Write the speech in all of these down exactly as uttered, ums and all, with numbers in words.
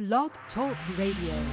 Blog Talk Radio.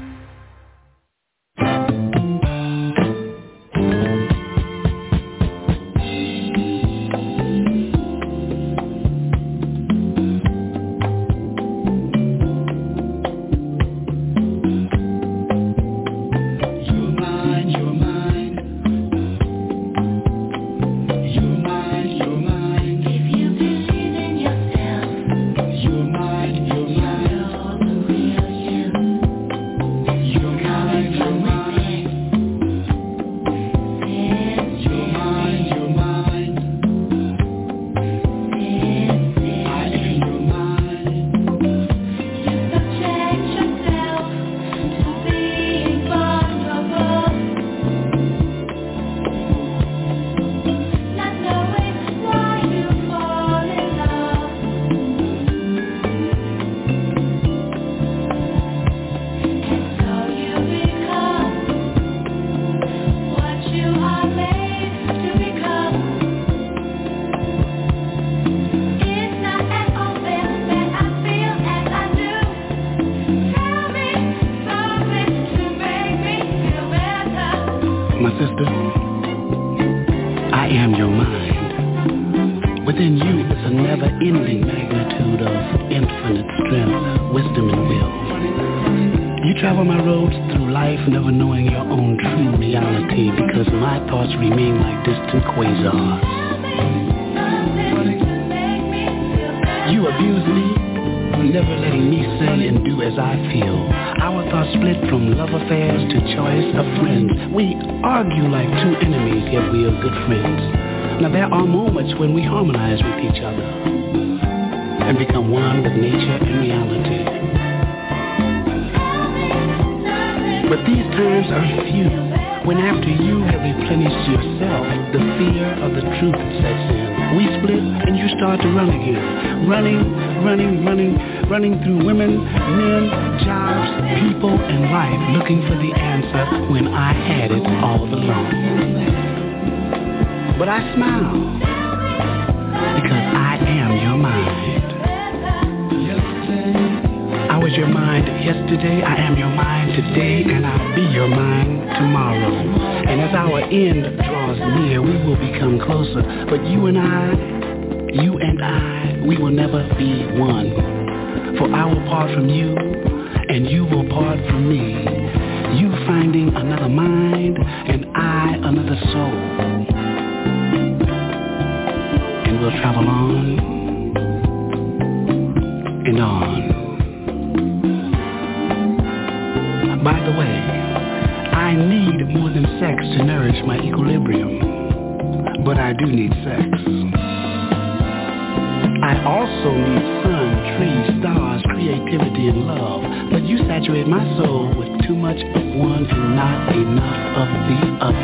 When we harmonize with each other and become one with nature and reality. But these times are few, when after you have replenished yourself, the fear of the truth sets in. We split and you start to run again. Running, running, running, running through women, men, jobs, people, and life, looking for the answer when I had it all along. But I smile. Because I am your mind. I was your mind yesterday, I am your mind today, and I'll be your mind tomorrow. And as our end draws near, we will become closer. But you and I, you and I, we will never be one. For I will part from you, and you will part from me. You finding another mind, and I another soul. We'll travel on and on. By the way, I need more than sex to nourish my equilibrium, but I do need sex. I also need sun, trees, stars, creativity, and love, but you saturate my soul with too much of one and not enough of the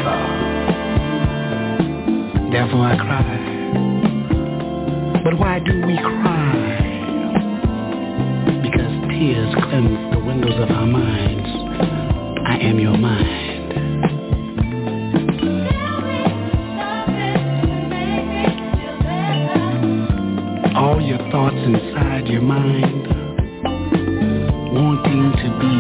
other. Therefore I cry. But why do we cry? Because tears cleanse the windows of our minds. I am your mind. All your thoughts inside your mind, wanting to be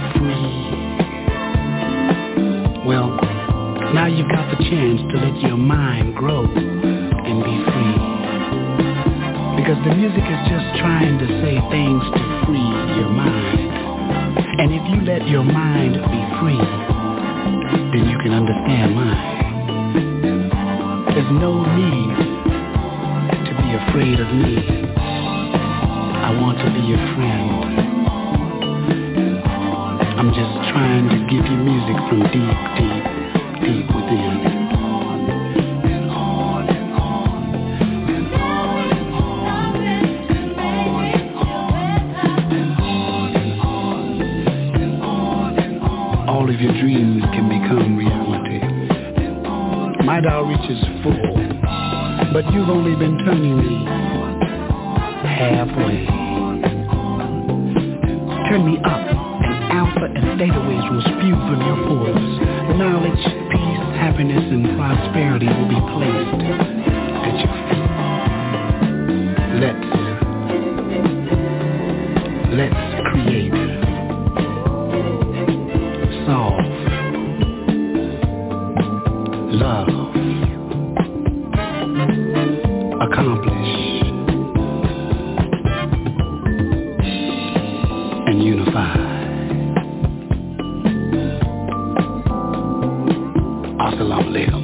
free. Well, now you've got the chance to let your mind grow and be free. Because the music is just trying to say things to free your mind. And if you let your mind be free, then you can understand mine. There's no need to be afraid of me. I want to be your friend. I'm just trying to give you music from deep, deep, deep within. All of your dreams can become reality. My outreach is full, but you've only been turning me halfway. Turn me up, and alpha and theta waves will spew from your pores. Knowledge, peace, happiness, and prosperity will be placed at your feet. Let's, let's create. behavior. Solve. Love. Accomplish. And unify. Assalamu alaikum.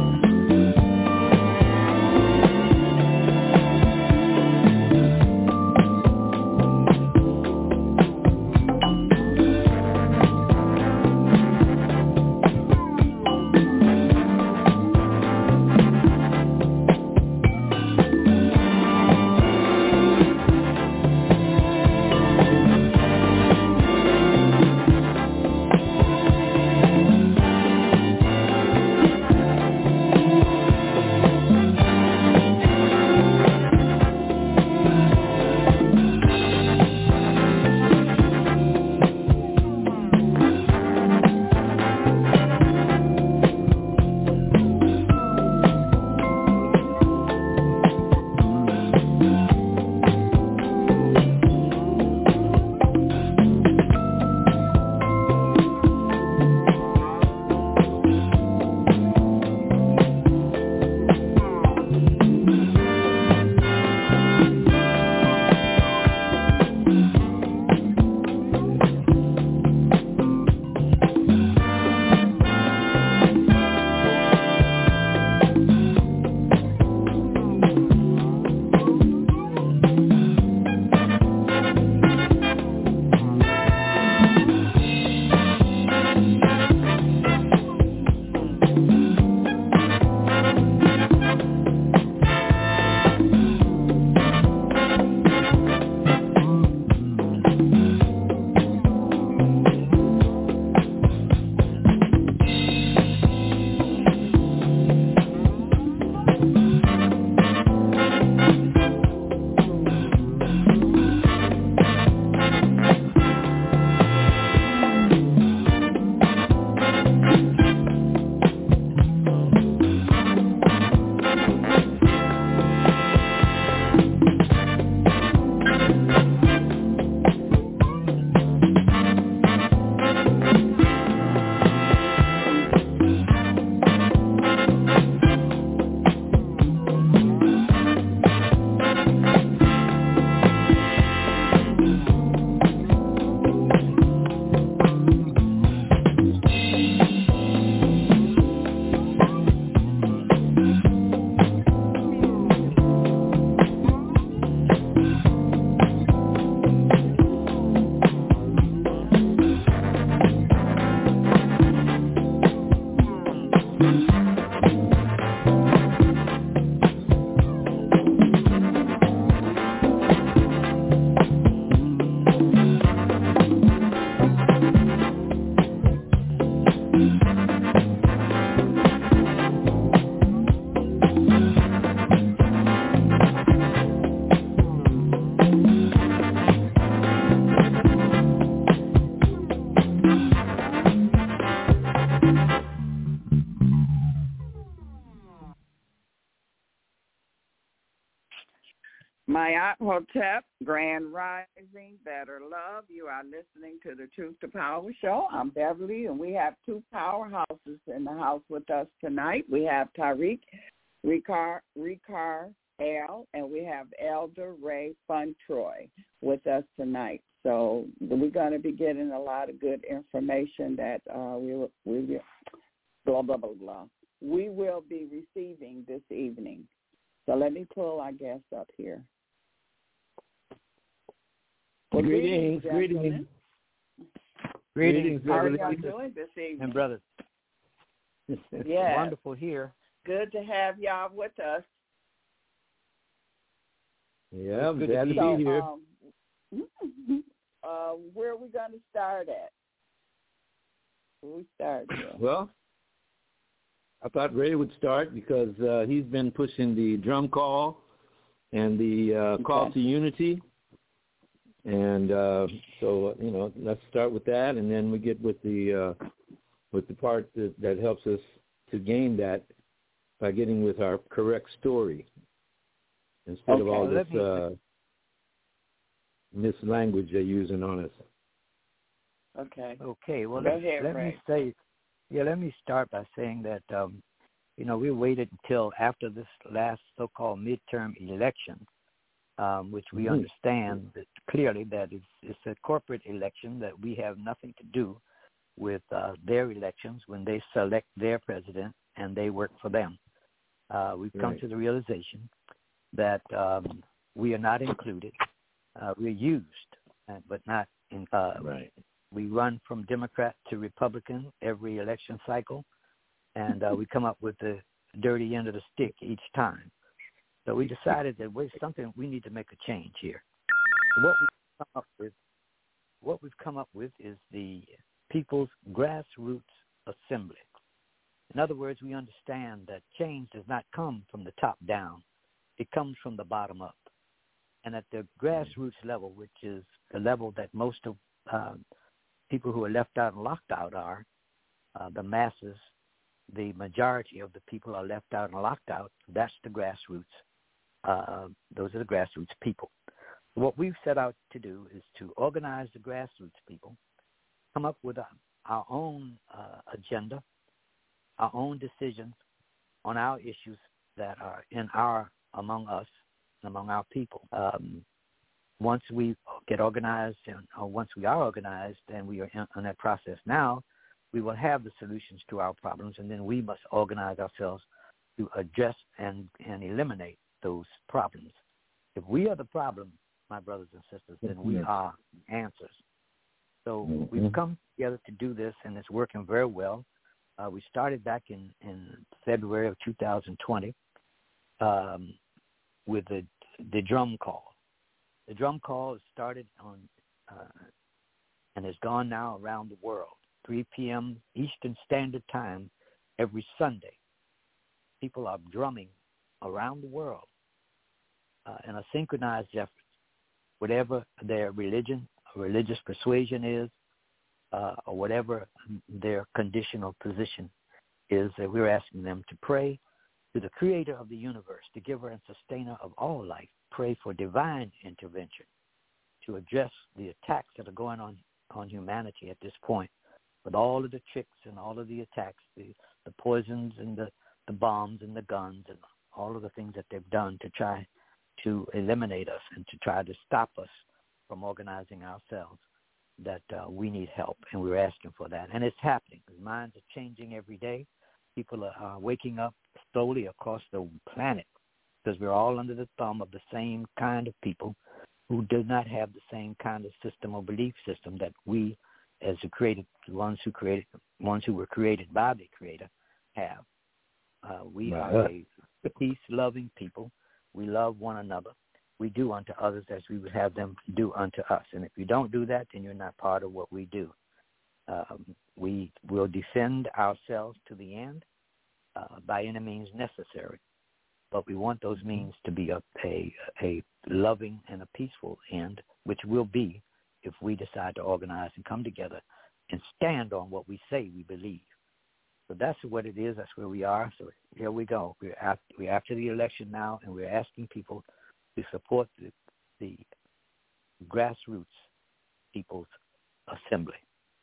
Mayat Hotep, Grand Rising, Better Love. You are listening to the Truth to Power Show. I'm Beverly, and we have two powerhouses in the house with us tonight. We have Tariq Ricard, Ricard L, and we have Elder Ray Funtroy with us tonight. So we're going to be getting a lot of good information that uh, we will, we will, blah, blah, blah, blah. We will be receiving this evening. So let me pull our guests up here. Well, greetings, greetings. Greetings, How are y'all doing this evening? And brothers. Yeah. Wonderful here. Good to have y'all with us. Yeah, I'm glad to be so, here. Um, uh, where are we going to start at? Where we start? Here? Well, I thought Ray would start because uh, he's been pushing the drum call and the uh, okay. call to unity. And uh, so, you know, let's start with that, and then we get with the uh, with the part that, that helps us to gain that by getting with our correct story instead okay. of all this me... uh, mislanguage they're using on us. Okay. Okay. Well, Go let, ahead, let Ray. me say, yeah, let me start by saying that, um, you know, we waited until after this last so-called midterm election, um, which we mm-hmm. understand that clearly that it's, it's a corporate election, that we have nothing to do with uh, their elections when they select their president and they work for them. Uh, we've come right. to the realization that um, we are not included. Uh, we're used, uh, but not in. Uh, right. We run from Democrat to Republican every election cycle, and uh, we come up with the dirty end of the stick each time. So we decided that there's something we need to make a change here. So what we've come up with, what we've come up with, is the People's Grassroots Assembly. In other words, we understand that change does not come from the top down; it comes from the bottom up. And at the grassroots level, which is the level that most of uh, people who are left out and locked out are, uh, the masses, the majority of the people are left out and locked out. That's the grassroots. Uh, those are the grassroots people. What we've set out to do is to organize the grassroots people, come up with a, our own uh, agenda, our own decisions on our issues that are in our, among us, among our people. Um, once we get organized, and, or once we are organized, and we are in, in that process now, we will have the solutions to our problems, and then we must organize ourselves to address and, and eliminate those problems. If we are the problem, my brothers and sisters, then we are the answers. So mm-hmm. we've come together to do this, and it's working very well. Uh, we started back in, in February of two thousand twenty um, with the, the drum call. The drum call has started on uh, and has gone now around the world, three p.m. Eastern Standard Time every Sunday. People are drumming around the world uh, in a synchronized effort, whatever their religion, religious persuasion is, uh, or whatever their conditional position is, that we're asking them to pray to the creator of the universe, the giver and sustainer of all life. Pray for divine intervention to address the attacks that are going on on humanity at this point, with all of the tricks and all of the attacks, the, the poisons and the, the bombs and the guns and all of the things that they've done to try to eliminate us and to try to stop us from organizing ourselves, that uh, we need help, and we're asking for that. And it's happening. The minds are changing every day. People are uh, waking up slowly across the planet, because we're all under the thumb of the same kind of people who do not have the same kind of system or belief system that we, as the created, the ones who created, ones who were created by the Creator, have. Uh, we right. are a peace-loving people. We love one another. We do unto others as we would have them do unto us. And if you don't do that, then you're not part of what we do. Um, we will defend ourselves to the end uh, by any means necessary. But we want those means to be a, a, a loving and a peaceful end, which will be if we decide to organize and come together and stand on what we say we believe. So that's what it is. That's where we are. So here we go. We're after, we're after the election now, and we're asking people to support the, the grassroots people's assembly.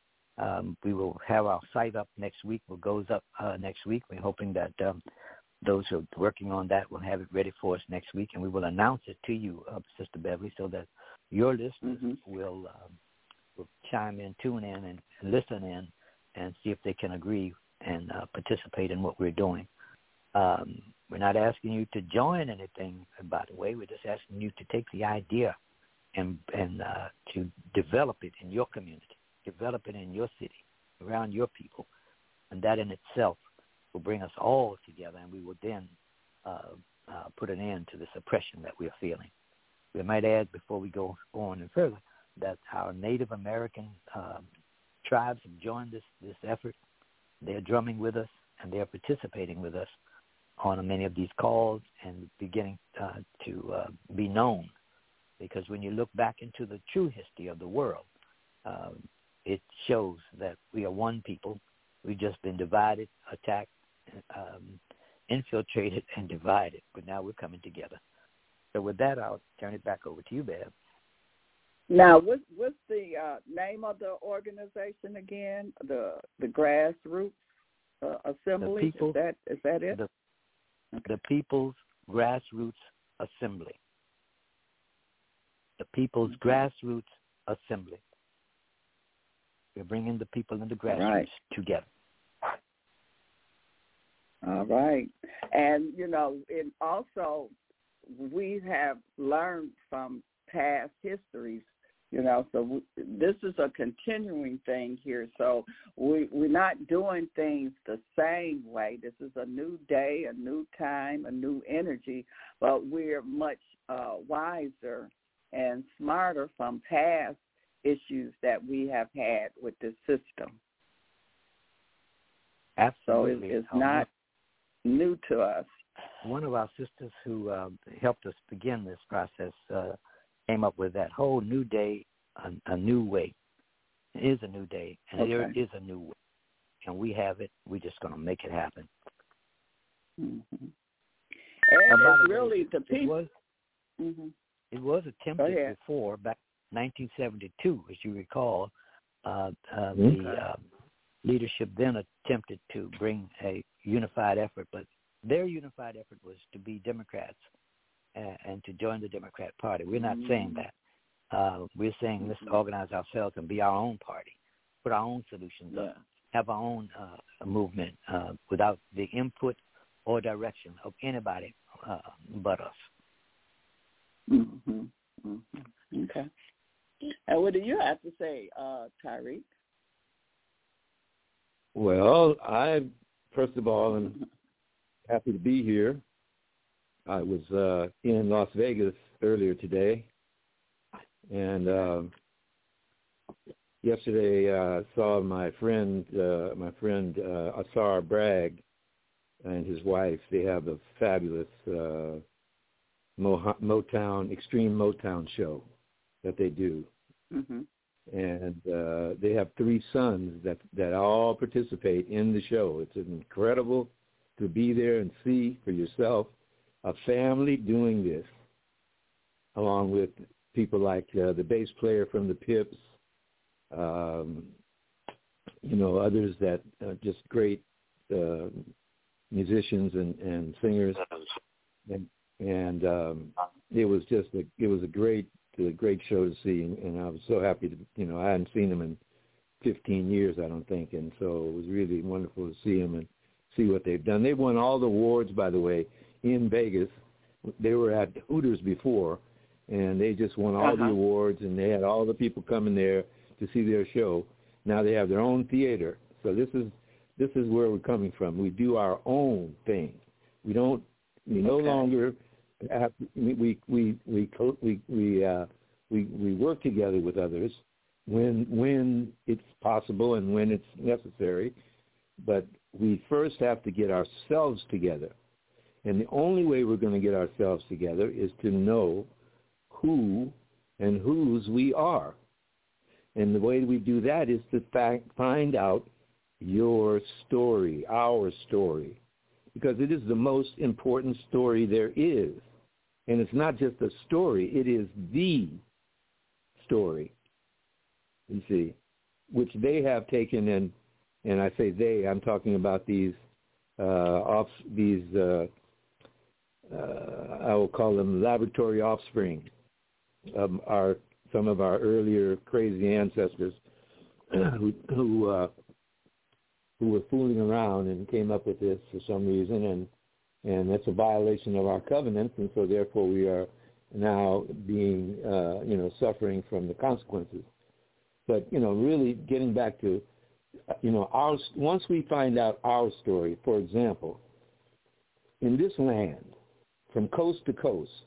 Um, we will have our site up next week. It goes up uh, next week. We're hoping that um, those who are working on that will have it ready for us next week, and we will announce it to you, uh, Sister Beverly, so that your listeners mm-hmm. will, um, will chime in, tune in, and, and listen in, and see if they can agree and uh, participate in what we're doing. Um, we're not asking you to join anything, by the way. We're just asking you to take the idea and, and uh, to develop it in your community, develop it in your city, around your people, and that in itself will bring us all together, and we will then uh, uh, put an end to this oppression that we are feeling. We might add, before we go on and further, that our Native American uh, tribes have joined this, this effort. They're drumming with us, and they're participating with us on many of these calls and beginning uh, to uh, be known. Because when you look back into the true history of the world, uh, it shows that we are one people. We've just been divided, attacked, um, infiltrated, and divided. But now we're coming together. So with that, I'll turn it back over to you, Bev. Now, what's, what's the uh, name of the organization again? The the Grassroots uh, Assembly? The people, is that is that it? The, okay. the People's Grassroots Assembly. The People's okay. Grassroots Assembly. We're bringing the people in the grassroots right. together. All right. And, you know, and also we have learned from past histories, you know, so we, this is a continuing thing here. So we, we're not doing things the same way. This is a new day, a new time, a new energy, but we're much uh, wiser and smarter from past issues that we have had with this system. Absolutely. So it, it's not new to us. One of our sisters who uh, helped us begin this process uh, came up with that whole new day, a, a new way. It is a new day, and okay. there is a new way. And we have it. We're just going to make it happen. Mm-hmm. And uh, it's the really way, the people. It was, mm-hmm. it was attempted before, back in nineteen seventy-two, as you recall. Uh, uh, mm-hmm. The uh, leadership then attempted to bring a unified effort, but their unified effort was to be Democrats and, and to join the Democrat Party. We're not mm-hmm. saying that. Uh, we're saying let's organize ourselves and be our own party, put our own solutions yeah. up, have our own uh, movement uh, without the input or direction of anybody uh, but us. Mm-hmm. Mm-hmm. Okay. And what do you have to say, uh, Tyreek? Well, I, first of all, am happy to be here. I was uh, in Las Vegas earlier today, and uh, yesterday I uh, saw my friend, uh, my friend uh, Asar Bragg and his wife. They have a fabulous uh, Motown, extreme Motown show that they do. Mm-hmm. And uh, they have three sons that, that all participate in the show. It's incredible to be there and see for yourself a family doing this, along with people like uh, the bass player from the Pips, um, you know, others that are just great uh, musicians and, and singers. And, and um, it was just a, it was a great a great show to see, and, and I was so happy to, you know, I hadn't seen them in fifteen years, I don't think, and so it was really wonderful to see them and see what they've done. They won all the awards, by the way, in Vegas. They were at Hooters before, and they just won all uh-huh. the awards, and they had all the people coming there to see their show. Now they have their own theater, so this is this is where we're coming from. We do our own thing. We don't. We no okay. longer. Have, we we we we we we, uh, we we work together with others when when it's possible and when it's necessary, but we first have to get ourselves together, and the only way we're going to get ourselves together is to know who and whose we are, and the way we do that is to fact, find out your story, our story, because it is the most important story there is. And it's not just a story, it is the story, you see, which they have taken in, and I say they, I'm talking about these, uh, off, these uh, uh, I will call them laboratory offspring of our, some of our earlier crazy ancestors who, who, uh, who were fooling around and came up with this for some reason, and And that's a violation of our covenants, and so therefore we are now being, uh, you know, suffering from the consequences. But, you know, really getting back to, you know, our, once we find out our story, for example, in this land, from coast to coast,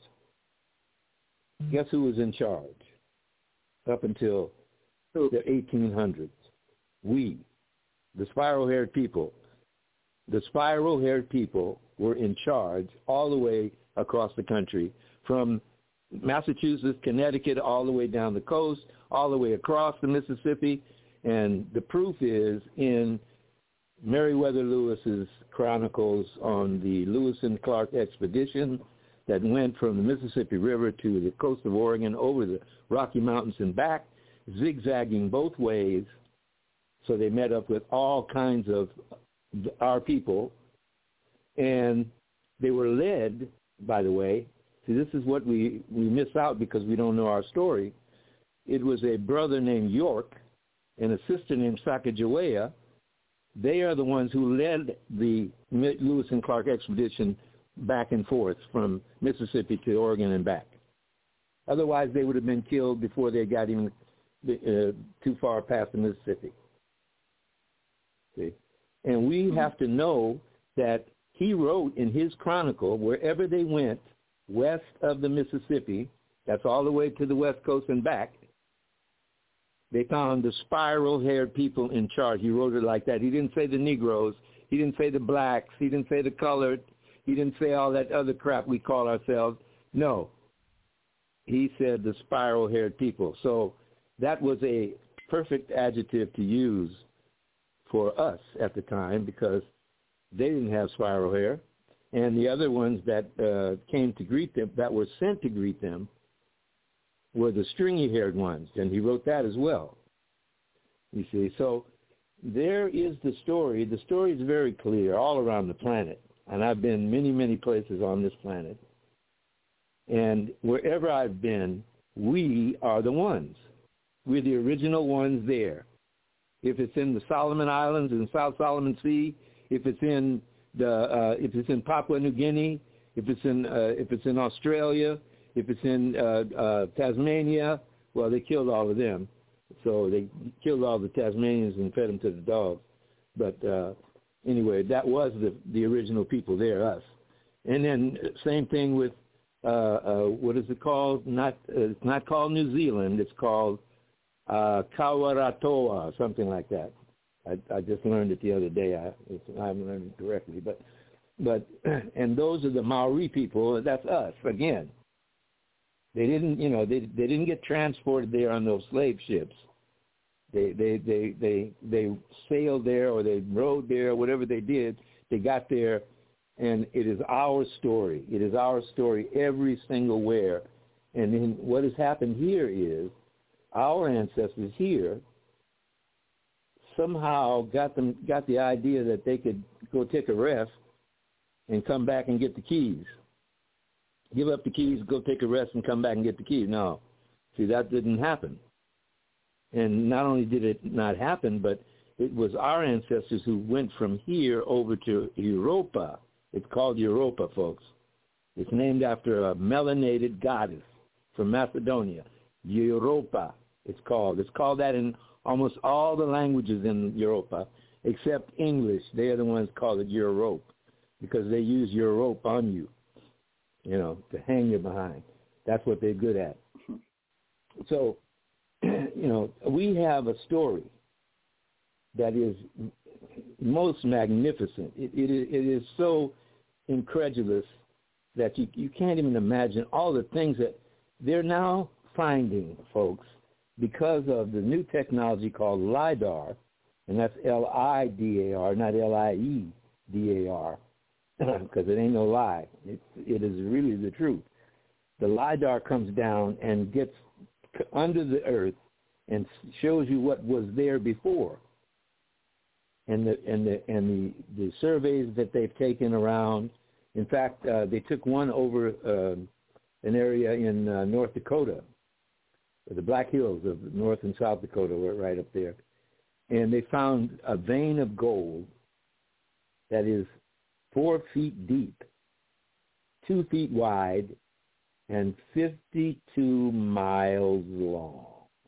guess who was in charge up until the eighteen hundreds? We, the spiral-haired people. The spiral-haired people were in charge all the way across the country, from Massachusetts, Connecticut, all the way down the coast, all the way across the Mississippi. And the proof is in Meriwether Lewis's chronicles on the Lewis and Clark expedition that went from the Mississippi River to the coast of Oregon, over the Rocky Mountains and back, zigzagging both ways. So they met up with all kinds of our people, and they were led, by the way, see, this is what we, we miss out because we don't know our story. It was a brother named York and a sister named Sacagawea. They are the ones who led the Lewis and Clark expedition back and forth from Mississippi to Oregon and back. Otherwise, they would have been killed before they got even uh, too far past the Mississippi. See? And we have to know that he wrote in his chronicle, wherever they went west of the Mississippi, that's all the way to the West Coast and back, they found the spiral-haired people in charge. He wrote it like that. He didn't say the Negroes. He didn't say the blacks. He didn't say the colored. He didn't say all that other crap we call ourselves. No. He said the spiral-haired people. So that was a perfect adjective to use for us at the time because they didn't have spiral hair. And the other ones that uh, came to greet them, that were sent to greet them, were the stringy-haired ones, and he wrote that as well. You see, so there is the story. The story is very clear all around the planet, and I've been many, many places on this planet. And wherever I've been, we are the ones. We're the original ones there. If it's in the Solomon Islands in South Solomon Sea, if it's in the uh, if it's in Papua New Guinea, if it's in uh, if it's in Australia, if it's in uh, uh, Tasmania, well, they killed all of them. So they killed all the Tasmanians and fed them to the dogs. But uh, anyway, that was the, the original people there, us. And then same thing with, uh, uh, what is it called? Not uh, It's not called New Zealand. It's called uh, Kawaratoa, something like that. I, I just learned it the other day. I, I haven't learned it correctly. But, but and those are the Maori people. That's us, again. They didn't, you know, they they didn't get transported there on those slave ships. They they they they they sailed there or they rode there, whatever they did. They got there, and it is our story. It is our story every single where. And then what has happened here is our ancestors here somehow got them got the idea that they could go take a rest and come back and get the keys. Give up the keys, go take a rest, and come back and get the keys. No. See, that didn't happen. And not only did it not happen, but it was our ancestors who went from here over to Europa. It's called Europa, folks. It's named after a melanated goddess from Macedonia. Europa, it's called. It's called that in almost all the languages in Europa, except English. They are the ones who call it Europe because they use Europe on you. You know, to hang you behind. That's what they're good at. So, you know, we have a story that is most magnificent. It, it, it is so incredulous that you, you can't even imagine all the things that they're now finding, folks, because of the new technology called LIDAR, and that's L I D A R, not L I E D A R. Because it ain't no lie. It, it is really the truth. The LIDAR comes down and gets under the earth and shows you what was there before. And the and the and the, the surveys that they've taken around. In fact, uh, they took one over uh, an area in uh, North Dakota, the Black Hills of North and South Dakota, were right up there, and they found a vein of gold that is four feet deep, two feet wide, and fifty-two miles long.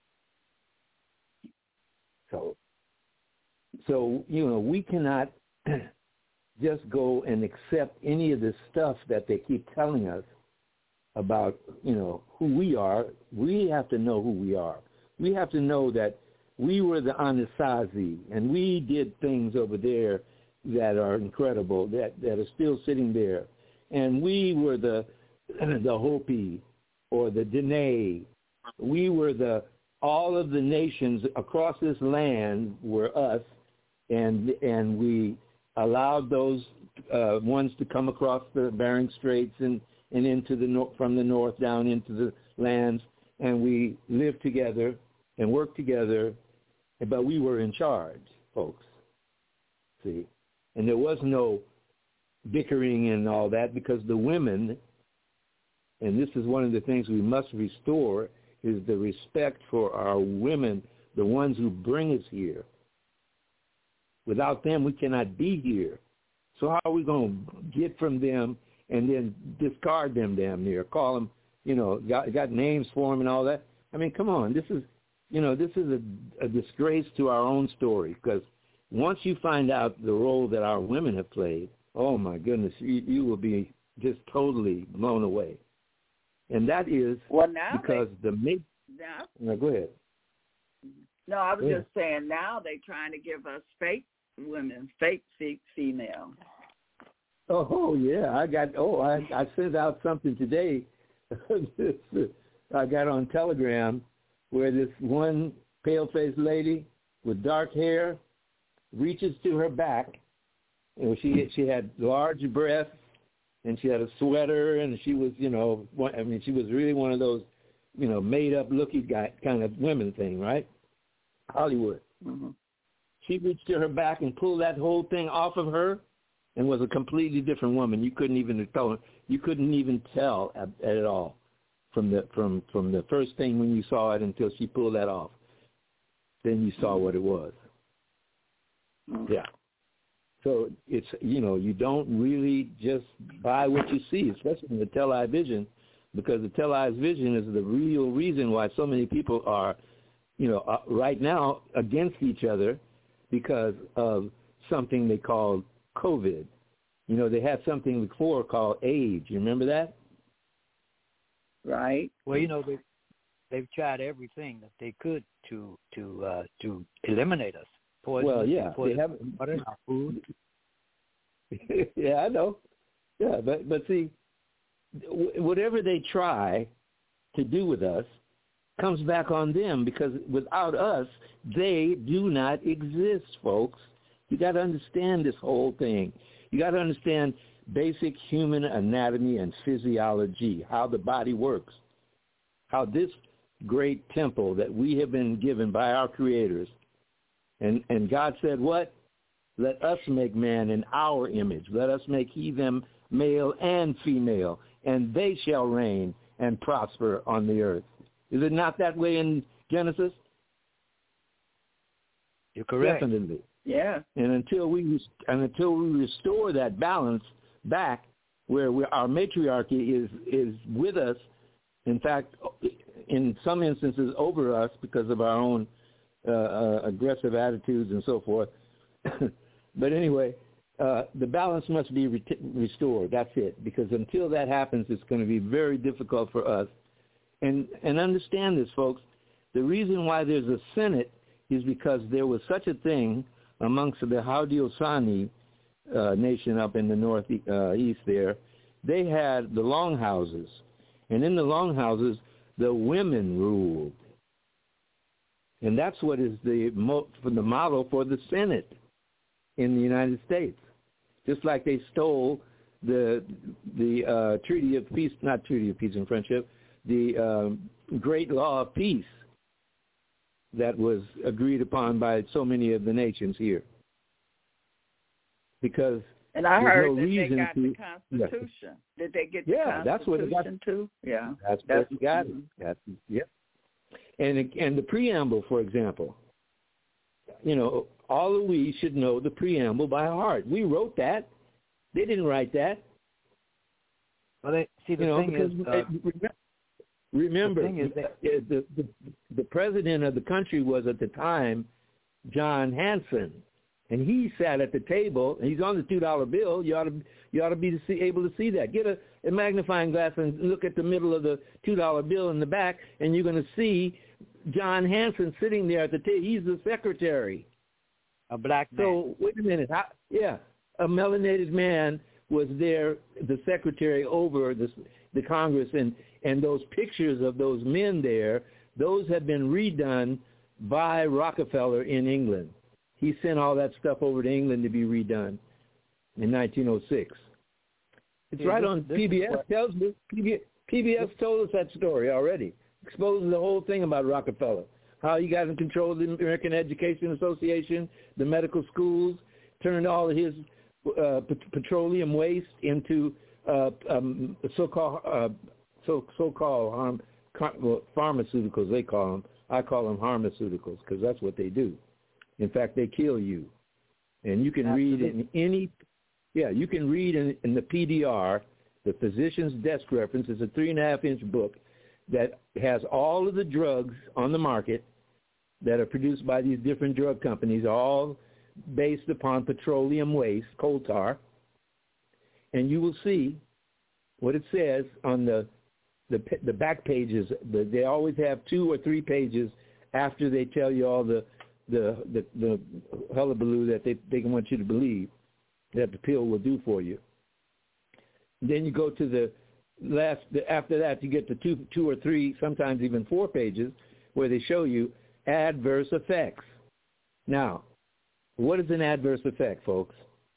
So, so you know, we cannot just go and accept any of this stuff that they keep telling us about, you know, who we are. We have to know who we are. We have to know that we were the Anasazi, and we did things over there that are incredible, that, that are still sitting there. And we were the the Hopi or the Dene. We were the, all of the nations across this land were us, and and we allowed those uh, ones to come across the Bering Straits and, and into the nor- from the north down into the lands, and we lived together and worked together, but we were in charge, folks. See, and there was no bickering and all that because the women, and this is one of the things we must restore, is the respect for our women, the ones who bring us here. Without them, we cannot be here. So how are we going to get from them and then discard them damn near, call them, you know, got, got names for them and all that? I mean, come on. This is, you know, this is a, a disgrace to our own story because once you find out the role that our women have played, oh, my goodness, you, you will be just totally blown away. And that is well, now because they, the mid- now, no, go ahead. No, I was go just ahead. saying now they're trying to give us fake women, fake female. Oh, yeah. I got, oh, I, I sent out something today. I got on Telegram where this one pale-faced lady with dark hair reaches to her back. And she she had large breasts, and she had a sweater, and she was, you know, one, I mean, she was really one of those, you know, made-up looking guy kind of women thing, right? Hollywood. Mm-hmm. She reached to her back and pulled that whole thing off of her, and was a completely different woman. You couldn't even tell. You couldn't even tell at, at all from the from from the first thing when you saw it until she pulled that off. Then you saw what it was. Yeah. So it's, you know, you don't really just buy what you see, especially in the television, because the television is the real reason why so many people are, you know, uh, right now against each other because of something they call COVID. You know, they had something before called AIDS. You remember that? Right. Well, you know, they, they've tried everything that they could to to uh, to eliminate us. Poison, well, yeah, poison, they haven't. butter, our food. Yeah, I know. Yeah, but but see, whatever they try to do with us comes back on them because without us, they do not exist, folks. You got to understand this whole thing. You got to understand basic human anatomy and physiology, how the body works, how this great temple that we have been given by our creators. And and God said what? Let us make man in our image. Let us make he them male and female, and they shall reign and prosper on the earth. Is it not that way in Genesis? You're correct. Definitely. Yeah. And until we and until we restore that balance back, where we, our matriarchy is is with us, in fact, in some instances over us because of our own uh, uh, aggressive attitudes and so forth. But anyway, uh, the balance must be re- restored. That's it. Because until that happens, it's going to be very difficult for us. And and understand this, folks. The reason why there's a Senate is because there was such a thing amongst the Haudenosaunee uh, nation up in the northeast uh, east there. They had the longhouses. And in the longhouses, the women ruled. And that's what is the, mo- for the model for the Senate in the United States. Just like they stole the the uh, Treaty of Peace, not Treaty of Peace and Friendship, the um, Great Law of Peace that was agreed upon by so many of the nations here. Because and I there's heard no that reason they got to, the Constitution. Yeah. Did they get the Yeah, Constitution that's what it got, too? Yeah, that's, that's what got mm-hmm. it. That's, yep. And and the preamble, for example, you know, all of we should know the preamble by heart. We wrote that. They didn't write that. Well, they, see, the you know, thing because, is, uh, remember, the, thing is that, the, the, the president of the country was at the time John Hanson, and he sat at the table, and he's on the two dollar bill. You ought to you ought to be to see, able to see that. Get a, a magnifying glass and look at the middle of the two dollar bill in the back, and you're going to see John Hanson sitting there at the table. He's the secretary. A black man. So wait a minute. How, yeah, a melanated man was there, the secretary over the the Congress, and and those pictures of those men there, those have been redone by Rockefeller in England. He sent all that stuff over to England to be redone in nineteen oh six. It's yeah, right this, on this P B S. What, tells me P B S told us that story already, exposing the whole thing about Rockefeller, how he got in control of the American Education Association, the medical schools, turned all of his uh, p- petroleum waste into uh, um, so-called uh, so so-called harm, well, pharmaceuticals. They call them. I call them pharmaceuticals because that's what they do. In fact, they kill you. And you can Absolutely. read in any, yeah, you can read in, in the P D R, the Physician's Desk Reference. It's a three and a half inch book that has all of the drugs on the market that are produced by these different drug companies, all based upon petroleum waste, coal tar. And you will see what it says on the the, the back pages. The, they always have two or three pages after they tell you all the the the, the hullabaloo that they, they want you to believe that the pill will do for you. Then you go to the last, the, after that you get to two, two or three, sometimes even four pages where they show you adverse effects. Now, what is an adverse effect, folks?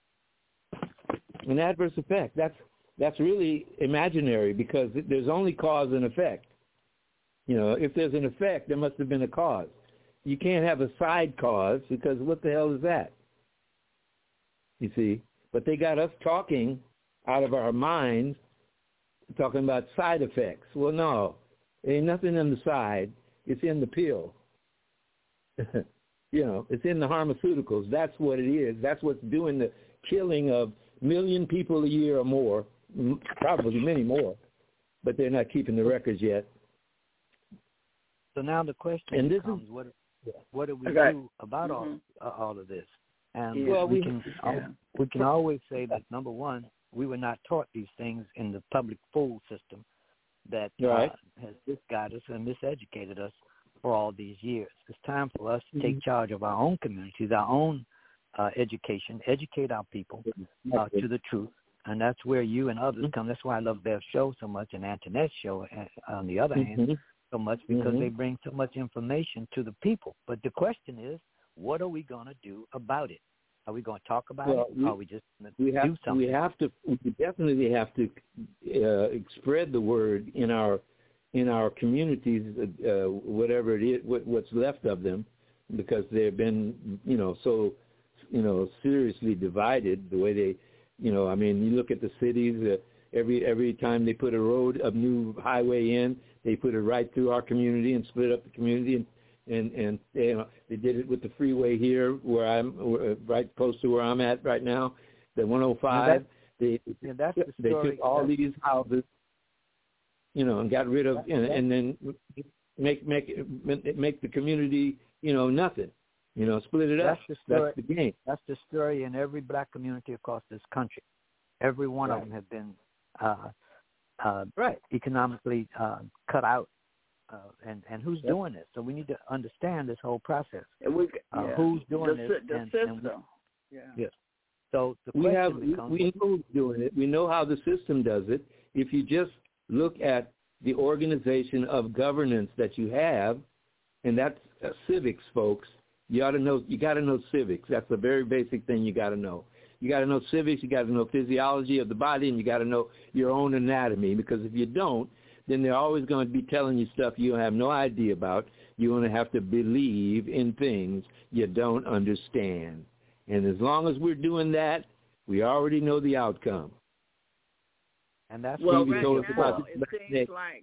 An adverse effect, that's that's really imaginary because there's only cause and effect. You know, if there's an effect, there must have been a cause. You can't have a side cause because what the hell is that? You see? But they got us talking out of our minds, talking about side effects. Well, no, there ain't nothing in the side. It's in the pill. You know, it's in the pharmaceuticals. That's what it is. That's what's doing the killing of a million people a year or more, probably many more, but they're not keeping the records yet. So now the question and becomes, is, what what do we okay. do about mm-hmm. all uh, all of this? And yeah. well, we, we can yeah. we can always say that, number one, we were not taught these things in the public food system that right. uh, has misguided us and miseducated us for all these years. It's time for us to take charge of our own communities, our own uh, education, educate our people uh, to the truth. And that's where you and others come. That's why I love Bev's show so much and Antoinette's show, on the other hand, mm-hmm. so much because mm-hmm. they bring so much information to the people. But the question is, what are we going to do about it? Are we going to talk about well, it? We, or are we just going we to have, do something? We have to. We definitely have to uh, spread the word in our in our communities, uh, whatever it is, what, what's left of them, because they've been, you know, so, you know, seriously divided. The way they, you know, I mean, you look at the cities. Uh, every every time they put a road, a new highway in, they put it right through our community and split up the community and. And and you know, they did it with the freeway here, where I'm right close to where I'm at right now, the one oh five. They yeah, that's the they story. took all that's, these houses, you know, and got rid of, that's, and, and then make make make the community, you know, nothing, you know, split it up. That's the story. That's the game. That's the story in every black community across this country. Every one right. of them have been uh, uh, right economically uh, cut out. Uh, and, and who's yep. doing this? So we need to understand this whole process. We, uh, yeah. Who's doing the, this? The and, system. and we, yeah. yeah. So the we question have becomes, we know who's doing it. We know how the system does it. If you just look at the organization of governance that you have, and that's uh, civics, folks. You ought to know. You got to know civics. That's a very basic thing you got to know. You got to know civics. You got to know physiology of the body, and you got to know your own anatomy. Because if you don't, then they're always going to be telling you stuff you have no idea about. You're going to have to believe in things you don't understand. And as long as we're doing that, we already know the outcome. And that's well, what right told now, us about it seems like,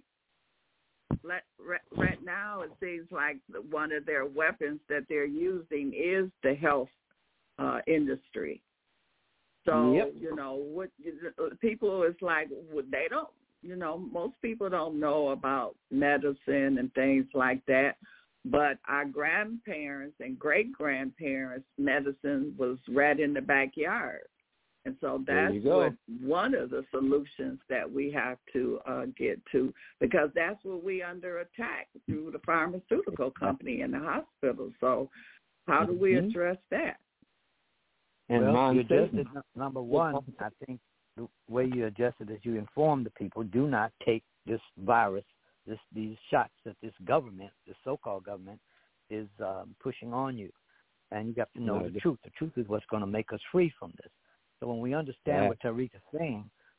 right, right now it seems like one of their weapons that they're using is the health uh, industry. So, yep. you know, what people is like, they don't, you know, most people don't know about medicine and things like that, but our grandparents and great-grandparents' medicine was right in the backyard. And so that's what one of the solutions that we have to uh, get to, because that's what we under attack through the pharmaceutical company and the hospital. So how do we address that? And well, you addressed number one, I think the way you address it is you inform the people, do not take this virus, this these shots that this government, this so-called government, is um, pushing on you. And you got to know no, the truth. The truth is what's going to make us free from this. So when we understand yeah. what Tariq is saying,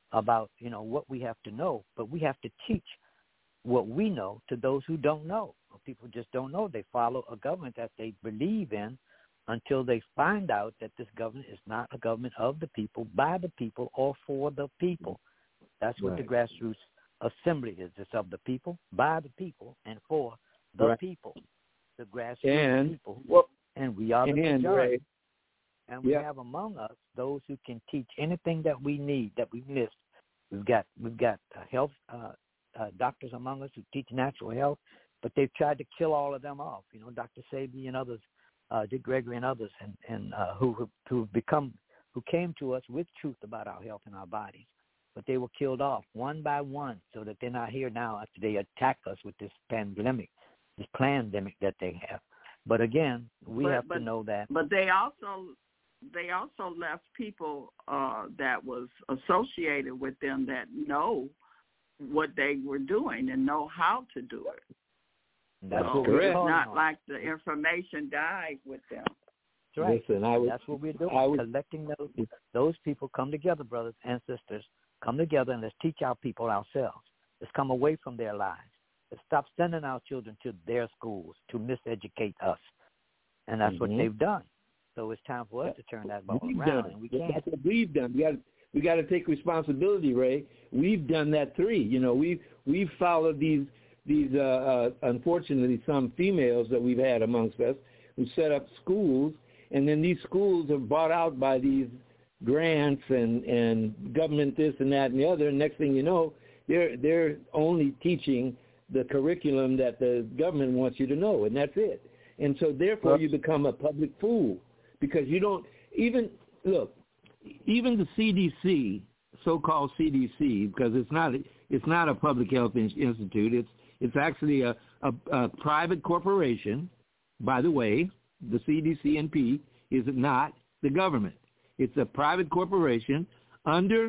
about, you know, what we have to know, but we have to teach what we know to those who don't know. People just don't know. They follow a government that they believe in until they find out that this government is not a government of the people, by the people, or for the people. That's what right. the grassroots assembly is. It's of the people, by the people, and for the right. people, the grassroots and, people. Well, and we are the and, majority. Ray, and we yeah. have among us those who can teach anything that we need, that we missed. We've got we've got uh, health uh, uh, doctors among us who teach natural health, but they've tried to kill all of them off. You know, Doctor Sabi and others, uh, Dick Gregory and others, and and uh, who who have become who came to us with truth about our health and our bodies, but they were killed off one by one, so that they're not here now after they attack us with this pandemic, this pandemic that they have. But again, we but, have but, to know that. But they also they also left people uh, that was associated with them that know what they were doing and know how to do it. That's so what we're it's doing. not on. Like the information died with them. That's right. Listen, I was, That's what we're doing. was, Collecting those those people. Come together, brothers and sisters. Come together and let's teach our people ourselves. Let's come away from their lives. Let's stop sending our children to their schools to miseducate us. And that's mm-hmm. what they've done. So it's time for us to turn that ball we've around. Done. And we can't. That's what we've done. We got we got to take responsibility, Ray. We've done that three. You know, we've we've followed these these uh, uh, unfortunately some females that we've had amongst us who set up schools, and then these schools are bought out by these grants and and government this and that and the other. And next thing you know, they're they're only teaching the curriculum that the government wants you to know, and that's it. And so therefore well, you become a public fool because you don't even look. Even the C D C, so-called C D C, because it's not it's not a public health institute. It's it's actually a, a, a private corporation. By the way, the C D C N P is not the government. It's a private corporation under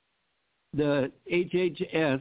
the H H S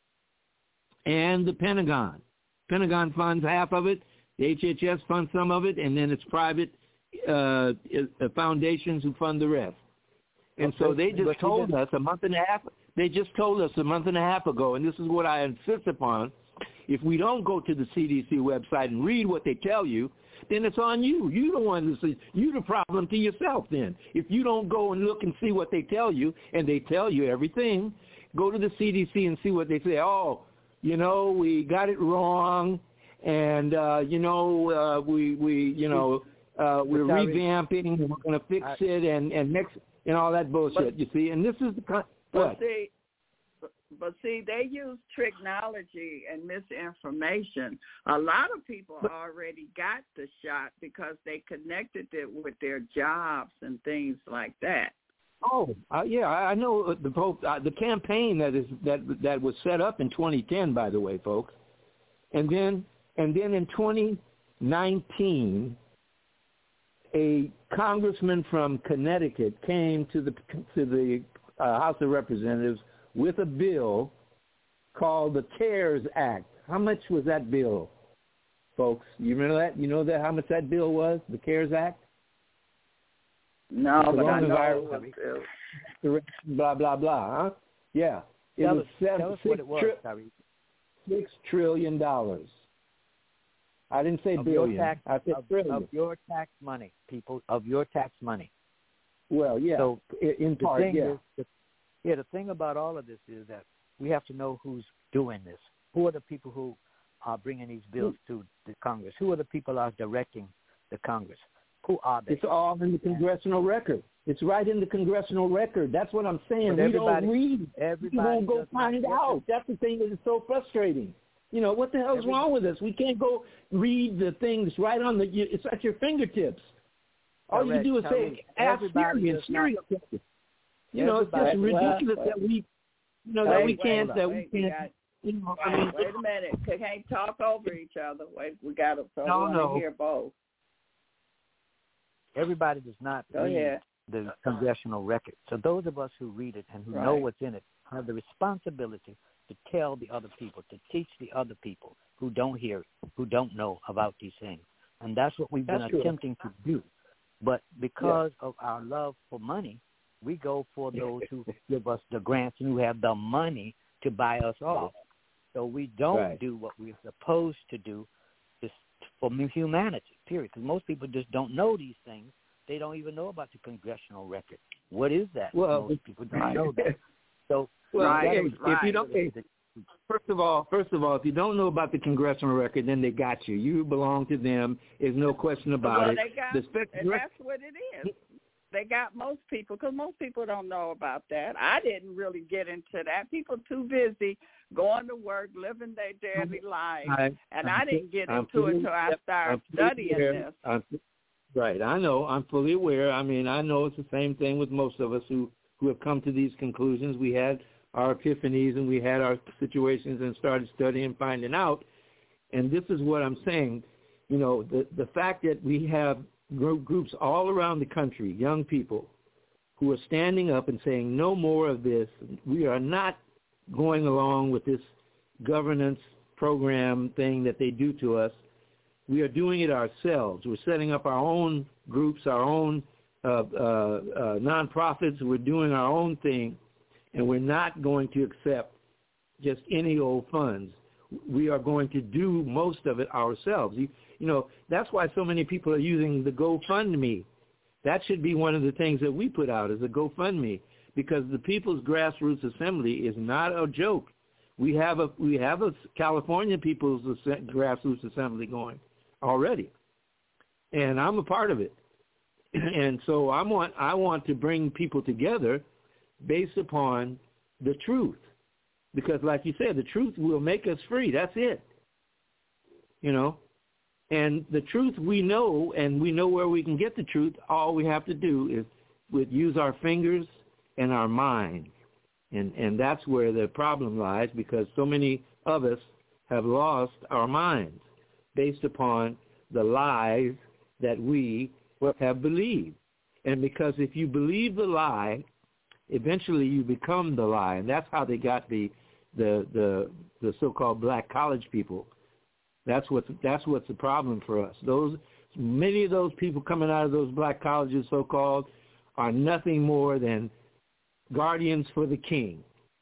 and the Pentagon. Pentagon funds half of it. The H H S funds some of it, and then it's private uh, foundations who fund the rest. And so they just told us a month and a half. They just told us a month and a half ago, and this is what I insist upon. If we don't go to the C D C website and read what they tell you, then it's on you. You the one to see. You the problem to yourself. Then, if you don't go and look and see what they tell you, and they tell you everything, go to the C D C and see what they say. Oh, you know, we got it wrong, and uh, you know, uh, we we you know uh, we're revamping, and we're going to fix it, and and next. And all that bullshit, but, you see, and this is the kind. But see, but, but see, they use technology and misinformation. A lot of people but, already got the shot because they connected it with their jobs and things like that. Oh, uh, yeah, I know the uh, the campaign that is that that was set up in twenty ten, by the way, folks, and then and then in twenty nineteen. A congressman from Connecticut came to the to the uh, House of Representatives with a bill called the CARES Act. How much was that bill, folks? You remember that? You know that how much that bill was? The CARES Act? No, but I know it was blah blah blah. Huh? Yeah, it tell was us, seven, tell us six, what it was, tri- six trillion dollars. I didn't say of billion. Your tax, I said of, trillion. of your tax money, people, of your tax money. Well, yeah, so in part, thing yeah. Is, the, yeah, the thing about all of this is that we have to know who's doing this. Who are the people who are bringing these bills to the Congress? Who are the people who are directing the Congress? Who are they? It's all in the congressional record. It's right in the congressional record. That's what I'm saying. But we don't read. Everybody we won't go find out. That's the thing that is so frustrating. You know, what the hell's Everybody. wrong with us? We can't go read the things right on the, it's at your fingertips. All Correct. you do is say, ask Siri and Siri. You know, it's just ridiculous that we, you know, that we can't, that we can't, you know, I mean. Wait a minute. We can't talk over each other. Wait, we got to, so no, we want no. to hear both. Everybody does not Go read ahead. the congressional record. So those of us who read it and who right. know what's in it have the responsibility to tell the other people, to teach the other people who don't hear, who don't know about these things. And that's what we've that's been true. attempting to do. But because yeah. of our love for money, We go for those who give us the grants and who have the money to buy us off. So we don't Right. do what we're supposed to do just for humanity, period. Because most people just don't know these things. They don't even know about the congressional record. What is that? Well, most people don't know that. So well, Right, if, if right. you don't, hey, first of all, first of all, if you don't know about the congressional record, then they got you. You belong to them. There's no question about well, it. they got, The spec- and that's what it is. They got most people, because most people don't know about that. I didn't really get into that. People too busy going to work, living their daily lives, I, and I'm, I didn't get I'm into fully, it until I yep, started I'm fully studying aware. this. I'm, right, I know. I'm fully aware. I mean, I know it's the same thing with most of us who, who have come to these conclusions. We had our epiphanies and we had our situations and started studying and finding out. And this is what I'm saying. You know, the, the fact that we have groups all around the country, young people, who are standing up and saying no more of this. We are not going along with this governance program thing that they do to us. We are doing it ourselves. We're setting up our own groups, our own uh, uh, uh, nonprofits. We're doing our own thing, and we're not going to accept just any old funds. We are going to do most of it ourselves. You, you know, that's why so many people are using the GoFundMe. That should be one of the things that we put out as a GoFundMe, because the People's Grassroots Assembly is not a joke. We have a we have a California People's Grassroots Assembly going already, and I'm a part of it. And so I want I want to bring people together based upon the truth, because, like you said, the truth will make us free. That's it. You know. And the truth we know, and we know where we can get the truth. All we have to do is with use our fingers and our minds. And and that's where the problem lies, because so many of us have lost our minds based upon the lies that we have believed. And because if you believe the lie, eventually you become the lie. And that's how they got the the the, the so-called black college people. That's what's that's what's the problem for us. Those many of those people coming out of those black colleges, so-called, are nothing more than guardians for the king,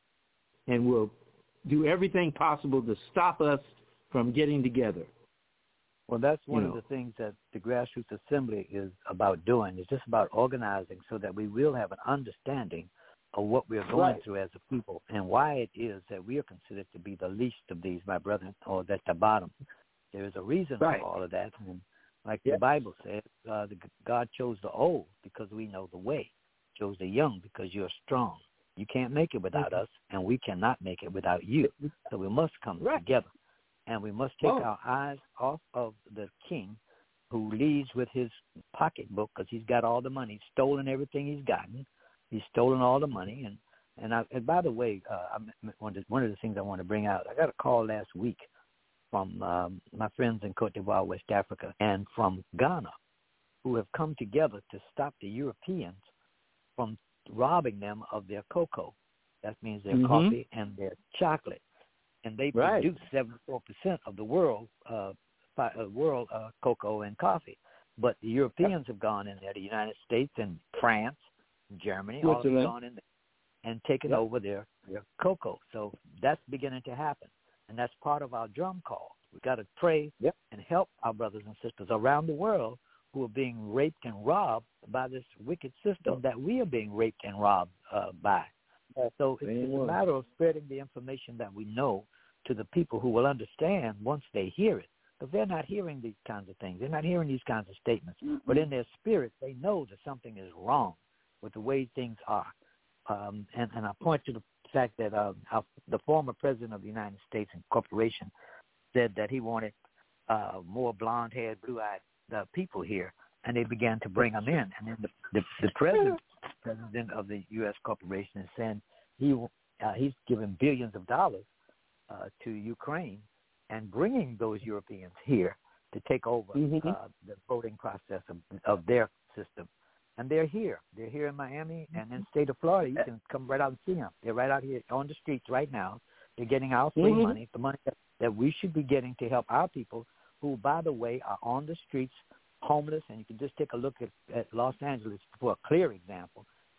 and will do everything possible to stop us from getting together. Well, that's one you of know. the things that the Grassroots Assembly is about doing. It's just about organizing so that we will have an understanding of what we're going Right. through as a people, and why it is that we are considered to be the least of these, my brother, or at the bottom. There is a reason Right. for all of that, and like Yep. the Bible says, uh, the, God chose the old because we know the way, chose the young because you're strong. You can't make it without Mm-hmm. us, and we cannot make it without you. So we must come Right. together, and we must take Oh. our eyes off of the king, who leads with his pocketbook because he's got all the money. He's stolen everything he's gotten. He's stolen all the money. And and, I, and by the way, uh, I, one, of the, one of the things I want to bring out, I got a call last week from um, my friends in Cote d'Ivoire, West Africa, and from Ghana, who have come together to stop the Europeans from robbing them of their cocoa. That means their Mhm. coffee and their chocolate. And they Right. produce seventy-four percent of the world uh, uh, world uh, cocoa and coffee. But the Europeans have gone in there, the United States and France, Germany, all have Switzerland. gone in there and taken Yep. over their, their cocoa. So that's beginning to happen. And that's part of our drum call. We've got to pray Yep. and help our brothers and sisters around the world who are being raped and robbed by this wicked system that we are being raped and robbed uh, by. Uh, so it's, it's a matter of spreading the information that we know to the people who will understand once they hear it. Because they're not hearing these kinds of things. They're not hearing these kinds of statements. Mm-hmm. But in their spirit, they know that something is wrong with the way things are. Um, and, and I point to the fact that uh, our, the former president of the United States Incorporation said that he wanted uh, more blonde-haired, blue-eyed uh, people here, and they began to bring them in. And then the, the, the president, president of the U S corporation is saying he uh, he's giving billions of dollars uh, to Ukraine and bringing those Europeans here to take over mm-hmm. uh, the voting process of, of their system. And they're here. They're here in Miami and in the state of Florida. You can come right out and see them. They're right out here on the streets right now. They're getting our free mm-hmm. money, the money that, that we should be getting to help our people who, by the way, are on the streets, homeless. And you can just take a look at, at Los Angeles for a clear example.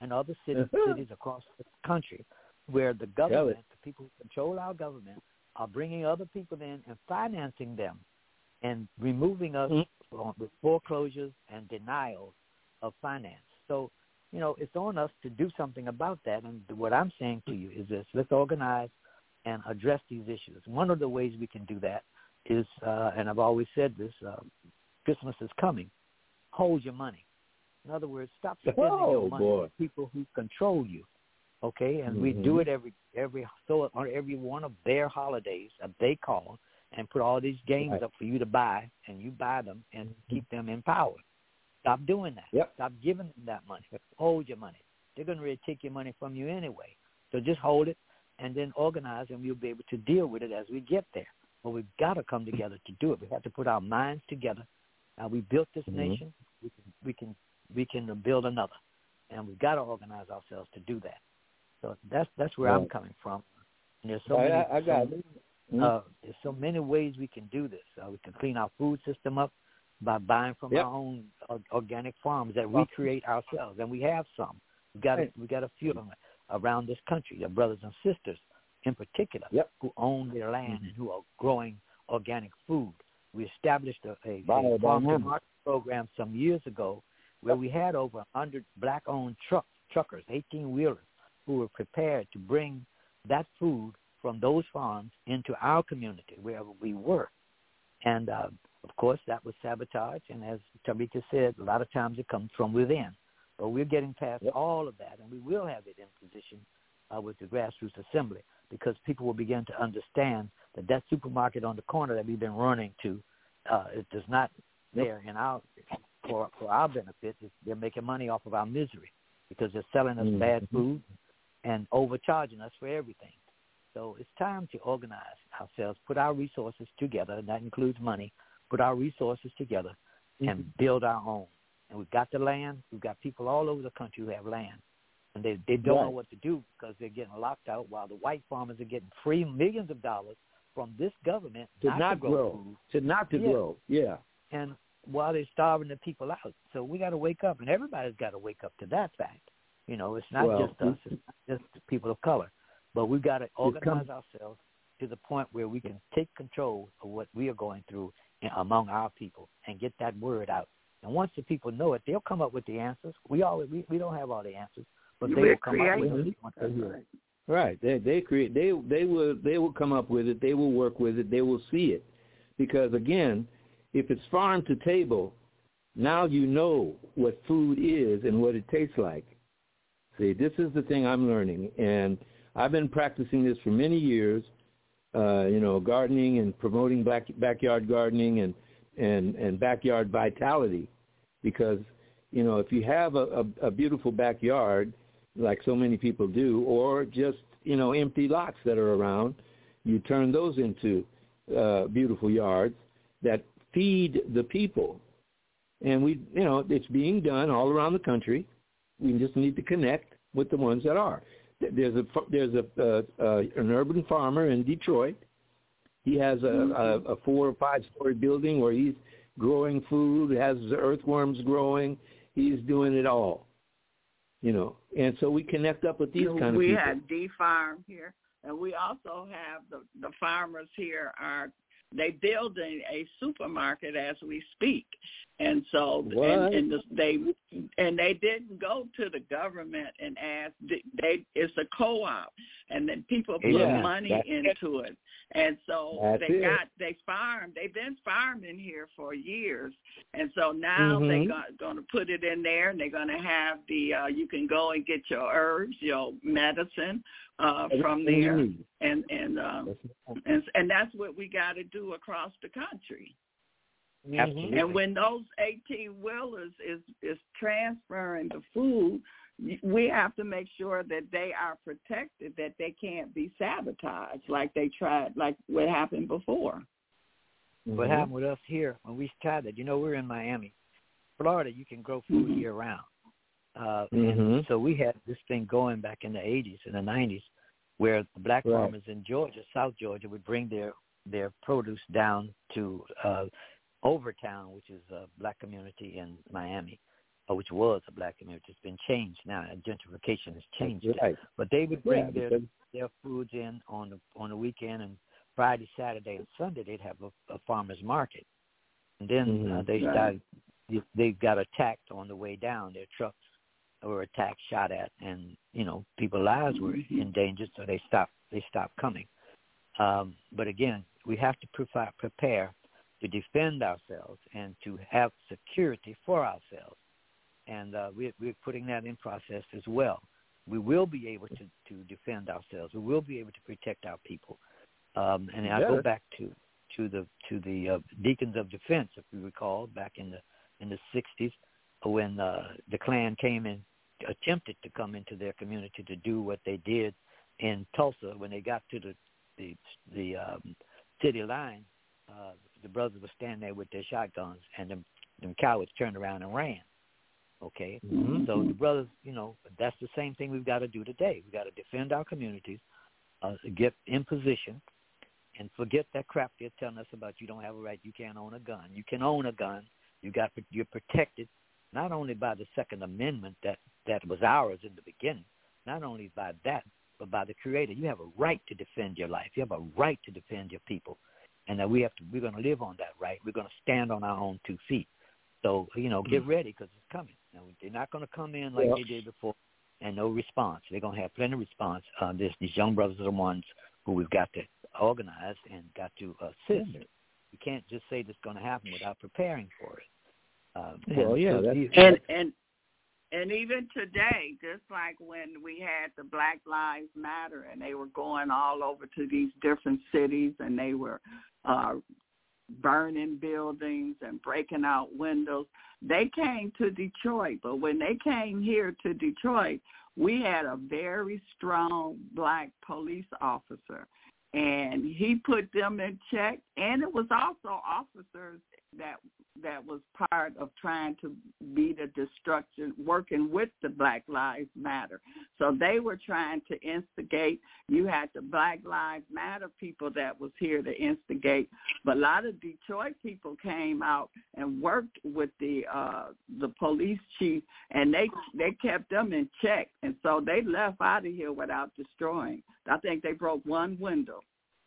and other cities, cities across the country where the government, the people who control our government, are bringing other people in and financing them and removing us mm-hmm. with foreclosures and denials of finance. So, you know, it's on us to do something about that. And what I'm saying to you is this: let's organize and address these issues. One of the ways we can do that is, uh, and I've always said this, uh, Christmas is coming. Hold your money. In other words, stop spending oh, your money boy. on people who control you. Okay, and mm-hmm. we do it every every so on every one of their holidays that they call and put all these games right. up for you to buy, and you buy them and keep them in power. Stop doing that. Yep. Stop giving them that money. Hold your money. They're going to really take your money from you anyway. So just hold it and then organize, and we'll be able to deal with it as we get there. But we've got to come together to do it. We have to put our minds together. Uh, we built this mm-hmm. nation. We can, we can we can build another, and we've got to organize ourselves to do that. So that's that's where right. I'm coming from. And there's so I, many. I, I got so, it. Mm-hmm. uh, there's so many ways we can do this. Uh, we can clean our food system up by buying from yep. our own uh, organic farms that we create ourselves, and we have some. We got a, we got a few of them around this country. Our brothers and sisters, in particular, yep. who own their land mm-hmm. and who are growing organic food. We established a, a, a farm to market program some years ago where we had over one hundred black-owned truck, truckers, eighteen-wheelers, who were prepared to bring that food from those farms into our community, wherever we were. And, uh, of course, that was sabotage. And as Tarika said, a lot of times it comes from within. But we're getting past yep. all of that, and we will have it in position uh, with the grassroots assembly, because people will begin to understand that that supermarket on the corner that we've been running to uh, it does not there in our for for our benefit. It's, they're making money off of our misery because they're selling us mm-hmm. bad food and overcharging us for everything. So it's time to organize ourselves, put our resources together, and that includes money, put our resources together mm-hmm. and build our own. And we've got the land. We've got people all over the country who have land. And they, they don't right. know what to do because they're getting locked out while the white farmers are getting free millions of dollars from this government to not, not to grow, grow. Food. To not to yeah. grow, yeah. And while they're starving the people out. So we got to wake up, and everybody's got to wake up to that fact. You know, it's not well, just us. It's not just the people of color. But we've got to organize ourselves to the point where we can take control of what we are going through in, among our people and get that word out. And once the people know it, they'll come up with the answers. We always we, we don't have all the answers, but they will come up with them. Right. right. They they create they they will they will come up with it. They will work with it. They will see it, because again, if it's farm to table, now you know what food is and what it tastes like. See, this is the thing I'm learning, and I've been practicing this for many years. Uh, you know, gardening and promoting back, backyard gardening and, and, and backyard vitality, because, you know, if you have a, a, a beautiful backyard, like so many people do, or just, you know, empty lots that are around, you turn those into uh, beautiful yards that feed the people. And we, you know, it's being done all around the country. We just need to connect with the ones that are. There's a there's a uh, uh, an urban farmer in Detroit. He has a, a, a four or five story building where he's growing food, has earthworms growing. He's doing it all, you know. And so we connect up with these kind of we people. We have D Farm here, and we also have the the farmers here are they building a supermarket as we speak. And so, what? and, and the, they and they didn't go to the government and ask. They it's a co-op, and then people put yeah, money into it. it. And so that's they it. got they farmed. They've been farming here for years, and so now mm-hmm. they're going to put it in there, and they're going to have the uh, you can go and get your herbs, your medicine uh, from there, and and, um, and and that's what we got to do across the country. Absolutely. And when those eighteen-wheelers is, is transferring the food, we have to make sure that they are protected, that they can't be sabotaged like they tried, like what happened before. Mm-hmm. What happened with us here when we tried that, you know, we're in Miami. Florida, you can grow food mm-hmm. year-round. Uh, mm-hmm. And so we had this thing going back in the eighties and the nineties where the black right. farmers in Georgia, South Georgia, would bring their, their produce down to uh, Overtown, which is a black community in Miami, which was a black community. It's been changed now. Gentrification has changed right. it. But they would bring yeah, their, because... their foods in on the on the weekend, and Friday, Saturday, and Sunday they'd have a, a farmer's market. And then mm-hmm. uh, they started, they got attacked on the way down. Their trucks were attacked, shot at, and, you know, people's lives were endangered, so they stopped, they stopped coming. Um, but again, we have to pre- prepare to defend ourselves and to have security for ourselves. And uh, we're, we're putting that in process as well. We will be able to, to defend ourselves. We will be able to protect our people. Um, and I go back to, to the to the uh, Deacons of Defense, if you recall, back in the in the sixties, when uh, the Klan came and attempted to come into their community to do what they did in Tulsa. When they got to the the, the um, city line, uh, the brothers were standing there with their shotguns, and them, them cowards turned around and ran. Okay, mm-hmm. So the brothers, you know, that's the same thing we've got to do today. We've got to defend our communities, uh, get in position, and forget that crap they're telling us about you don't have a right, you can't own a gun. You can own a gun. You got, you're protected not only by the Second Amendment that, that was ours in the beginning, not only by that, but by the Creator. You have a right to defend your life. You have a right to defend your people. And that we have to, we're going to live on that right. We're going to stand on our own two feet. So, you know, get ready because it's coming. Now, they're not going to come in like yeah. they did before and no response. They're going to have plenty of response. Uh, this, these young brothers are the ones who we've got to organize and got to assist. You can't just say this is going to happen without preparing for it. Um, well, yeah. So that's, these, and, and, and even today, just like when we had the Black Lives Matter and they were going all over to these different cities and they were uh, burning buildings and breaking out windows, they came to Detroit. But when they came here to Detroit, we had a very strong black police officer, and he put them in check. And it was also officers that that was part of trying to be the destruction, working with the Black Lives Matter. So they were trying to instigate. You had the Black Lives Matter people that was here to instigate, but a lot of Detroit people came out and worked with the uh, the police chief, and they they kept them in check. And so they left out of here without destroying. I think they broke one window.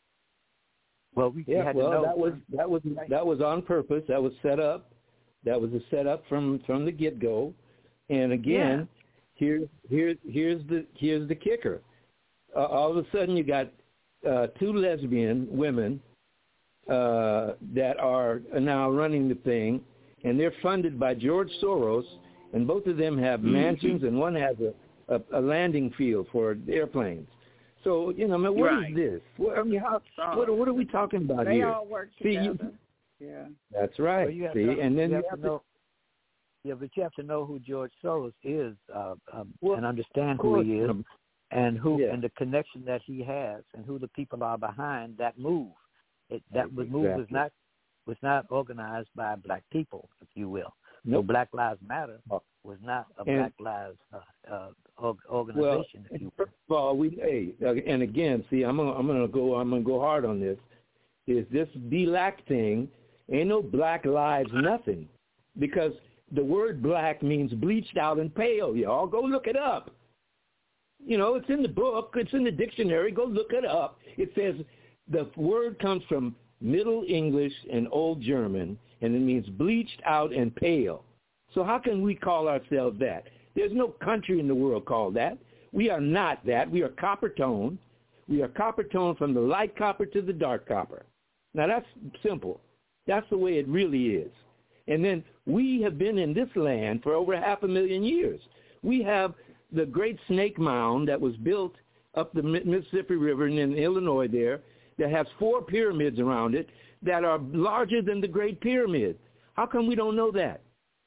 Well, we yeah, had well, to know. that was that was that was on purpose. That was set up. That was a setup from, from the get go. And again, yeah. here here here's the here's the kicker. Uh, all of a sudden, you got uh, two lesbian women uh, that are now running the thing, and they're funded by George Soros. And both of them have mm-hmm. mansions, and one has a, a, a landing field for airplanes. So, you know, I mean, what right. is this? What, I mean, how, what, what are we talking about they here? They all work See, together. You, yeah. That's right. Well, you have See, to, and then you you have, have to know. Yeah, but you have to know who George Soros is uh, um, well, and understand who he is, and who yeah. and the connection that he has, and who the people are behind that move. It, that exactly. move was not was not organized by black people, if you will. Nope. So Black Lives Matter was not a and, Black Lives uh, uh, organization. Well, if you first of all, we hey, and again, see, I'm gonna I'm gonna go I'm gonna go hard on this. Is this black thing? Ain't no Black Lives nothing, because the word black means bleached out and pale. Y'all go look it up. You know, it's in the book. It's in the dictionary. Go look it up. It says the word comes from Middle English and Old German, and it means bleached out and pale. So how can we call ourselves that? There's no country in the world called that. We are not that. We are copper tone. We are copper tone from the light copper to the dark copper. Now, that's simple. That's the way it really is. And then we have been in this land for over half a million years. We have the Great Snake Mound that was built up the Mississippi River and in Illinois there, that has four pyramids around it that are larger than the Great Pyramid. How come we don't know that?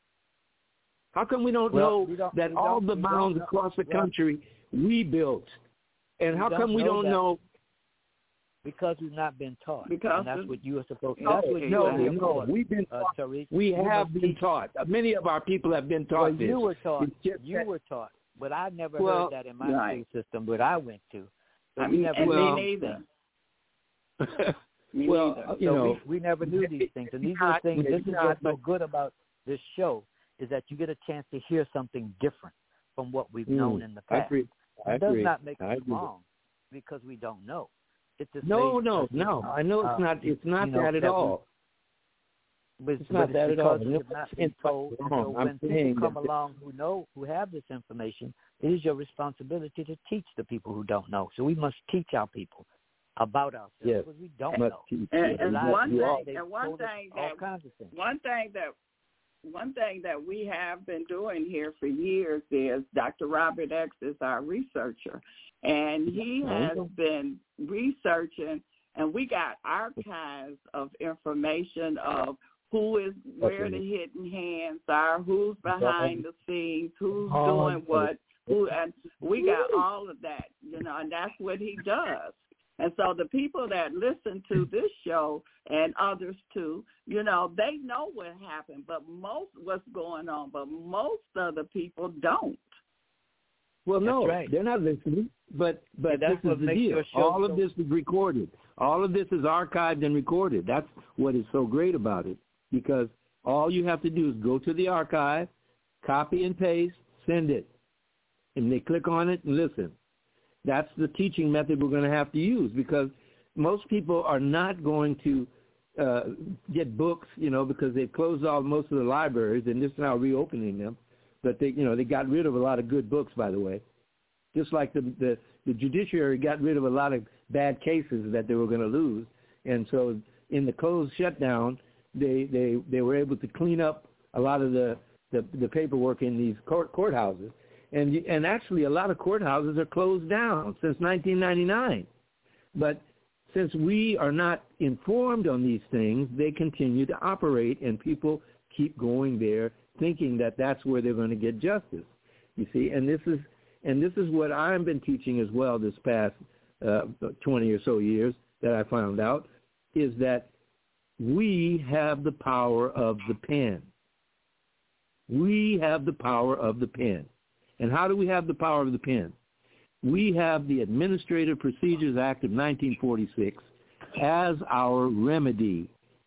How come we don't well, know we don't, that we all don't, the mounds across the country we built? And we how don't come we know don't that. know? Because we've not been taught. Because and that's what you are supposed to. No, That's what you no, are here no. for. We've been uh, taught. Tariq, we have been teach. taught. Many of our people have been taught well, this. You were taught. Just, you were taught. But I never well, heard that in my right. school system that I went to. So I we mean, never and well, me neither. me well, neither. you so know, we, we never knew these things. And these are the things, this is what's so good about this show, is that you get a chance to hear something different from what we've mm, known in the I past. agree. I it does agree. not make I us agree. wrong because we don't know. It just No, makes no, us, no. I know it's uh, not. It's not you know, that at that all. We, It's but not it's that at all. because You we know, have not it's been told. And so wrong. I'm when saying people come that- along who know, who have this information, it is your responsibility to teach the people who don't know. So we must teach our people about ourselves Yes. because we don't Must know. teach. And, and Lies, one you all- thing, they've and one told us thing all that kinds of things. one thing that one thing that we have been doing here for years is Doctor Robert X is our researcher, and he has been researching, and we got archives of information of who is where the hidden hands are, who's behind the scenes, who's doing what, who, and we got all of that, you know, and that's what he does. And so the people that listen to this show and others too, you know, they know what happened, but most what's going on, but most of the people don't. Well, no, right. they're not listening. But but And that's this what is the makes deal. your show All so- of this is recorded. All of this is archived and recorded. That's what is so great about it, because all you have to do is go to the archive, copy and paste, send it, and they click on it and listen. That's the teaching method we're going to have to use, because most people are not going to uh, get books, you know, because they've closed off most of the libraries and just now reopening them. But they, you know, they got rid of a lot of good books, by the way. Just like the the, the judiciary got rid of a lot of bad cases that they were going to lose, and so in the closed shutdown, they they they were able to clean up a lot of the the, the paperwork in these court courthouses. And and actually, a lot of courthouses are closed down since nineteen ninety-nine. But since we are not informed on these things, they continue to operate, and people keep going there thinking that that's where they're going to get justice. You see, and this is and this is what I've been teaching as well this past uh, twenty or so years that I found out, is that we have the power of the pen. We have the power of the pen. And how do we have the power of the pen? We have the Administrative Procedures Act of nineteen forty-six as our remedy.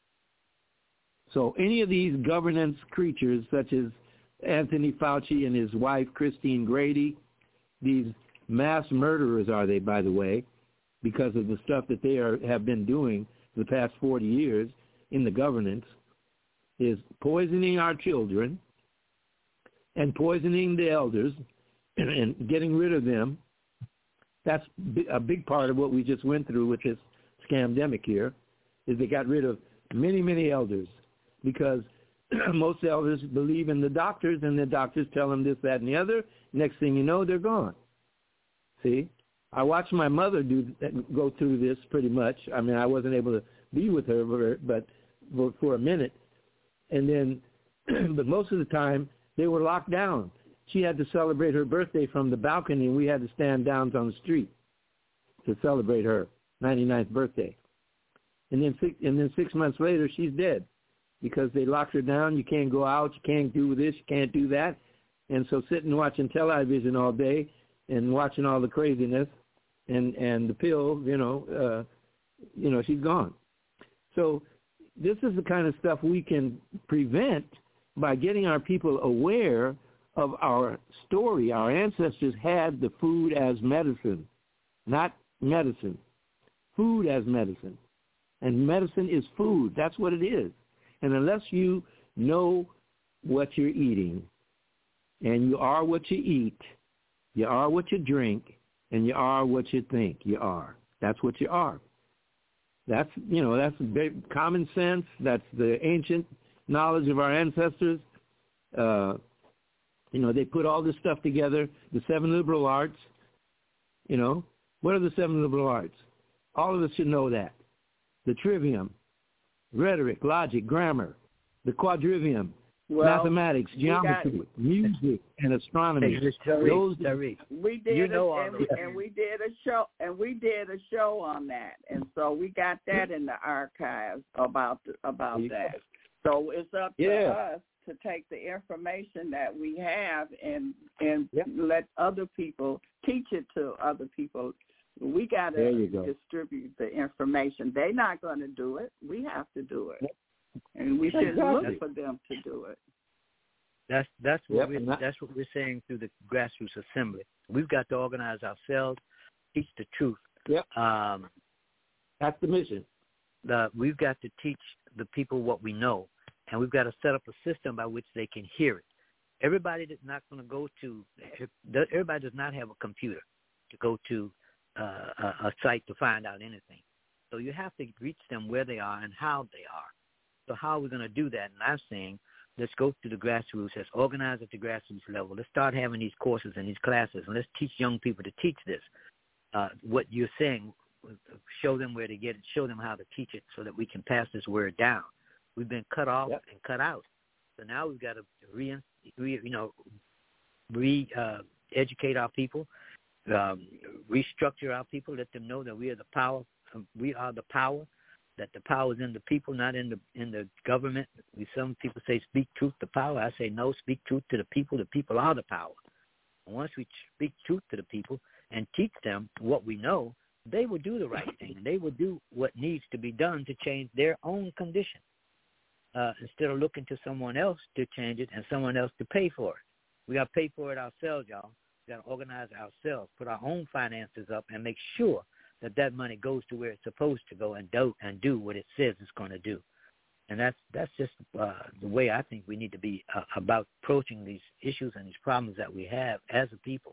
So any of these governance creatures, such as Anthony Fauci and his wife, Christine Grady, these mass murderers are they, by the way, because of the stuff that they are, have been doing for the past forty years in the governance, is poisoning our children and poisoning the elders and getting rid of them. That's a big part of what we just went through with this scamdemic here, is they got rid of many, many elders because most elders believe in the doctors, and the doctors tell them this, that, and the other. Next thing you know, they're gone. See? I watched my mother do go through this pretty much. I mean, I wasn't able to be with her, but for, for a minute. And then, but most of the time, they were locked down. She had to celebrate her birthday from the balcony, and we had to stand down on the street to celebrate her ninety-ninth birthday. And then six, and then six months later, she's dead because they locked her down. You can't go out. You can't do this. You can't do that. And so sitting watching television all day and watching all the craziness and, and the pills, you know, uh, you know, she's gone. So this is the kind of stuff we can prevent by getting our people aware of our story. Our ancestors had the food as medicine, not medicine. Food as medicine. And medicine is food. That's what it is. And unless you know what you're eating, and you are what you eat, you are what you drink, and you are what you think you are. That's what you are. That's, you know, that's common sense. That's the ancient knowledge of our ancestors. Uh, you know, they put all this stuff together, the seven liberal arts. You know, what are the seven liberal arts? All of us should know that. The trivium, rhetoric, logic, grammar, the quadrivium, well, mathematics, geometry, got, music, and astronomy. Hey, Tariq, Those, Tariq, we did you a, know and, we, and we did a show and we did a show on that, and so we got that in the archives about the, about that. So it's up yeah. to us to take the information that we have and and yep. let other people teach it to other people. We got to go. distribute the information. They're not going to do it. We have to do it. And we should exactly. look for them to do it. That's that's what Yep, we're not- that's what we're saying through the grassroots assembly. We've got to organize ourselves, teach the truth. Yep. Um, That's the mission. the, we've got to teach the people what we know, and we've got to set up a system by which they can hear it. Everybody is not going to go to. Everybody does not have a computer to go to uh, a, a site to find out anything. So you have to reach them where they are and how they are. So how are we going to do that? And I'm saying, let's go to the grassroots. Let's organize at the grassroots level. Let's start having these courses and these classes, and let's teach young people to teach this. Uh, what you're saying, show them where to get it, show them how to teach it so that we can pass this word down. We've been cut off Yep. and cut out. So now we've got to re, re you know, re uh, educate our people, um, restructure our people, let them know that we are the power. We are the power. That the power is in the people, not in the in the government. We, some people say speak truth to power. I say no, speak truth to the people. The people are the power. And once we speak truth to the people and teach them what we know, they will do the right thing. They will do what needs to be done to change their own condition uh, instead of looking to someone else to change it and someone else to pay for it. We got to pay for it ourselves, y'all. We got to organize ourselves, put our own finances up, and make sure that that money goes to where it's supposed to go and do and do what it says it's going to do. And that's that's just uh, the way I think we need to be uh, about approaching these issues and these problems that we have as a people.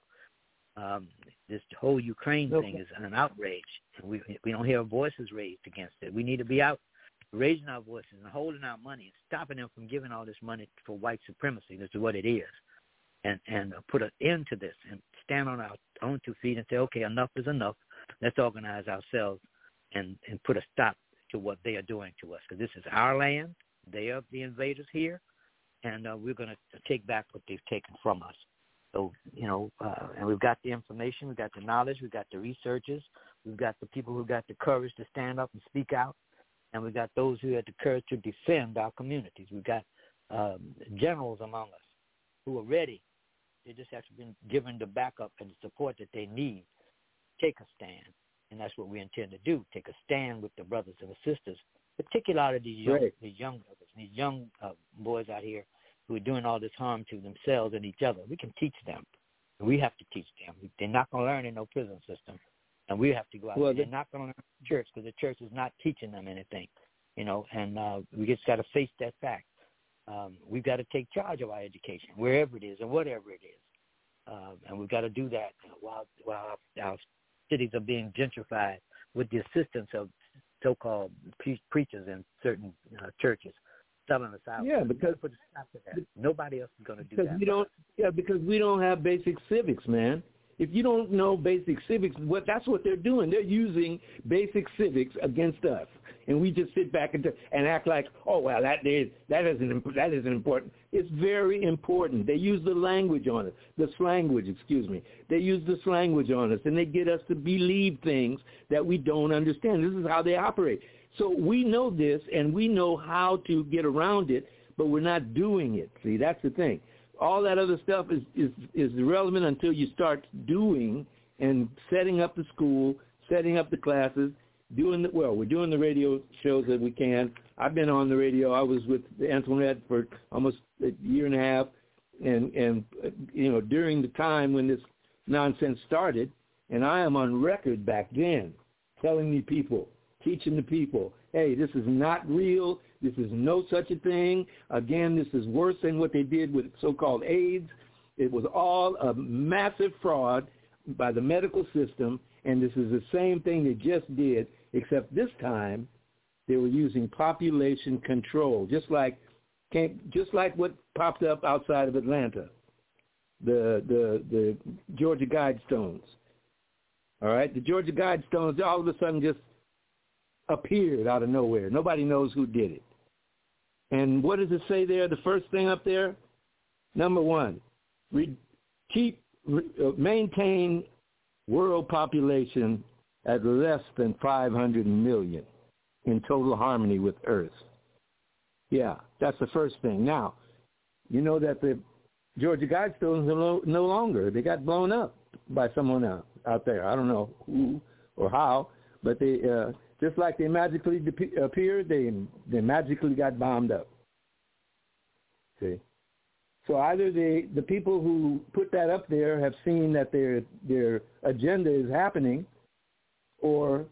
Um, this whole Ukraine Okay. thing is an outrage, and we we don't hear our voices raised against it. We need to be out raising our voices and holding our money and stopping them from giving all this money for white supremacy. This is what it is. And, and put an end to this and stand on our own two feet and say, okay, enough is enough. Let's organize ourselves and, and put a stop to what they are doing to us. Because this is our land. They are the invaders here. And uh, we're going to take back what they've taken from us. So, you know, uh, and we've got the information. We've got the knowledge. We've got the researchers. We've got the people who got the courage to stand up and speak out. And we've got those who had the courage to defend our communities. We've got um, generals among us who are ready. They just have to be given the backup and the support that they need. Take a stand, and that's what we intend to do. Take a stand with the brothers and the sisters, particularly these young, Right. these young brothers, these young uh, boys out here who are doing all this harm to themselves and each other. We can teach them. We have to teach them. They're not going to learn in no prison system, and we have to go out Well, there. the- They're not going to learn in the church because the church is not teaching them anything, you know. And uh, we just got to face that fact. Um, we've got to take charge of our education, wherever it is and whatever it is. Uh, and we've got to do that while while our, our cities are being gentrified with the assistance of so-called pre- preachers in certain uh, churches selling us out. Yeah, because put a stop to that. Nobody else is going to do because that. we don't. Yeah, because we don't have basic civics, man. If you don't know basic civics, what that's what they're doing. They're using basic civics against us, and we just sit back and and act like, oh well, that is that isn't that isn't important. It's very important. They use the language on us, the slanguage, excuse me. They use this language on us, and they get us to believe things that we don't understand. This is how they operate. So we know this, and we know how to get around it, but we're not doing it. See, that's the thing. All that other stuff is, is, is irrelevant until you start doing and setting up the school, setting up the classes, doing the, well, we're doing the radio shows that we can. I've been on the radio. I was with Antoinette for almost a year and a half, and, and you know, during the time when this nonsense started, and I am on record back then telling the people, teaching the people, hey, this is not real. This is no such a thing. Again, this is worse than what they did with so-called AIDS. It was all a massive fraud by the medical system, and this is the same thing they just did, except this time they were using population control, just like just like what popped up outside of Atlanta, the the the Georgia Guidestones. All right, the Georgia Guidestones all of a sudden just appeared out of nowhere. Nobody knows who did it. And what does it say there? The first thing up there, number one, re- keep re- uh, maintain world population at less than five hundred million in total harmony with Earth. Yeah, that's the first thing. Now, you know that the Georgia Guidestones are no, no longer. They got blown up by someone else out there. I don't know who or how, but they uh, just like they magically de- appeared, they they magically got bombed up. See, So either the, the people who put that up there have seen that their their agenda is happening, or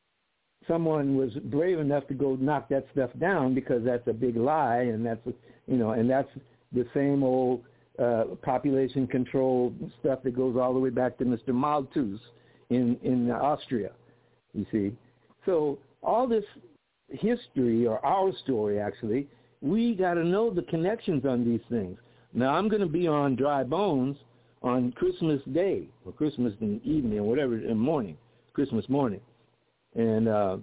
someone was brave enough to go knock that stuff down because that's a big lie, and that's you know, and that's the same old uh, population control stuff that goes all the way back to Mister Malthus in in Austria. You see, so all this history, or our story actually, we got to know the connections on these things. Now, I'm going to be on Dry Bones on Christmas Day, or Christmas in the evening, or whatever, in the morning, Christmas morning, and uh,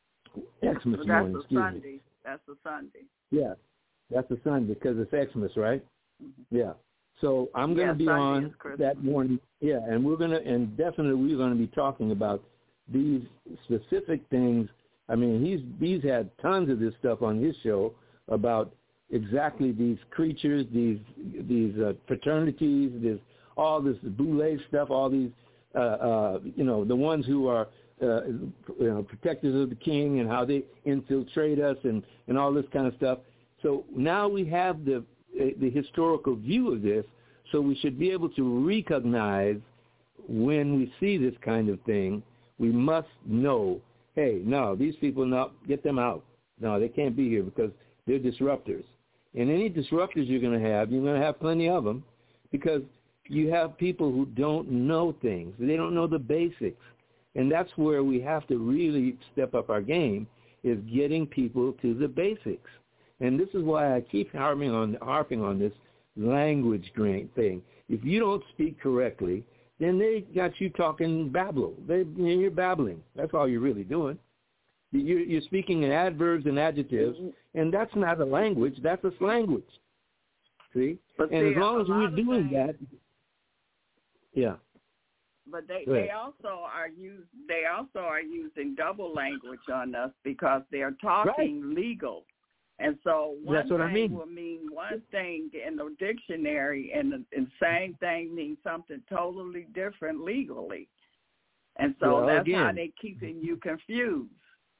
Xmas so morning, that's a excuse Sunday. me. That's a Sunday. Yeah, that's a Sunday because it's Xmas, right? Mm-hmm. Yeah. So I'm going yeah, to be Sunday on that morning. Yeah, and we're going to, and definitely we're going to be talking about these specific things. I mean, he's he's had tons of this stuff on his show about exactly these creatures, these these uh, fraternities, this all this boule stuff, all these uh, uh, you know, the ones who are uh, you know, protectors of the king, and how they infiltrate us, and, and all this kind of stuff. So now we have the the historical view of this, so we should be able to recognize when we see this kind of thing. We must know, hey, no, these people, no, get them out. No, they can't be here because they're disruptors. And any disruptors you're going to have, you're going to have plenty of them, because you have people who don't know things. They don't know the basics. And that's where we have to really step up our game, is getting people to the basics. And this is why I keep harping on, harping on this language thing. If you don't speak correctly, then they got you talking babble. They, you're babbling. That's all you're really doing. You're, you're speaking in adverbs and adjectives, and that's not a language. That's a slanguage. See? But and see, as long as we're doing things, that, yeah. But they, they also are use they also are using double language on us, because they're talking right. legal. And so one That's what thing I mean. will mean one thing in the dictionary, and the, and same thing means something totally different legally. And so well, that's again, how they're keeping you confused.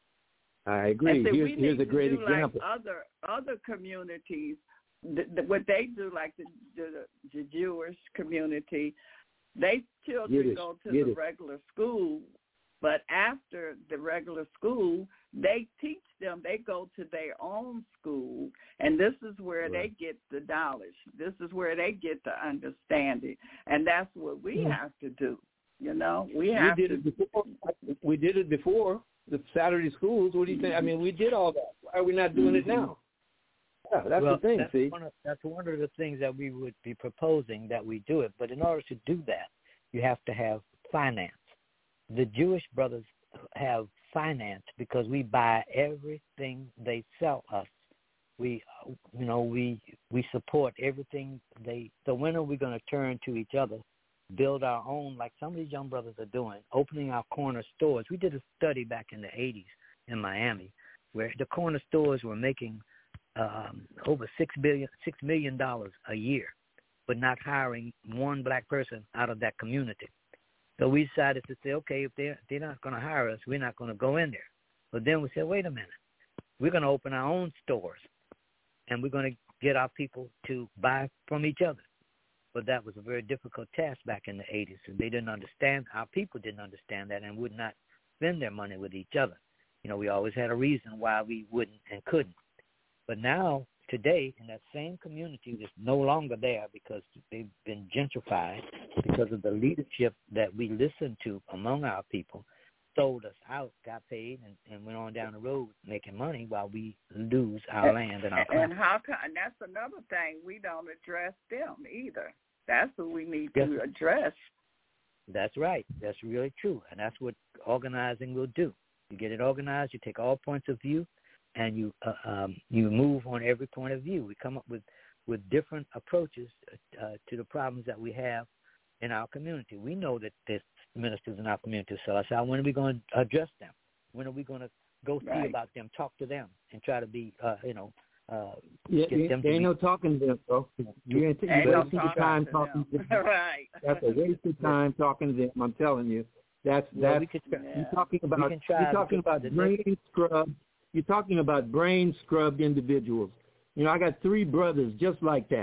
I agree. So here's here's a great example. Like other other communities, the, the, what they do, like the, the, the Jewish community, they children Yiddish, go to Yiddish. the regular school, but after the regular school, they teach them, they go to their own school, and this is where right. they get the knowledge. This is where they get the understanding, and that's what we mm-hmm. have to do. You know, we have we did to. It before. We did it before, the Saturday schools. What do you think? I mean, we did all that. Why are we not doing it now? Yeah, that's well, the thing, that's see? One of, that's one of the things that we would be proposing, that we do it. But in order to do that, you have to have finance. The Jewish brothers have finance because we buy everything they sell us. We, you know, we we support everything they. So when are we going to turn to each other, build our own, like some of these young brothers are doing, opening our corner stores? We did a study back in the eighties in Miami, where the corner stores were making um, over six billion, six million dollars a year, but not hiring one black person out of that community. So we decided to say, okay, if they're, they're not going to hire us, we're not going to go in there. But then we said, wait a minute, we're going to open our own stores, and we're going to get our people to buy from each other. But that was a very difficult task back in the eighties, and they didn't understand, our people didn't understand that, and would not spend their money with each other. You know, we always had a reason why we wouldn't and couldn't. But now, today, in that same community that's no longer there because they've been gentrified because of the leadership that we listened to among our people, sold us out, got paid, and, and went on down the road making money while we lose our and, land and our and how come, and that's another thing, we don't address them either. That's what we need yes. to address. That's right. That's really true, and that's what organizing will do. You get it organized, you take all points of view, and you uh, um, you move on every point of view. We come up with, with different approaches uh, to the problems that we have in our community. We know that there's ministers in our community sell us out. When are we going to address them? When are we going to go see right. about them, talk to them, and try to be, uh, you know, uh, yeah, get them to be... ain't no talking to them, bro. You ain't, ain't you no wasting your time to talking to them. Right. That's a waste of time talking to them, I'm telling you. That's, well, that's, we could, you're yeah. talking about, you're talking about brain scrub. You're talking about brain scrubbed individuals. You know, I got three brothers just like that.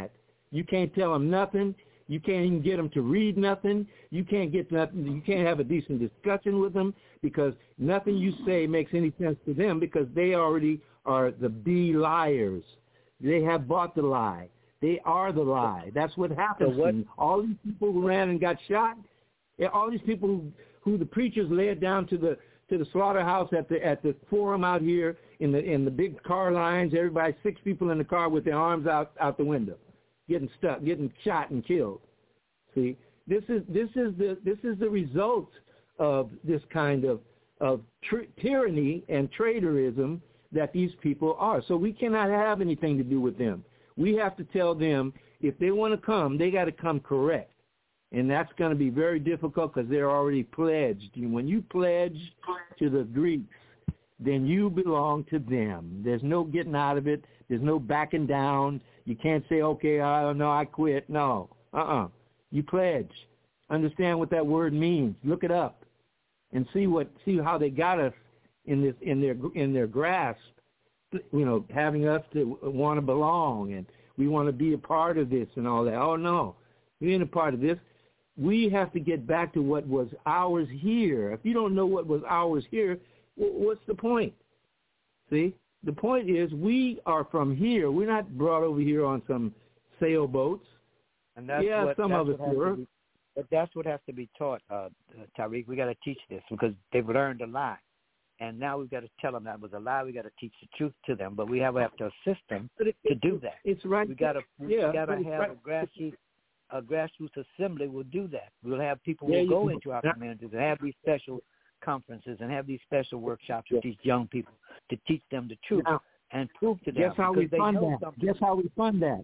You can't tell them nothing. You can't even get them to read nothing. You can't get nothing. You can't have a decent discussion with them because nothing you say makes any sense to them because they already are the B liars. They have bought the lie. They are the lie. That's what happens. So what, all these people who ran and got shot, all these people who, who the preachers led down to the to the slaughterhouse at the at the forum out here in the in the big car lines. Everybody, six people in the car with their arms out, out the window, getting stuck, getting shot and killed. See, this is this is the this is the result of this kind of of tr- tyranny and traitorism that these people are. So we cannot have anything to do with them. We have to tell them if they want to come, they got to come correct. And that's going to be very difficult because they're already pledged. And when you pledge to the Greeks, then you belong to them. There's no getting out of it. There's no backing down. You can't say, okay, I don't know, I quit. No, uh-uh. You pledge. Understand what that word means. Look it up and see what see how they got us in this in their in their grasp. You know, having us to want to belong and we want to be a part of this and all that. Oh, no, we ain't a part of this. We have to get back to what was ours here. If you don't know what was ours here, what's the point? See, the point is we are from here. We're not brought over here on some sailboats. And that's yeah, what, some that's of us were. Be, but that's what has to be taught, uh, Tariq. We got to teach this because they've learned a lie. And now we've got to tell them that was a lie. We got to teach the truth to them, but we have, we have to assist them it, to do that. It's right. We got to yeah, we got to have right. a grassroots a grassroots assembly. Will do that. We'll have people yeah, who will go you, into our yeah. communities and have these special conferences and have these special workshops with these young people to teach them the truth now, and prove to them. Guess how we fund that? Something. Guess how we fund that?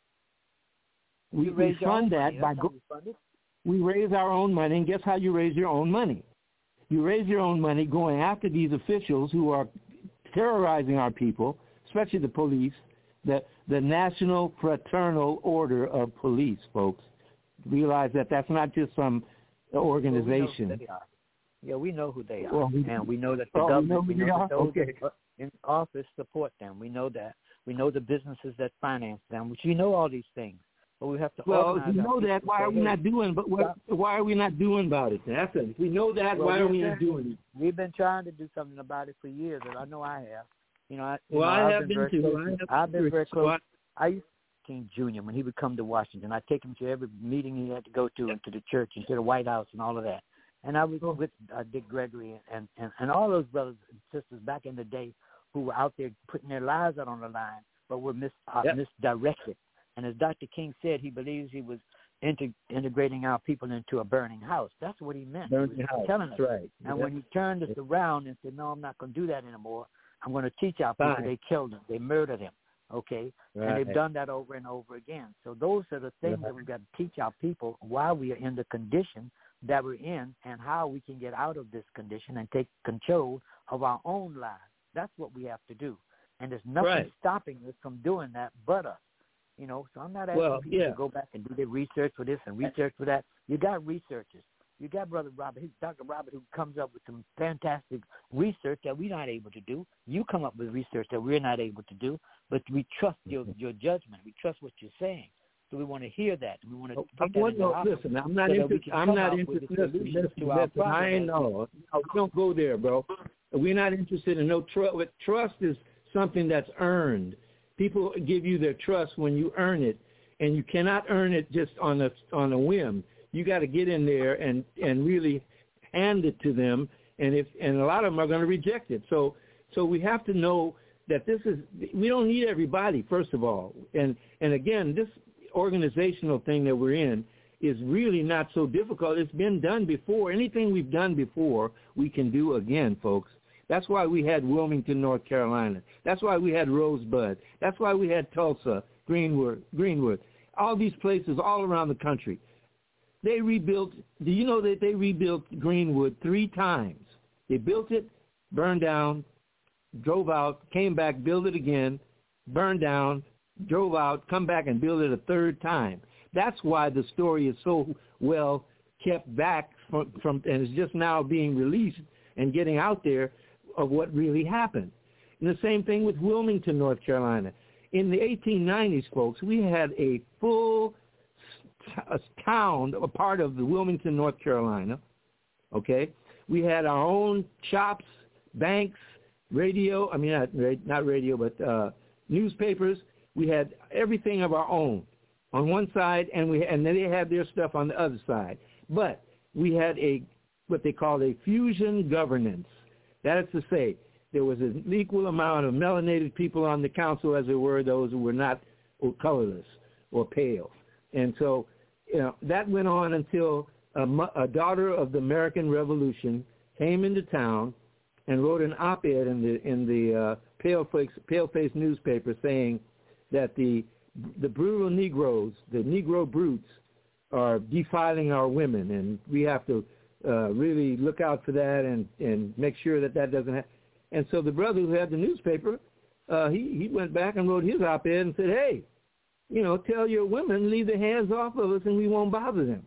We, we fund that by go- we raise our own money, and guess how you raise your own money? You raise your own money going after these officials who are terrorizing our people, especially the police, the, the National Fraternal Order of Police, folks. Realize that that's not just some organization. Well, we yeah, we know who they are. Well, we, and we know that the oh, government, we know, we know that those okay. that in office support them. We know that. We know the businesses that finance them, which we know all these things. But we have to well, if we know that, why are we not doing? But what, why are we not doing about it? That's it. If we know that, well, why are we not doing it? We've been trying to do something about it for years, and I know I have. You know, I, you well, know, I I've have been, been very too. close. I have I've been very close. So I, I used to King Junior when he would come to Washington. I'd take him to every meeting he had to go to, and to the church, and to the White House, and all of that. And I was with uh, Dick Gregory and, and, and all those brothers and sisters back in the day who were out there putting their lives out on the line, but were mis, uh, yep. misdirected. And as Doctor King said, he believes he was integ- integrating our people into a burning house. That's what he meant. Burning he was house. telling us. That's right. And yep. when he turned us yep. around and said, no, I'm not going to do that anymore. I'm going to teach our people. Fine. They killed him. They murdered him. Okay? Right. And they've done that over and over again. So those are the things right. that we've got to teach our people why we are in the condition that we're in and how we can get out of this condition and take control of our own lives. That's what we have to do. And there's nothing right. stopping us from doing that but us. You know, so I'm not asking well, people yeah. to go back and do their research for this and research for that. You got researchers. You got Brother Robert, Doctor Robert, who comes up with some fantastic research that we're not able to do. You come up with research that we're not able to do, but we trust your your judgment. We trust what you're saying. So we want to hear that. We want to take that into our listen, I'm not so interested. I'm not interested. Listen, listen, listen, I ain't know. No, we don't go there, bro. We're not interested in no trust. Trust is something that's earned. People give you their trust when you earn it, and you cannot earn it just on a on a whim. You got to get in there and, and really hand it to them, and if and a lot of them are going to reject it. So so we have to know that this is we don't need everybody, first of all, and and again this organizational thing that we're in is really not so difficult. It's been done before. Anything we've done before, we can do again, folks. That's why we had Wilmington, North Carolina. That's why we had Rosebud. That's why we had Tulsa, Greenwood, Greenwood. All these places all around the country. They rebuilt, do you know that they rebuilt Greenwood three times? They built it, burned down, drove out, came back, built it again, burned down, drove out, come back and build it a third time. That's why the story is so well kept back from, from and is just now being released and getting out there of what really happened. And the same thing with Wilmington, North Carolina. in the eighteen nineties, folks, we had a full t- town, a part of the Wilmington, North Carolina, okay? We had our own shops, banks, radio, I mean, not, not radio, but uh, newspapers. We had everything of our own on one side, and we and then they had their stuff on the other side. But we had a what they called a fusion governance. That is to say, there was an equal amount of melanated people on the council as there were those who were not or colorless or pale. And so, you know, that went on until a, a daughter of the American Revolution came into town and wrote an op-ed in the in the uh, pale-face pale-face newspaper saying that the the brutal Negroes, the Negro brutes, are defiling our women, and we have to uh, really look out for that and, and make sure that that doesn't happen. And so the brother who had the newspaper, uh, he, he went back and wrote his op-ed and said, hey, you know, tell your women, leave their hands off of us and we won't bother them.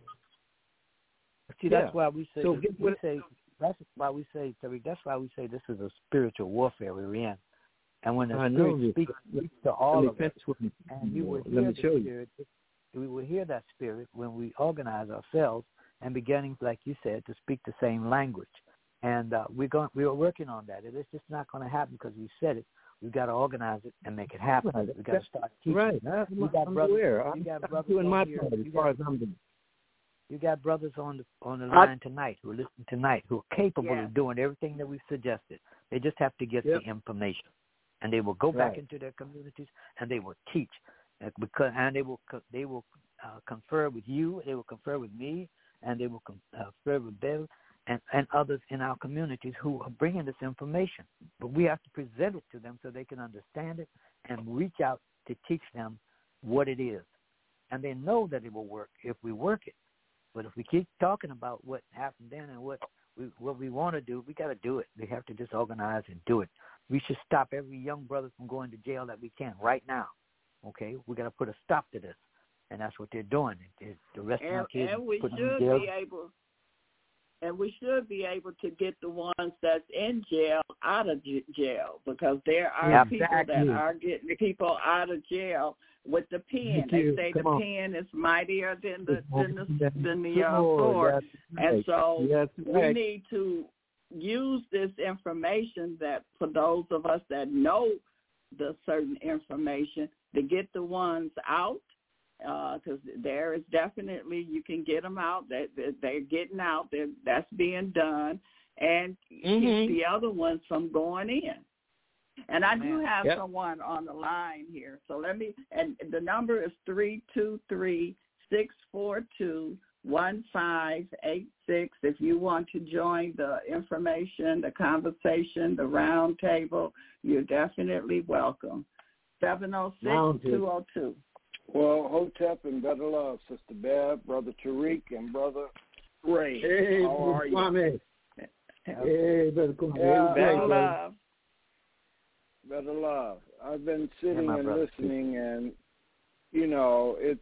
See, that's yeah. why we say, so we say, that's why we say, that's why we say this is a spiritual warfare we're in. And when the I Spirit know speaks, speaks to all of us, me, and you will let hear me the show Spirit, you. we will hear that Spirit when we organize ourselves and beginning, like you said, to speak the same language. And uh, we're going, we are working on that. It's just not going to happen because we said it. We've got to organize it and make it happen. Right. We've got to start teaching. Right. You got I'm brothers, aware. You got I'm brothers doing my here. part as you far got, as I'm doing. You got brothers on the on the line I, tonight who are listening tonight who are capable yeah. of doing everything that we've suggested. They just have to get yep. the information. And they will go right. back into their communities, and they will teach, uh, because, and they will they will uh, confer with you, they will confer with me, and they will confer with Bill and, and others in our communities who are bringing this information. But we have to present it to them so they can understand it and reach out to teach them what it is. And they know that it will work if we work it. But if we keep talking about what happened then and what we, what we want to do, we got to do it. We have to just organize and do it. We should stop every young brother from going to jail that we can right now. Okay, we got to put a stop to this, and that's what they're doing. It, the rest and, of our kids and we putting should them in jail. be able, and we should be able to get the ones that's in jail out of j- jail because there are yeah, people exactly. that are getting people out of jail with the pen. They say Come the on. pen is mightier than the than the than the uh, sword, right. and so right. we need to use this information that for those of us that know the certain information to get the ones out, because uh, there is definitely, you can get them out, that they're, they're getting out, they're, that's being done, and mm-hmm. keep the other ones from going in. And I do have yep. someone on the line here, so let me, and the number is three two three, six four two, one five eight six. If you want to join the information, the conversation, the round table, you're definitely welcome. seven oh six, two oh two. Well, Hotep and better love, Sister Bev, Brother Tariq, and Brother Ray. Hey, how are you? Kwame. Hey, Brother Kwame. Yeah, better hey, love. Better love. I've been sitting and brother. listening, and, you know, it's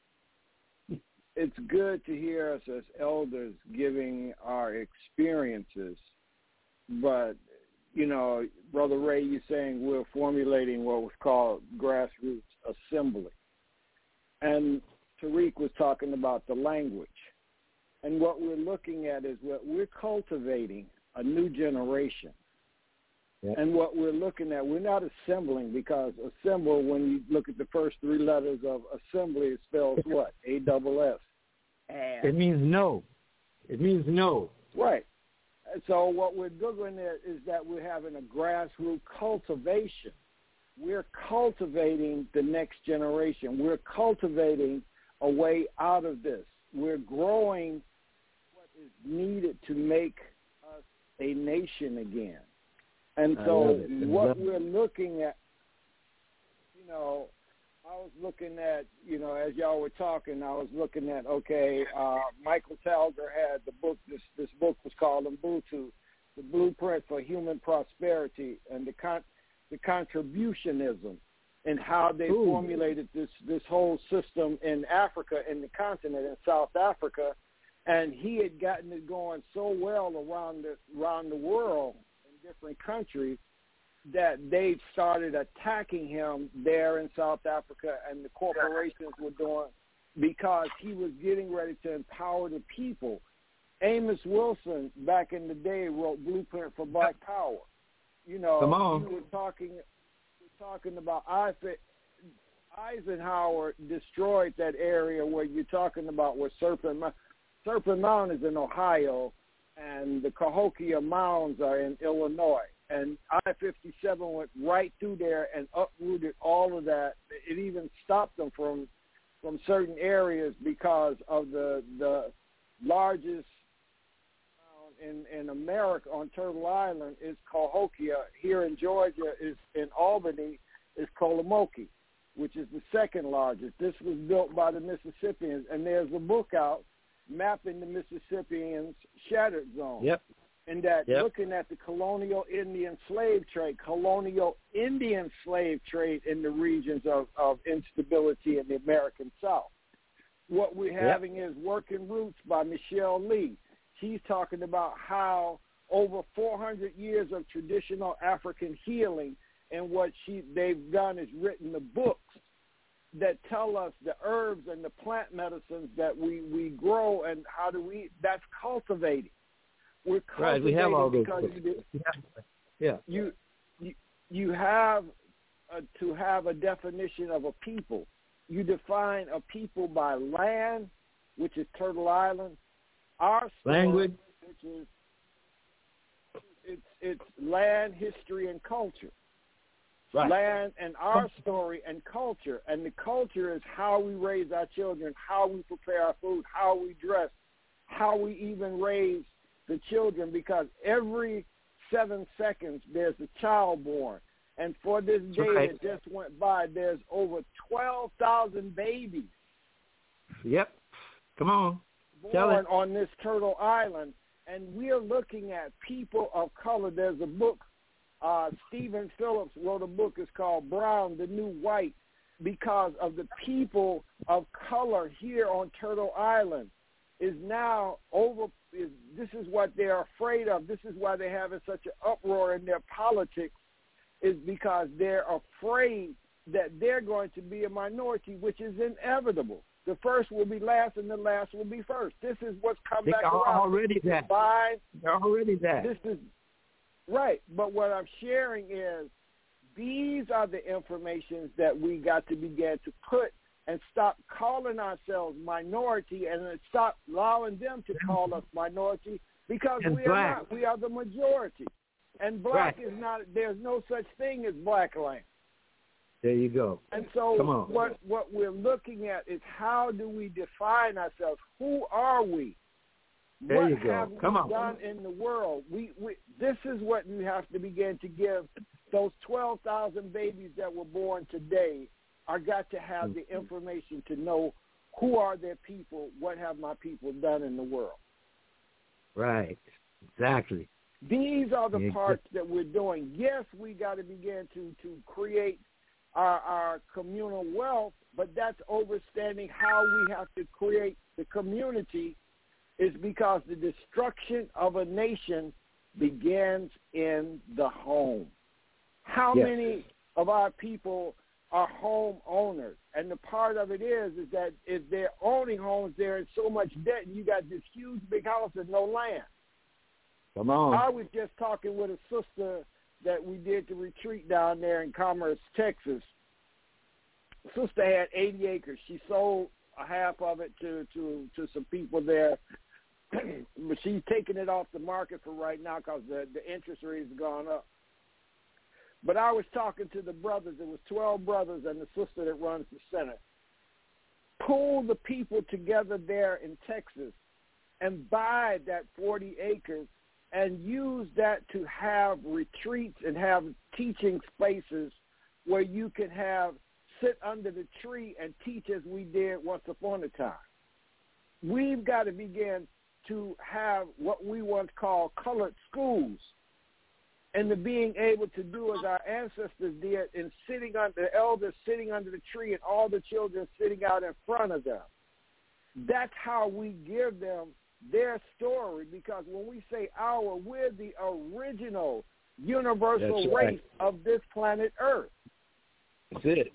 it's good to hear us as elders giving our experiences. But, you know, Brother Ray, you're saying we're formulating what was called grassroots assembly. And Tariq was talking about the language. And what we're looking at is what we're cultivating a new generation. Yeah. And what we're looking at, we're not assembling, because assemble, when you look at the first three letters of assembly, it spells what? A double S. It means no. It means no. Right. So what we're doing there is that we're having a grassroots cultivation. We're cultivating the next generation. We're cultivating a way out of this. We're growing what is needed to make us a nation again. And so what we're looking at, you know, I was looking at, you know, as y'all were talking, I was looking at, okay, uh, Michael Talger had the book, this this book was called Ubuntu, The Blueprint for Human Prosperity, and the con- the contributionism, and how they Ooh. formulated this, this whole system in Africa, in the continent, in South Africa, and he had gotten it going so well around the, around the world in different countries that they started attacking him there in South Africa, and the corporations were doing because he was getting ready to empower the people. Amos Wilson, back in the day, wrote Blueprint for Black Power. You know, Come on. we were talking, we were talking about Eisenhower destroyed that area where you're talking about where Serpent Mound, Serpent Mound is in Ohio, and the Cahokia Mounds are in Illinois. And I fifty-seven went right through there and uprooted all of that. It even stopped them from from certain areas because of the the largest town in, in America on Turtle Island is Cahokia. Here in Georgia is in Albany is Kolomoki, which is the second largest. This was built by the Mississippians, and there's a book out mapping the Mississippians' shattered zone. Yep. And that yep. looking at the colonial Indian slave trade, colonial Indian slave trade in the regions of, of instability in the American South. What we're having yep. is Working Roots by Michelle Lee. She's talking about how over four hundred years of traditional African healing, and what she they've done is written the books that tell us the herbs and the plant medicines that we, we grow and how do we, that's cultivating. We're right, we have all those because books. you, yeah. you, you, you have a, to have a definition of a people. You define a people by land, which is Turtle Island, our story, language, which is it's, it's land, history, and culture. Right. Land and our story and culture. And the culture is how we raise our children, how we prepare our food, how we dress, how we even raise the children, because every seven seconds there's a child born. And for this day right. that just went by, there's over twelve thousand babies. Yep. Come on. Born on this Turtle Island. And we're looking at people of color. There's a book. Uh, Stephen Phillips wrote a book. It's called Brown, the New White, because of the people of color here on Turtle Island is now over. Is, this is what they're afraid of. This is why they're having such an uproar in their politics, is because they're afraid that they're going to be a minority, which is inevitable. The first will be last and the last will be first. This is what's come they're back around. Already that. By, they're already that. This is right, but what I'm sharing is these are the informations that we got to begin to put and stop calling ourselves minority and stop allowing them to call us minority, because and we black. are not. We are the majority. And black right. is not, there's no such thing as black land. There you go. And so Come on. what what we're looking at is how do we define ourselves? Who are we? There what you go. have Come we on. done in the world? We, we this is what you have to begin to give those twelve thousand babies that were born today. Are got to have the information to know who are their people, what have my people done in the world. Right. Exactly. These are the yeah. parts that we're doing. Yes, we got to begin to to create our our communal wealth, but that's understanding how we have to create the community. Is because the destruction of a nation begins in the home. How yes. many of our people are home owners? And the part of it is is that if they're owning homes, they're in so much debt, and you got this huge big house and no land. Come on. I was just talking with a sister that we did the retreat down there in Commerce, Texas. Sister had eighty acres. She sold a half of it to, to, to some people there. But she's taking it off the market for right now because the, the interest rate has gone up. But I was talking to the brothers. It was twelve brothers and the sister that runs the center. Pull the people together there in Texas and buy that forty acres and use that to have retreats and have teaching spaces where you can have sit under the tree and teach as we did once upon a time. We've got to begin to have what we once called colored schools, and the being able to do as our ancestors did in sitting under the elders sitting under the tree and all the children sitting out in front of them. That's how we give them their story, because when we say our, we're the original universal That's race right. of this planet Earth. That's it.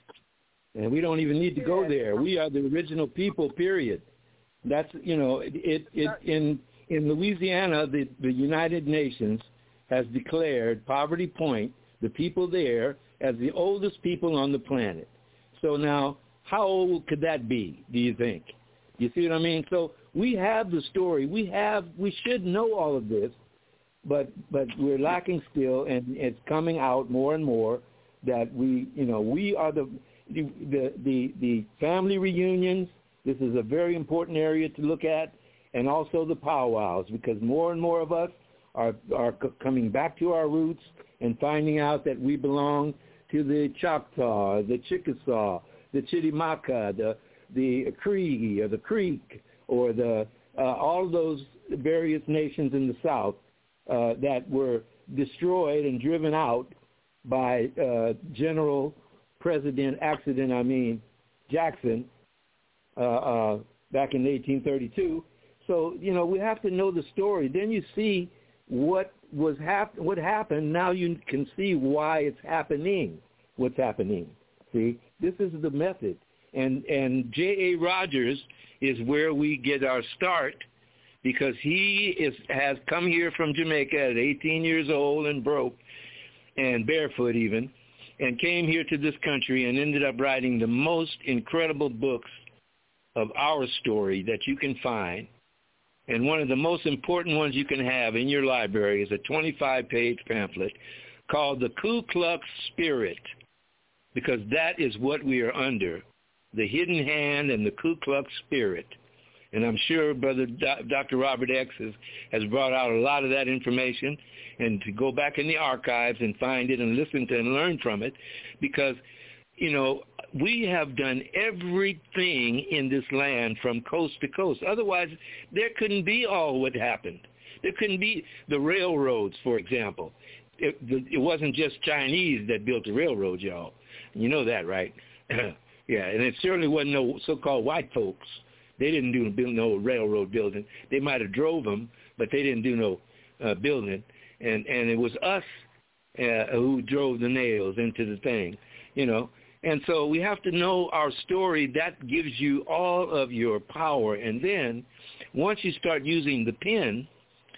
And we don't even need to go there. We are the original people, period. That's, you know, it, it, it in in Louisiana, the, the United Nations has declared Poverty Point, the people there, as the oldest people on the planet. So now, how old could that be, do you think? You see what I mean? So we have the story. We have, we should know all of this, but but we're lacking still, and it's coming out more and more that we, you know, we are the the the the, the family reunions. This is a very important area to look at, and also the powwows, because more and more of us are are coming back to our roots and finding out that we belong to the Choctaw, the Chickasaw, the Chitimacha, the the Cree or the Creek, or the uh, all of those various nations in the South uh, that were destroyed and driven out by uh, General President Accident, I mean Jackson, uh, uh, back in eighteen thirty-two. So you know we have to know the story. Then you see what was hap- what happened. Now you can see why it's happening. What's happening? See, this is the method. And and J A. Rogers is where we get our start, because he is has come here from Jamaica at eighteen years old and broke and barefoot even, and came here to this country and ended up writing the most incredible books of our story that you can find. And one of the most important ones you can have in your library is a twenty-five page pamphlet called The Ku Klux Spirit, because that is what we are under. The hidden hand and the Ku Klux Spirit. And I'm sure Brother Doctor Robert X has, has brought out a lot of that information, and to go back in the archives and find it and listen to and learn from it, because, you know, we have done everything in this land from coast to coast. Otherwise, there couldn't be all what happened. There couldn't be the railroads, for example. It, it wasn't just Chinese that built the railroad, y'all. You know that, right? Yeah, and it certainly wasn't no so-called white folks. They didn't do build no railroad building. They might have drove them, but they didn't do no uh, building. And and it was us uh, who drove the nails into the thing, you know. And so we have to know our story. That gives you all of your power. And then once you start using the pen,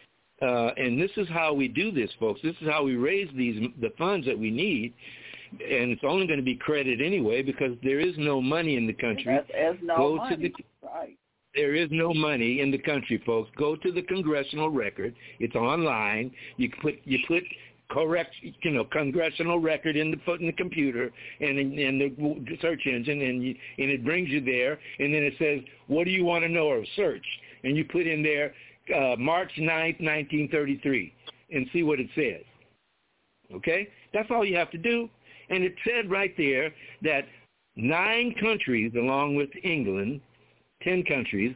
uh, and this is how we do this, folks. This is how we raise these the funds that we need. And it's only going to be credit anyway, because there is no money in the country. There's, there's no Go money. to the, right. There is no money in the country, folks. Go to the Congressional Record. It's online. You put you put correct, you know, Congressional Record in the foot in the computer and in, in the search engine, and you, and it brings you there. And then it says, "What do you want to know?" or search, and you put in there uh, March ninth, nineteen thirty-three, and see what it says. Okay, that's all you have to do. And it said right there that nine countries, along with England, ten countries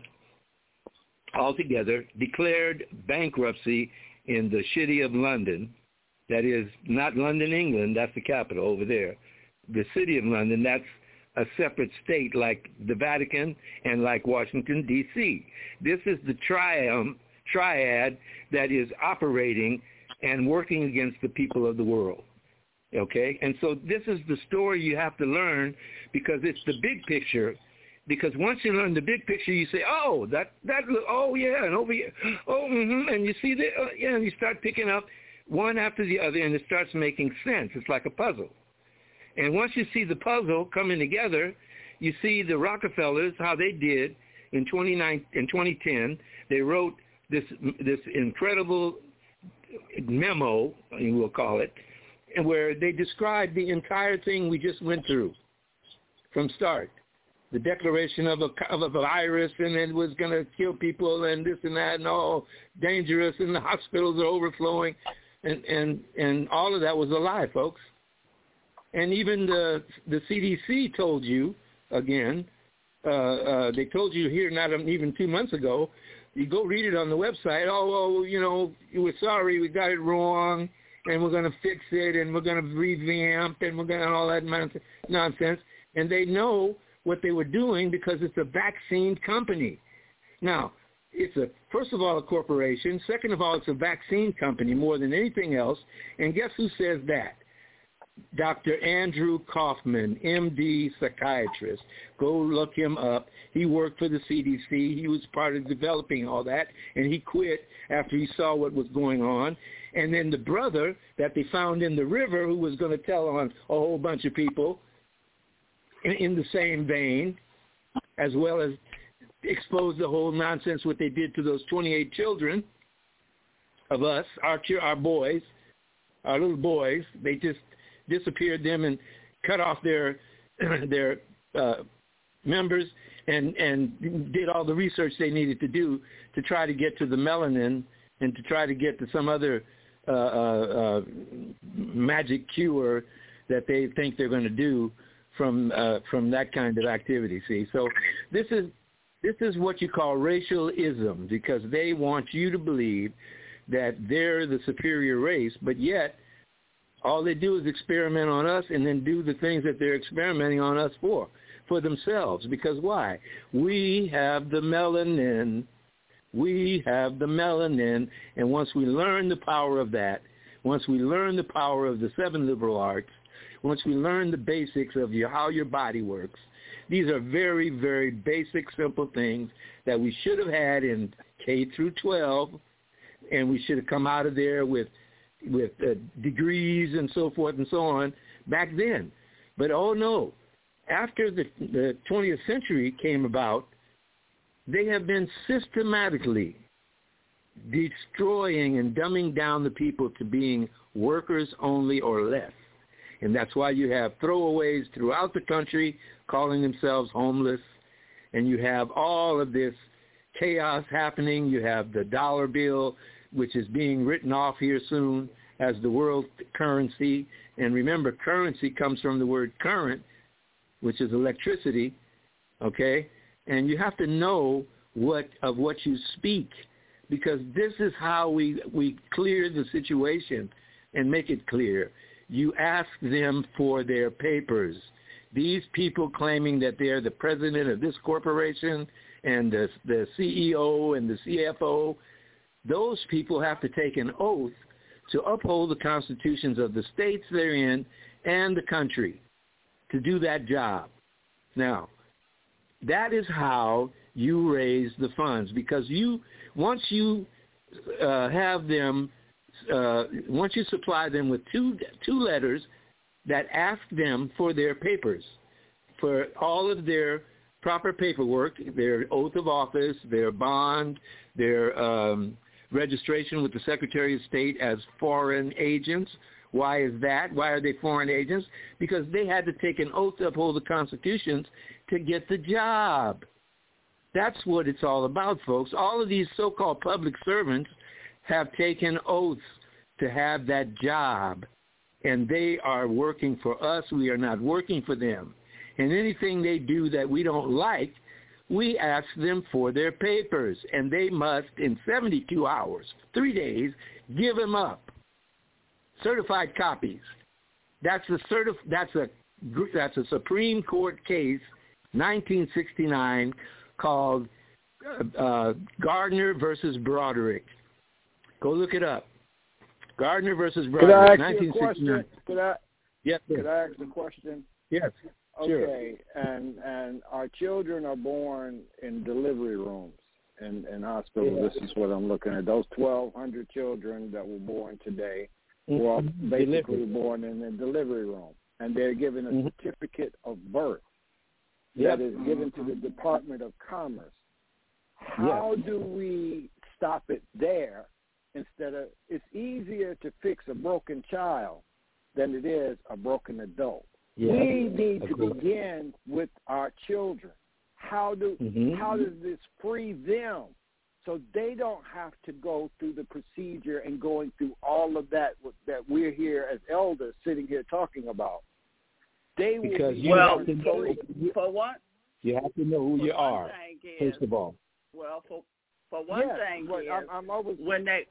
altogether, declared bankruptcy in the city of London. That is not London, England. That's the capital over there. The city of London, that's a separate state like the Vatican and like Washington, D C This is the trium, triad that is operating and working against the people of the world. Okay, and so this is the story you have to learn, because it's the big picture. Because once you learn the big picture, you say, "Oh, that that oh yeah," and over here, oh, mm-hmm, and you see the uh, yeah, and you start picking up one after the other, and it starts making sense. It's like a puzzle. And once you see the puzzle coming together, you see the Rockefellers, how they did in twenty-nine in twenty ten. They wrote this this incredible memo, we'll call it, and where they described the entire thing we just went through from start. The declaration of a, of a virus, and it was going to kill people, and this and that, and all dangerous, and the hospitals are overflowing, and, and, and all of that was a lie, folks. And even the the C D C told you, again, uh, uh, they told you here not even two months ago, you go read it on the website, oh, oh you know, we're sorry, we got it wrong, and we're going to fix it, and we're going to revamp, and we're going to all that nonsense. And they know what they were doing because it's a vaccine company. Now, it's a first of all a corporation. Second of all, it's a vaccine company more than anything else. And guess who says that? Doctor Andrew Kaufman, M D psychiatrist. Go look him up. He worked for the C D C. He was part of developing all that, and he quit after he saw what was going on. And then the brother that they found in the river, who was going to tell on a whole bunch of people in, in the same vein, as well as expose the whole nonsense what they did to those twenty-eight children of us, our our boys, our little boys. They just disappeared them and cut off their their uh, members and and did all the research they needed to do to try to get to the melanin and to try to get to some other uh, uh, uh, magic cure that they think they're going to do from uh, from that kind of activity. See, so this is this is what you call racialism, because they want you to believe that they're the superior race, but yet all they do is experiment on us and then do the things that they're experimenting on us for, for themselves. Because why? We have the melanin. We have the melanin. And once we learn the power of that, once we learn the power of the seven liberal arts, once we learn the basics of your, how your body works, these are very, very basic, simple things that we should have had in K through twelve, and we should have come out of there with with uh, degrees and so forth and so on back then. But oh no, after the, the twentieth century came about, they have been systematically destroying and dumbing down the people to being workers only or less. And that's why you have throwaways throughout the country calling themselves homeless, and you have all of this chaos happening. You have the dollar bill, which is being written off here soon as the world currency. And remember, currency comes from the word current, which is electricity, okay? And you have to know what of what you speak, because this is how we, we clear the situation and make it clear. You ask them for their papers. These people claiming that they're the president of this corporation and the, the C E O and the C F O, those people have to take an oath to uphold the constitutions of the states they're in and the country to do that job. Now, that is how you raise the funds, because you once you uh, have them, uh, once you supply them with two two letters that ask them for their papers, for all of their proper paperwork, their oath of office, their bond, their um, registration with the Secretary of State as foreign agents. Why is that? Why are they foreign agents? Because they had to take an oath to uphold the constitutions to get the job. That's what it's all about, folks. All of these so-called public servants have taken oaths to have that job, and they are working for us. We are not working for them. And anything they do that we don't like, we ask them for their papers, and they must, in seventy-two hours, three days, give them up. Certified copies. That's a certif- That's a that's a Supreme Court case, nineteen sixty-nine, called uh, uh, Gardner versus Broderick. Go look it up. Gardner versus Broderick. Could I ask nineteen sixty-nine. you a question? Could I? Yes. Sir. Could I ask a question? Yes. Sure. Okay, and and our children are born in delivery rooms in, in hospitals. Yeah. This is what I'm looking at. Those twelve hundred children that were born today Mm-hmm. were basically Delivery. born in a delivery room, and they're given a Mm-hmm. certificate of birth Yep. that is given to the Department of Commerce. How do we stop it there instead of, it's easier to fix a broken child than it is a broken adult. Yeah. We need to Agreed. begin with our children. How do Mhm. how does this free them so they don't have to go through the procedure and going through all of that that we're here as elders sitting here talking about? They will Because be you Well, have to know, for one, you have to know who for you one are, thing is, first of all. well, for for one yes, thing but is, I'm, I'm always when they,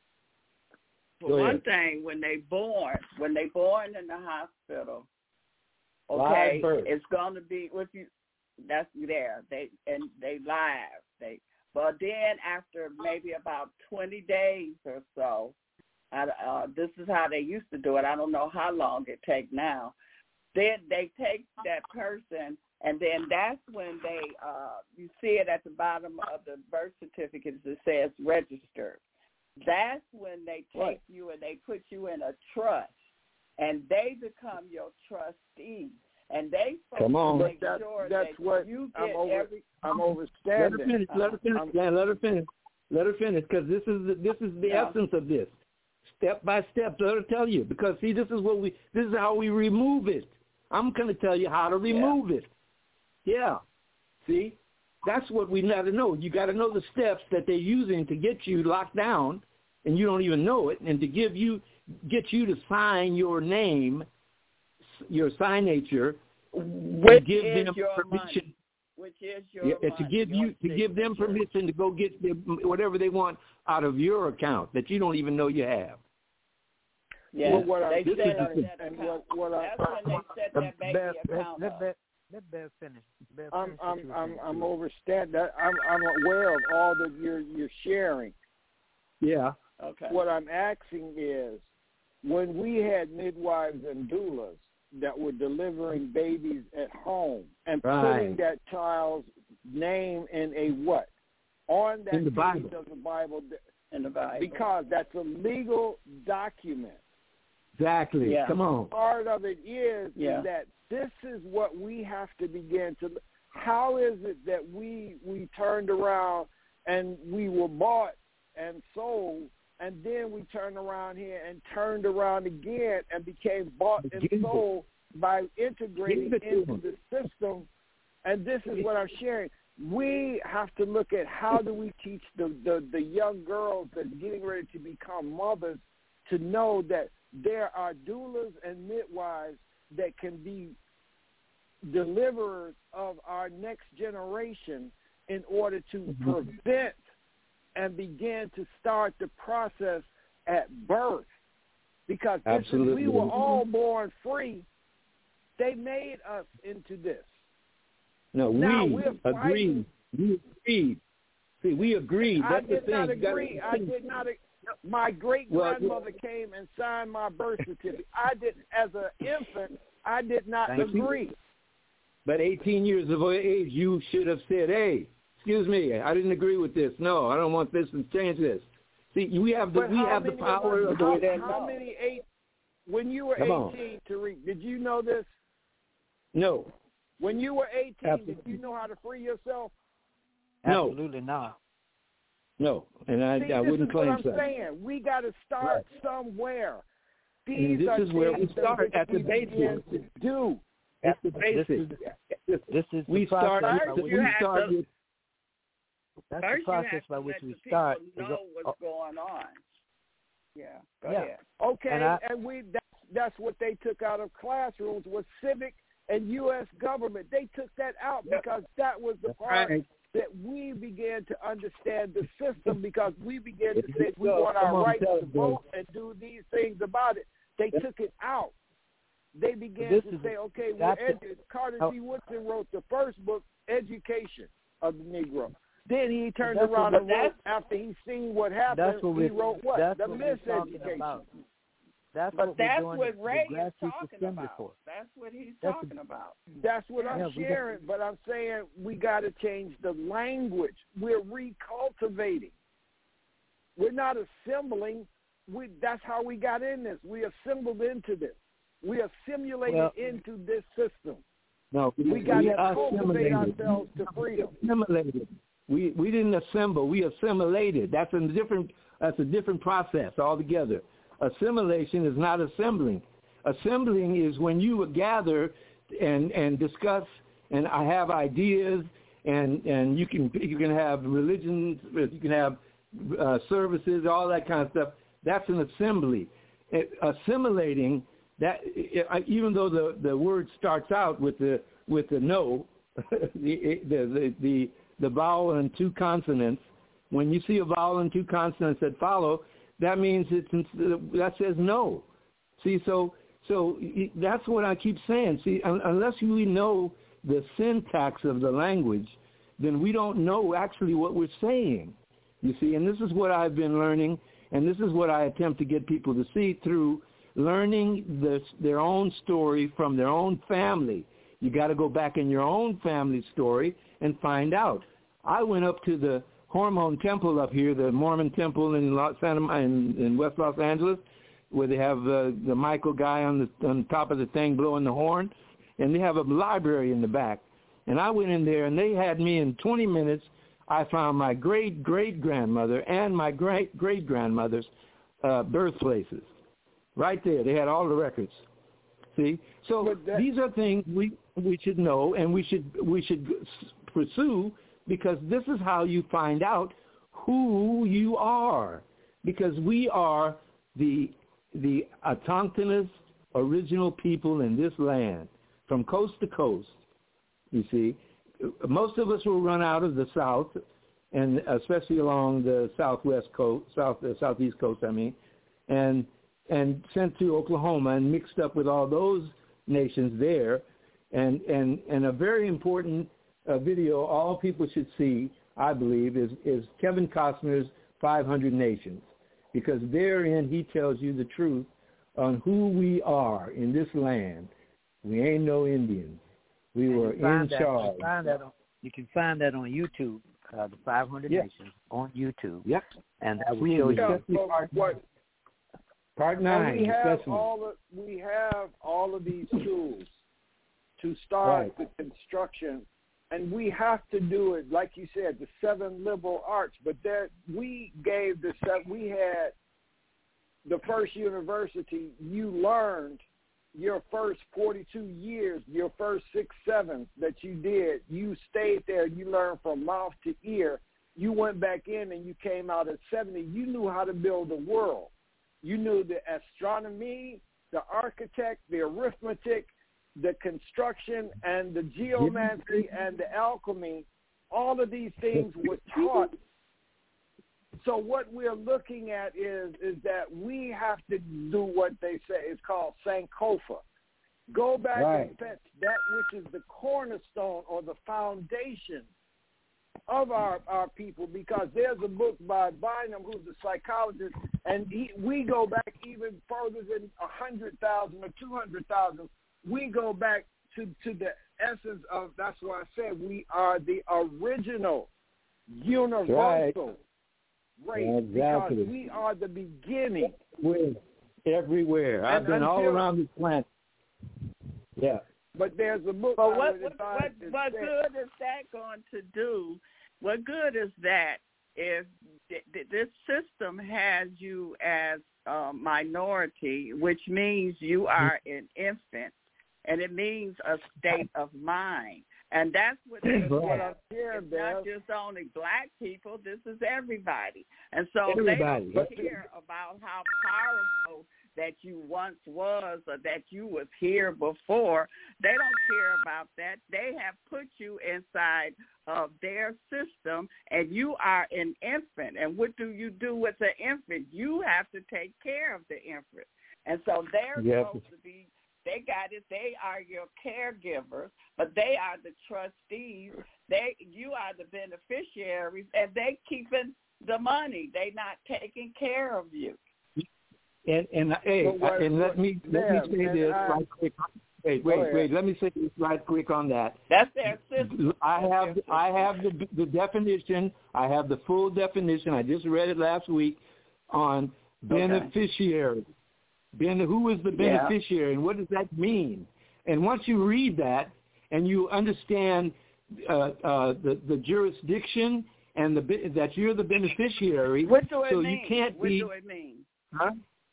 for Go one ahead. thing, when they born, when they born in the hospital, Live okay, birth. it's going to be with you. That's there. They and they live. They But then after maybe about twenty days or so, I, uh, this is how they used to do it. I don't know how long it takes now. Then they take that person, and then that's when they, uh, you see it at the bottom of the birth certificate that says registered. That's when they take right. you and they put you in a trust, and they become your trustee. And they Come on. to make that, sure that's that what you I'm get over, every. I'm overstanding. Let her finish. Let her finish. Yeah, let her finish. Let her finish, because this is the, this is the yeah. essence of this. Step by step, let her tell you. Because see, this is what we. This is how we remove it. I'm going to tell you how to remove yeah. it. Yeah. See, that's what we got to know. You got to know the steps that they're using to get you locked down, and you don't even know it, and to give you, get you to sign your name, your signature, which give is them your permission. Money. Which is your yeah, money, to give your you to give them permission to go get the, whatever they want out of your account that you don't even know you have. Yeah, well, what they I, set this up is, that and account. what, what I, That's when they set that baby Bear, account let, up. let, let Bear finish. Bear I'm finish I'm what you were I'm saying, I'm too. overstand that. I'm I'm aware of all that you're you're sharing. Yeah. Okay. What I'm asking is, when we had midwives and doulas that were delivering babies at home and right. putting that child's name in a what? On that in the page Bible. of the Bible. In the Bible. Because that's a legal document. Exactly. Yeah. Come on. Part of it is, yeah. is that this is what we have to begin to. How is it that we we turned around and we were bought and sold, and then we turned around here and turned around again and became bought and Give sold it. by integrating Give it to into them. the system? And this is what I'm sharing. We have to look at how do we teach the, the, the young girls that's getting ready to become mothers to know that there are doulas and midwives that can be deliverers of our next generation in order to mm-hmm. prevent and begin to start the process at birth. Because this is, we were all born free. They made us into this. No, now, we we're agreed. We agreed. See, we agreed. That's I did the thing. not agree. I did not. My great grandmother well, came and signed my birth certificate. I did, as an infant, I did not Thank agree. You. But eighteen years of age, you should have said, "Hey, excuse me, I didn't agree with this. No, I don't want this to change this." See, we have the but we have the power of, of how, the how many eight? When you were Come eighteen, Tariq, did you know this? No. When you were eighteen, Absolutely. Did you know how to free yourself? No. Absolutely not. No, and I, See, I this wouldn't is claim what I'm so. saying. We got to start right. somewhere. These and this are is where we start at the basics. basics. Do at the basics. This is, this is we the process start. by First which you we have start to, with, That's first the process you have by to which let we the start. people know what's going on. Yeah. Go yeah. ahead. Okay, and, I, and we that's that's what they took out of classrooms was civic and U S government. They took that out because that was the part right. that we began to understand the system because we began to If say we so, want our on, rights to us, vote and do these things about it. They yep. took it out. They began this to is, say, okay, we're edu- Carter oh. G. Woodson wrote the first book, Education of the Negro. Then he turned that's around what, and wrote, after he seen what happened, that's what he we, wrote what? That's The what we're talking Miseducation. about. That's But what that's we're doing what the, Ray the is grassroots talking assembly about. for. That's what he's That's talking a, about. That's what yeah, I'm we sharing, but I'm saying we got to change the language. We're recultivating. We're not assembling. We, that's how we got in this. We assembled into this. We assimilated well, into this system. No, we, we got we to cultivate assimilated. ourselves to freedom. Assimilated. We we didn't assemble. We assimilated. That's a different. That's a different process altogether. Assimilation is not assembling. Assembling is when you gather and and discuss. And I have ideas, and and you can you can have religions, you can have uh, services, all that kind of stuff. That's an assembly. It, assimilating that, it, even though the, the word starts out with the with the no, the, the the the the vowel and two consonants. When you see a vowel and two consonants that follow, that means it's that says no. See, so so that's what I keep saying. See, un, unless we know the syntax of the language, then we don't know actually what we're saying. You see, and this is what I've been learning, and this is what I attempt to get people to see through learning this, their own story from their own family. You got to go back in your own family story and find out. I went up to the Hormone Temple up here, the Mormon Temple in, Los, Santa, in, in West Los Angeles, where they have uh, the Michael guy on the on top of the thing blowing the horn, and they have a library in the back. And I went in there, and they had me in twenty minutes. I found my great-great-grandmother and my great-great-grandmother's uh, birthplaces right there. They had all the records. See? So that, these are things we we should know and we should we should pursue, because this is how you find out who you are, because we are the the autochthonous original people in this land from coast to coast. You see, most of us will run out of the South, and especially along the southwest coast, south uh, southeast coast, I mean, and and sent to Oklahoma and mixed up with all those nations there. And and, and a very important uh, video all people should see, I believe, is, is Kevin Costner's five hundred Nations, because therein he tells you the truth on who we are in this land. We ain't no Indians. We and were in that, charge. You, find that on, you can find that on YouTube, uh, the five hundred yep. Nations on YouTube. Yep. And that will show yeah, you. Part, what, part nine. We have, especially. all of, we have all of these tools to start right. the construction, and we have to do it, like you said, the seven liberal arts. But there, we gave the we had the first university. You learned your first forty-two years, your first six, seven that you did, you stayed there, you learned from mouth to ear. You went back in and you came out at seventy. You knew how to build a world. You knew the astronomy, the architect, the arithmetic, the construction, and the geomancy and the alchemy. All of these things were taught. So what we're looking at is is that we have to do what they say is called Sankofa. Go back right. and fetch that which is the cornerstone or the foundation of our, our people, because there's a book by Bynum, who's a psychologist, and he, we go back even further than one hundred thousand or two hundred thousand. We go back to, to the essence of, that's why I said we are the original, universal right. race, exactly. because we are the beginning. We're everywhere. And I've been until, all around this planet. Yeah. But there's a book. But what what, what, what good is that going to do? What good is that if th- th- this system has you as a minority, which means you are an infant, and it means a state of mind. And that's what, that's what I'm hearing. It's not just only black people. This is everybody. And so everybody. They don't care about how powerful that you once was or that you was here before. They don't care about that. They have put you inside of their system, and you are an infant. And what do you do with the infant? You have to take care of the infant. And so they're yep. supposed to be, they got it, they are your caregivers, but they are the trustees. They, you are the beneficiaries, and they keeping the money. They not taking care of you. And and hey, what, and let me let yeah, me say this I, right quick. Wait, wait, wait. Let me say this right quick on that. That's their system. I have I have the the definition. I have the full definition. I just read it last week on beneficiary. Okay. Ben, who is the beneficiary, yeah. and what does that mean? And once you read that and you understand uh, uh, the the jurisdiction and the that you're the beneficiary, what do it so mean? you can't what be. What do it mean? Huh?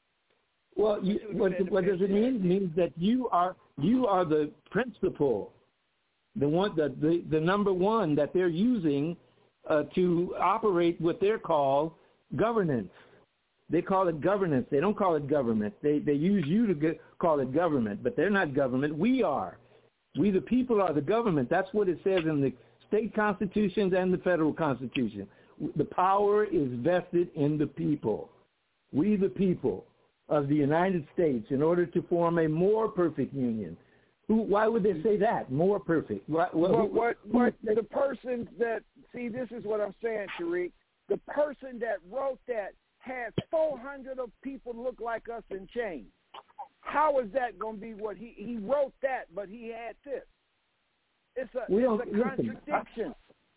Well, you, what, what does it mean? It means that you are you are the principal, the one, the the, the number one that they're using uh, to operate what they're called governance. They call it governance. They don't call it government. They they use you to get, call it government, but they're not government. We are. We the people are the government. That's what it says in the state constitutions and the federal constitution. The power is vested in the people. We the people of the United States, in order to form a more perfect union, Who? Why would they say that? More perfect. What? What? What? What? what who, the person that see, this is what I'm saying, Tariq. The person that wrote that has four hundred of people look like us in chains. How is that going to be what he he wrote that, but he had this? It's a, we it's don't, a contradiction. Listen,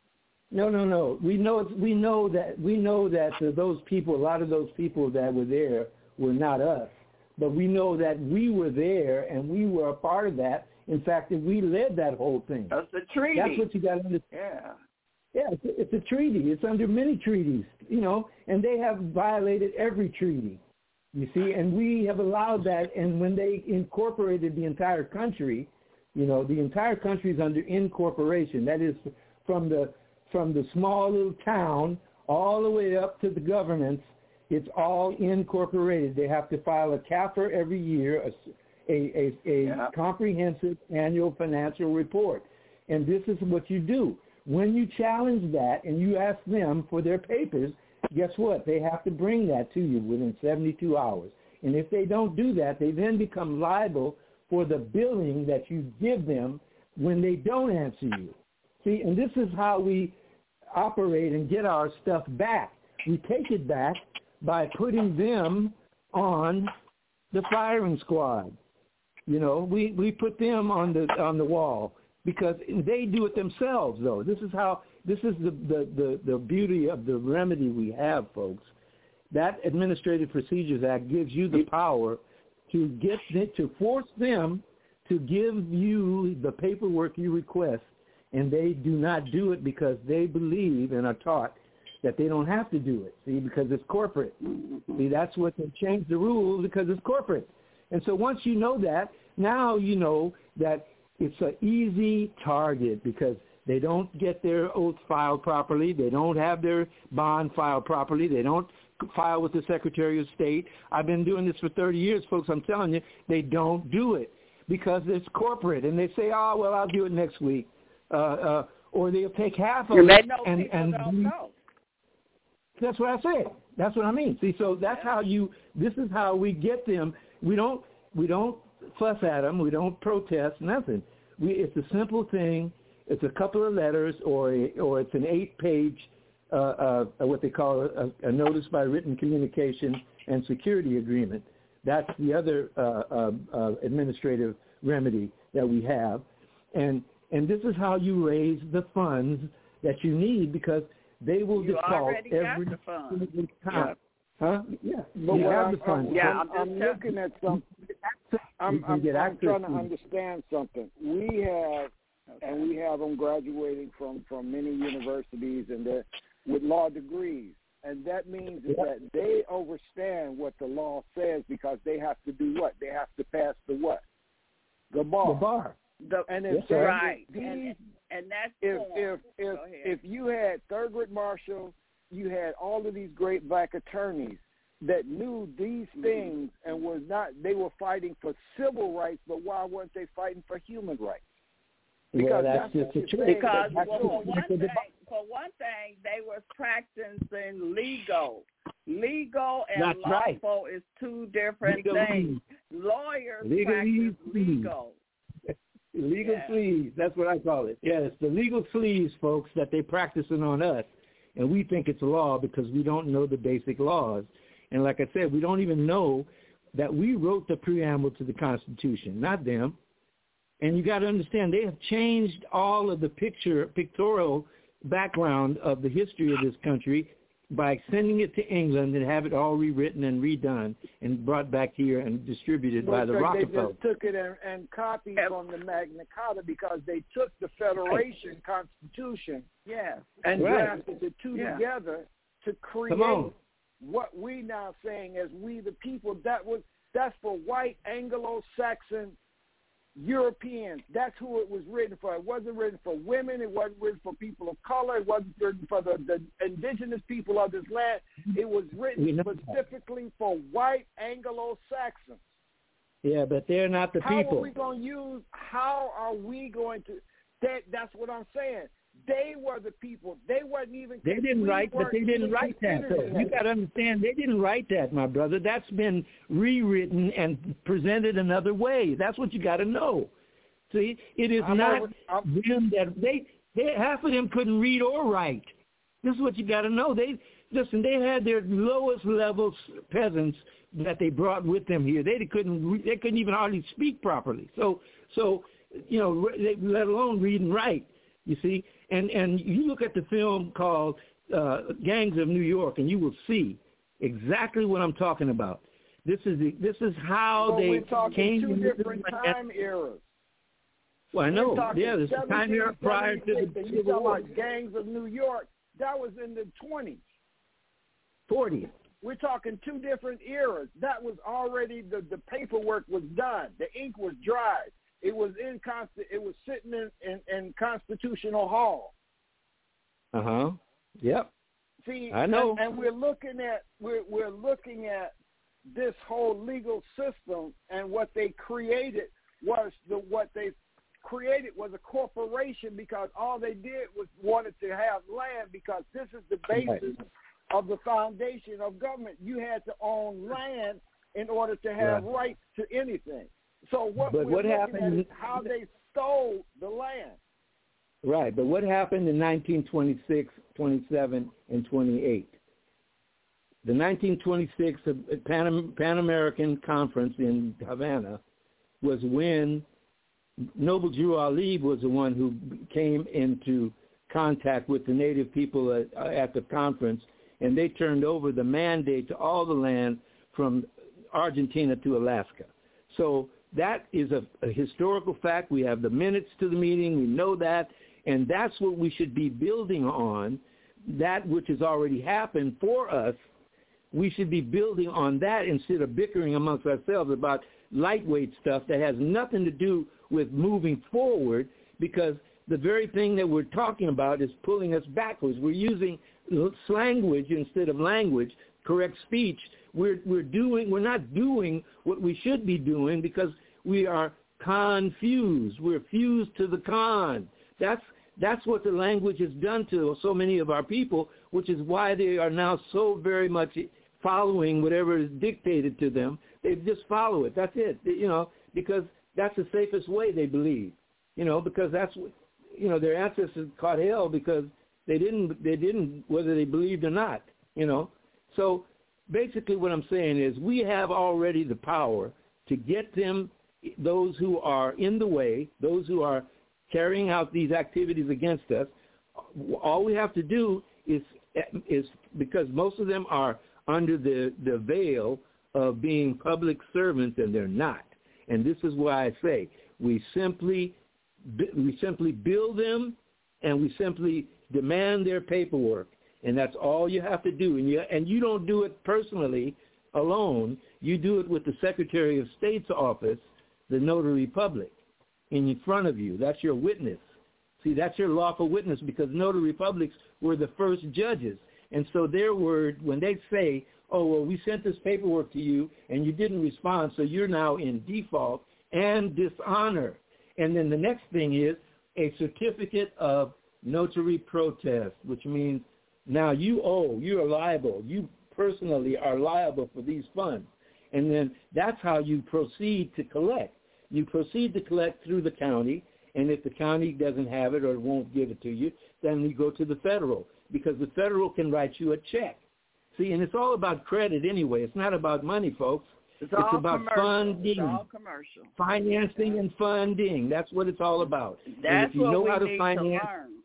no, no, no. We know we know that we know that those people, a lot of those people that were there were not us, but we know that we were there and we were a part of that. In fact, that we led that whole thing. That's the treaty. That's what you got to understand. Yeah. Yeah, it's a, it's a treaty. It's under many treaties, you know, and they have violated every treaty, you see, and we have allowed that. And when they incorporated the entire country, you know, the entire country is under incorporation. That is from the from the small little town all the way up to the governments. It's all incorporated. They have to file a C A F R every year, a, a, a, a yeah. comprehensive annual financial report. And this is what you do. When you challenge that and you ask them for their papers, guess what? They have to bring that to you within seventy-two hours. And if they don't do that, they then become liable for the billing that you give them when they don't answer you. See, and this is how we operate and get our stuff back. We take it back by putting them on the firing squad. You know, we, we put them on the on the wall. Because they do it themselves, though. This is how. This is the, the, the, the beauty of the remedy we have, folks. That Administrative Procedures Act gives you the power to get to force them to give you the paperwork you request, and they do not do it because they believe and are taught that they don't have to do it. See, because it's corporate. See, that's what they changed the rules because it's corporate. And so once you know that, now you know that. It's an easy target because they don't get their oath filed properly. They don't have their bond filed properly. They don't file with the Secretary of State. I've been doing this for thirty years, folks. I'm telling you, they don't do it because it's corporate. And they say, oh, well, I'll do it next week. Uh, uh, or they'll take half of and it. Know and, and don't know. That's what I said. That's what I mean. See, so that's yeah. how you, this is how we get them. We don't, we don't, fuss at them. We don't protest, nothing. We, it's a simple thing. It's a couple of letters or a, or it's an eight-page, uh, uh, what they call a, a notice by written communication and security agreement. That's the other uh, uh, uh, administrative remedy that we have. And and this is how you raise the funds that you need because they will you default every single time. Huh? Yeah. But you have I'm, the funds. I'm, yeah, I'm, I'm looking at something. I'm, I'm, I'm trying to understand something. We have, okay. and we have them graduating from, from many universities and they're with law degrees. And that means is that they understand what the law says because they have to do what? They have to pass the what? The bar. The bar. The, and if yes, right. These, and, and that's if if if, if you had Thurgood Marshall, you had all of these great black attorneys that knew these things and was not, they were fighting for civil rights, but why weren't they fighting for human rights? Because well, that's, that's just a Because well, for one thing, for one thing, they were practicing legal. Legal and that's lawful right. is two different legal things. Leave. Lawyers legal practice leave. legal. Legal yeah. sleeves, that's what I call it. Yeah, it's the legal sleeves, folks, that they're practicing on us. And we think it's law because we don't know the basic laws. And like I said, we don't even know that we wrote the preamble to the Constitution, not them. And you got to understand, they have changed all of the picture, pictorial background of the history of this country by sending it to England and have it all rewritten and redone and brought back here and distributed but by the Rockefeller. They just took it and, and copied from the Magna Carta because they took the Federation right. Constitution yeah. and right. drafted the two yeah. together to create what we now saying as we the people. That was that's for white Anglo-Saxon Europeans. That's who it was written for. It wasn't written for women. It wasn't written for people of color. It wasn't written for the, the indigenous people of this land. It was written specifically for white Anglo-Saxons. Yeah, but they're not the how people. How are we going to use, how are we going to, that, that's what I'm saying. They were the people. They wasn't even. They didn't we write, but they didn't write that. Though. You got to understand, they didn't write that, my brother. That's been rewritten and presented another way. That's what you got to know. See, it is I'm not over, them that they, they half of them couldn't read or write. This is what you got to know. They listen. They had their lowest level peasants that they brought with them here. They couldn't. They couldn't even hardly speak properly. So, so you know, they, let alone read and write. You see, and and you look at the film called uh, Gangs of New York, and you will see exactly what I'm talking about. This is the, this is how but they we're talking came two to different time eras. Well, I know. Yeah, there's a time era prior to the Civil War. Like Gangs of New York. That was in the twenties. forties. We're talking two different eras. That was already, the, the paperwork was done. The ink was dry. It was in consti- It was sitting in, in, in Constitutional Hall. Uh-huh. Yep. See, I know. And, and we're looking at we're we're looking at this whole legal system, and what they created was the what they created was a corporation, because all they did was wanted to have land, because this is the basis right. of the foundation of government. You had to own land in order to have right. rights to anything. So what but we're what looking happened, at is how they stole the land. Right, but what happened in nineteen twenty-six, twenty-seven, and twenty-eight? The nineteen twenty-six Pan, Pan American Conference in Havana was when Noble Drew Ali was the one who came into contact with the native people at, at the conference, and they turned over the mandate to all the land from Argentina to Alaska. So that is a, a historical fact. We have the minutes to the meeting. We know that, and that's what we should be building on, that which has already happened for us. We should be building on that instead of bickering amongst ourselves about lightweight stuff that has nothing to do with moving forward, because the very thing that we're talking about is pulling us backwards. We're using language instead of language, correct speech. We're we're doing we're not doing what we should be doing, because we are confused. We're fused to the con. That's that's what the language has done to so many of our people, which is why they are now so very much following whatever is dictated to them. They just follow it. That's it. You know, because that's the safest way, they believe. You know, because that's what, you know, their ancestors caught hell because they didn't, they didn't, whether they believed or not, you know. So basically what I'm saying is we have already the power to get them, those who are in the way, those who are carrying out these activities against us. All we have to do is, is because most of them are under the, the veil of being public servants, and they're not. And this is why I say we simply we simply build them, and we simply demand their paperwork, and that's all you have to do. And you and you don't do it personally alone. You do it with the Secretary of State's office, the notary public, in front of you. That's your witness. See, that's your lawful witness, because notary publics were the first judges. And so their word, when they say, oh, well, we sent this paperwork to you and you didn't respond, so you're now in default and dishonor. And then the next thing is a certificate of notary protest, which means now you owe, you are liable, you personally are liable for these funds. And then that's how you proceed to collect. You proceed to collect through the county, and if the county doesn't have it or won't give it to you, then you go to the federal, because the federal can write you a check. See, and it's all about credit anyway. It's not about money, folks. It's, it's all about commercial. funding, it's all commercial. financing, and funding. That's what it's all about. That's and if you what know we how to need finance, to learn.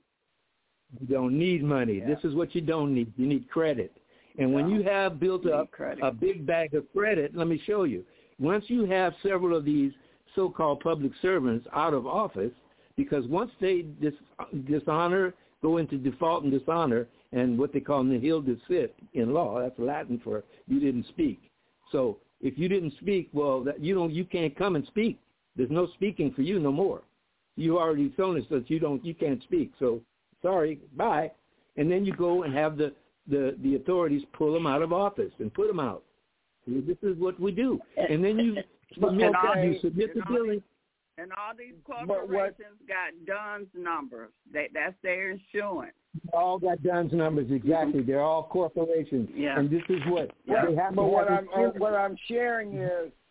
You don't need money. Yeah. This is what you don't need. You need credit. And when you have built up credit. a big bag of credit, let me show you. Once you have several of these so-called public servants out of office, because once they dis- dishonor, go into default and dishonor, and what they call nihil decit in law, that's Latin for you didn't speak. So if you didn't speak, well, that you don't, you can't come and speak. There's no speaking for you no more. You already told us that you don't, you can't speak. So sorry, bye. And then you go and have the, the, the authorities pull them out of office and put them out. See, this is what we do. And then you submit, okay, you submit the billing. And all these corporations got Dunn's numbers. They, that's their insurance. All got Dunn's numbers, exactly. They're all corporations. Yeah. And this is what yeah. they have. But to what have I'm uh, what I'm sharing is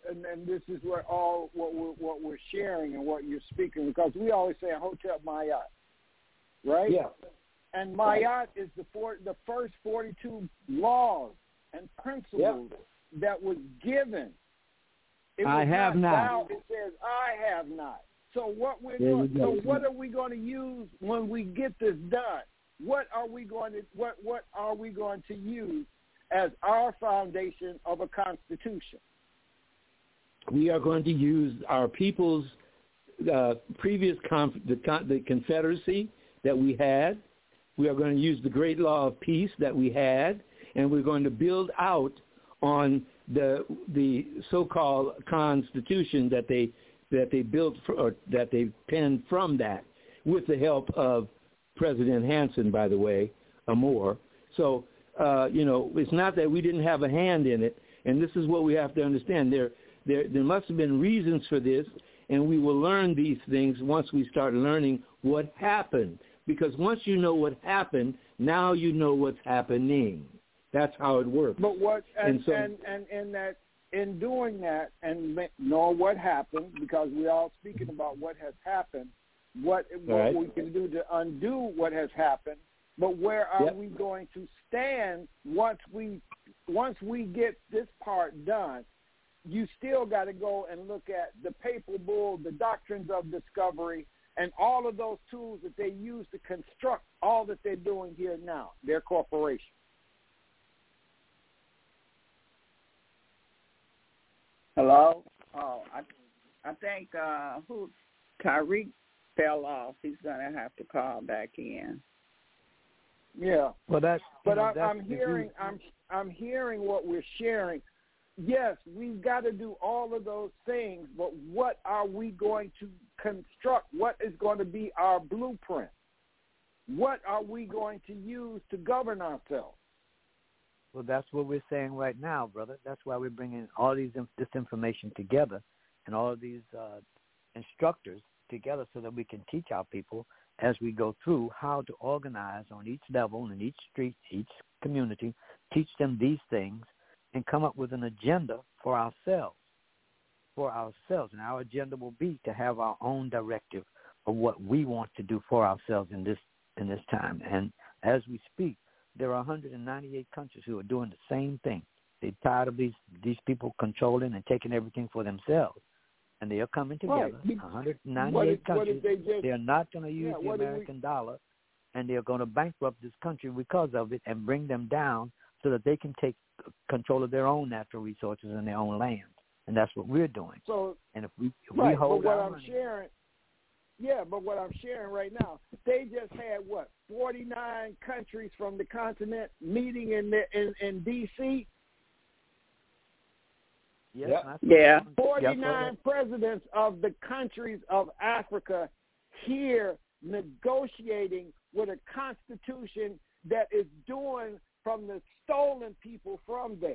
and, and this is what all what we're, what we're sharing and what you're speaking, because we always say Hotep Mayat, right? Yeah. And Mayat is the for, the first forty-two laws and principles yep. that was given. It was I have not. Thou, it says, I have not. So what we're going, so what are we going to use when we get this done? What are we going to what what are we going to use as our foundation of a constitution? We are going to use our people's uh, previous conf- the, con- the Confederacy that we had. We are going to use the great law of peace that we had, and we're going to build out on the the so-called Constitution that they that they built for, or that they penned from that, with the help of President Hanson, by the way, or more. So uh, you know, it's not that we didn't have a hand in it, and this is what we have to understand. There there there must have been reasons for this, and we will learn these things once we start learning what happened. Because once you know what happened, now you know what's happening. That's how it works. But what and and, so, and, and in that in doing that and know what happened, because we're all speaking about what has happened, what what right. we can do to undo what has happened. But where are yep. we going to stand once we once we get this part done? You still got to go and look at the papal bull, the doctrines of discovery, and all of those tools that they use to construct all that they're doing here now, their corporation. Hello? Oh, I I think uh, who Tyreek fell off. He's going to have to call back in. Yeah. Well, that's. But know, I, that's I'm hearing. I'm I'm hearing what we're sharing. Yes, we've got to do all of those things, but what are we going to construct? What is going to be our blueprint? What are we going to use to govern ourselves? Well, that's what we're saying right now, brother. That's why we're bringing all these this information together and all of these uh, instructors together so that we can teach our people as we go through how to organize on each level, in each street, each community, teach them these things, and come up with an agenda for ourselves, for ourselves. And our agenda will be to have our own directive of what we want to do for ourselves in this in this time. And as we speak, there are one hundred ninety-eight countries who are doing the same thing. They're tired of these, these people controlling and taking everything for themselves. And they are coming together, right. one hundred ninety-eight what is, countries. what they, just, they are not going to use yeah, the American we, dollar, and they are going to bankrupt this country because of it and bring them down so that they can take control of their own natural resources and their own land. And that's what we're doing. So, and if we, if right, we hold but what our I'm money, sharing, yeah, but what I'm sharing right now, they just had, what, forty-nine countries from the continent meeting in the, in, in D C? Yes, yep. Yeah. forty-nine yep. presidents of the countries of Africa here negotiating with a constitution that is doing from the stolen people from there.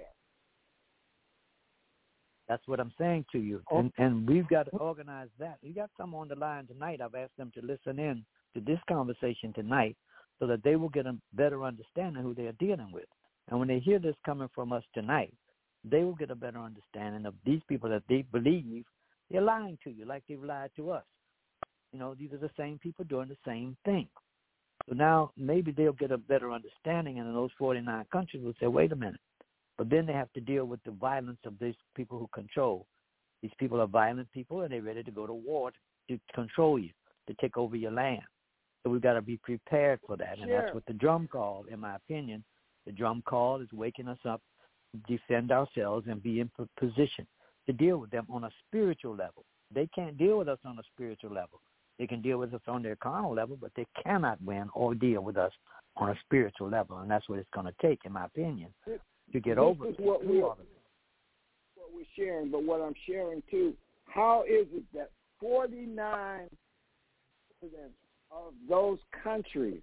That's what I'm saying to you. And and we've got to organize that. You got some on the line tonight. I've asked them to listen in to this conversation tonight so that they will get a better understanding who they are dealing with. And when they hear this coming from us tonight, they will get a better understanding of these people that they believe they're lying to you like they've lied to us. You know, these are the same people doing the same thing. So now maybe they'll get a better understanding, and in those forty-nine countries will say, wait a minute. But then they have to deal with the violence of these people who control. These people are violent people, and they're ready to go to war to, to control you, to take over your land. So we've got to be prepared for that, and sure. that's what the drum call, in my opinion. The drum call is waking us up, defend ourselves, and be in position to deal with them on a spiritual level. They can't deal with us on a spiritual level. They can deal with us on their carnal level, but they cannot win or deal with us on a spiritual level, and that's what it's going to take, in my opinion, to get this over is what, we're, what we're sharing. But what I'm sharing, too, how is it that forty-nine presidents of those countries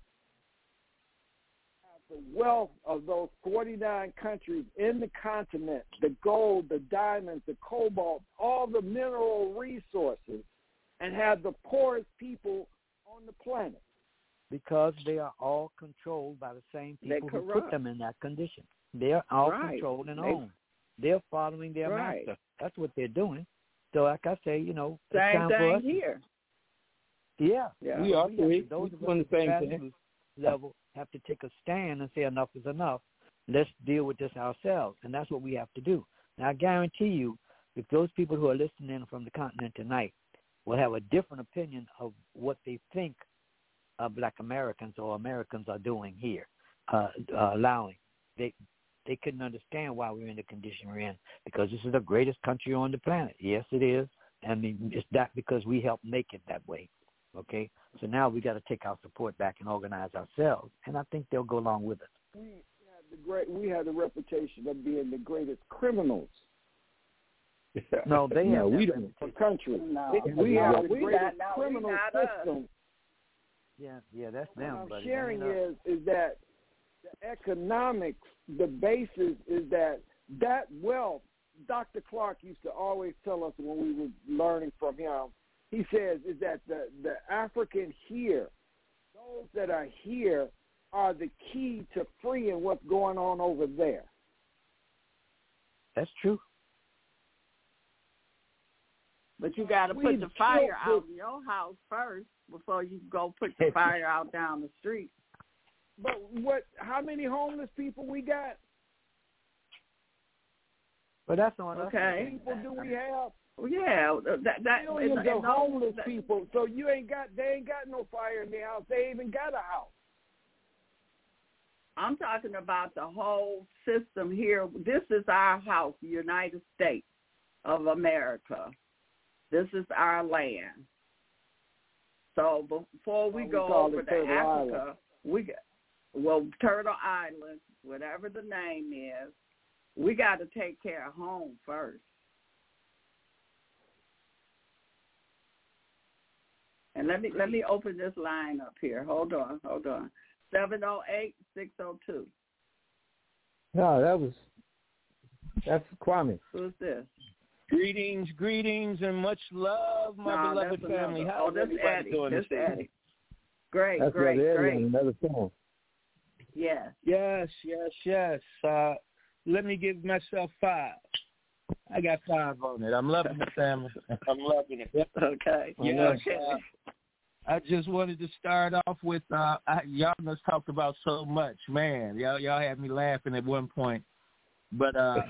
have the wealth of those forty-nine countries in the continent, the gold, the diamonds, the cobalt, all the mineral resources, and have the poorest people on the planet? Because they are all controlled by the same people who put them in that condition. They are all right. controlled and they, owned they're following their right. master. That's what they're doing. So, like I say, you know, same it's time thing for us. here. Yeah, yeah. We are we three. have to, those We're doing the same thing. Level have to take a stand and say enough is enough. Let's deal with this ourselves, and that's what we have to do. Now, I guarantee you, if those people who are listening in from the continent tonight will have a different opinion of what they think uh, Black Americans or Americans are doing here, uh, uh, allowing. They they couldn't understand why we're in the condition we're in, because this is the greatest country on the planet. Yes, it is. I mean, it's that because we helped make it that way. Okay? So now we got to take our support back and organize ourselves, and I think they'll go along with us. We have the great. We have the reputation of being the greatest criminals. No, they no, have we that don't. The country. No, We no, have the we greatest not, no, we criminal not us. system. Yeah, yeah, that's What them. I'm buddy. sharing That ain't us. is is that the economics, the basis is that that wealth. Doctor Clark used to always tell us when we were learning from him. He says is that the the African here, those that are here, are the key to freeing what's going on over there. That's true. But you got to We put the fire killed out in your house first before you go put the fire out down the street. But what? How many homeless people we got? But that's on us. Okay. People do we have? Well, yeah, that that Millions and, of and homeless that, people. So you ain't got. They ain't got no fire in their house. They ain't even got a house. I'm talking about the whole system here. This is our house, the United States of America. This is our land. So before we Well, we go call over it to Turtle Africa, Island. we got, well, Turtle Island, whatever the name is, we got to take care of home first. And let me let me open this line up here. Hold on, hold on. seven oh eight, six oh two. No, that was that's Kwame. Who's this? Greetings, greetings, and much love, my No, beloved that's family. another. How Oh, is that's everybody Eddie. doing That's this evening? Eddie. Great, That's great, Brother Eddie great. on another phone. Yes. Yes, yes, yes. Uh, let me give myself five. I got five on it. I'm loving the family. I'm loving it. Okay. Yes. Okay. Uh, I just wanted to start off with uh, I, y'all must talked about so much, man. Y'all, y'all had me laughing at one point, but uh,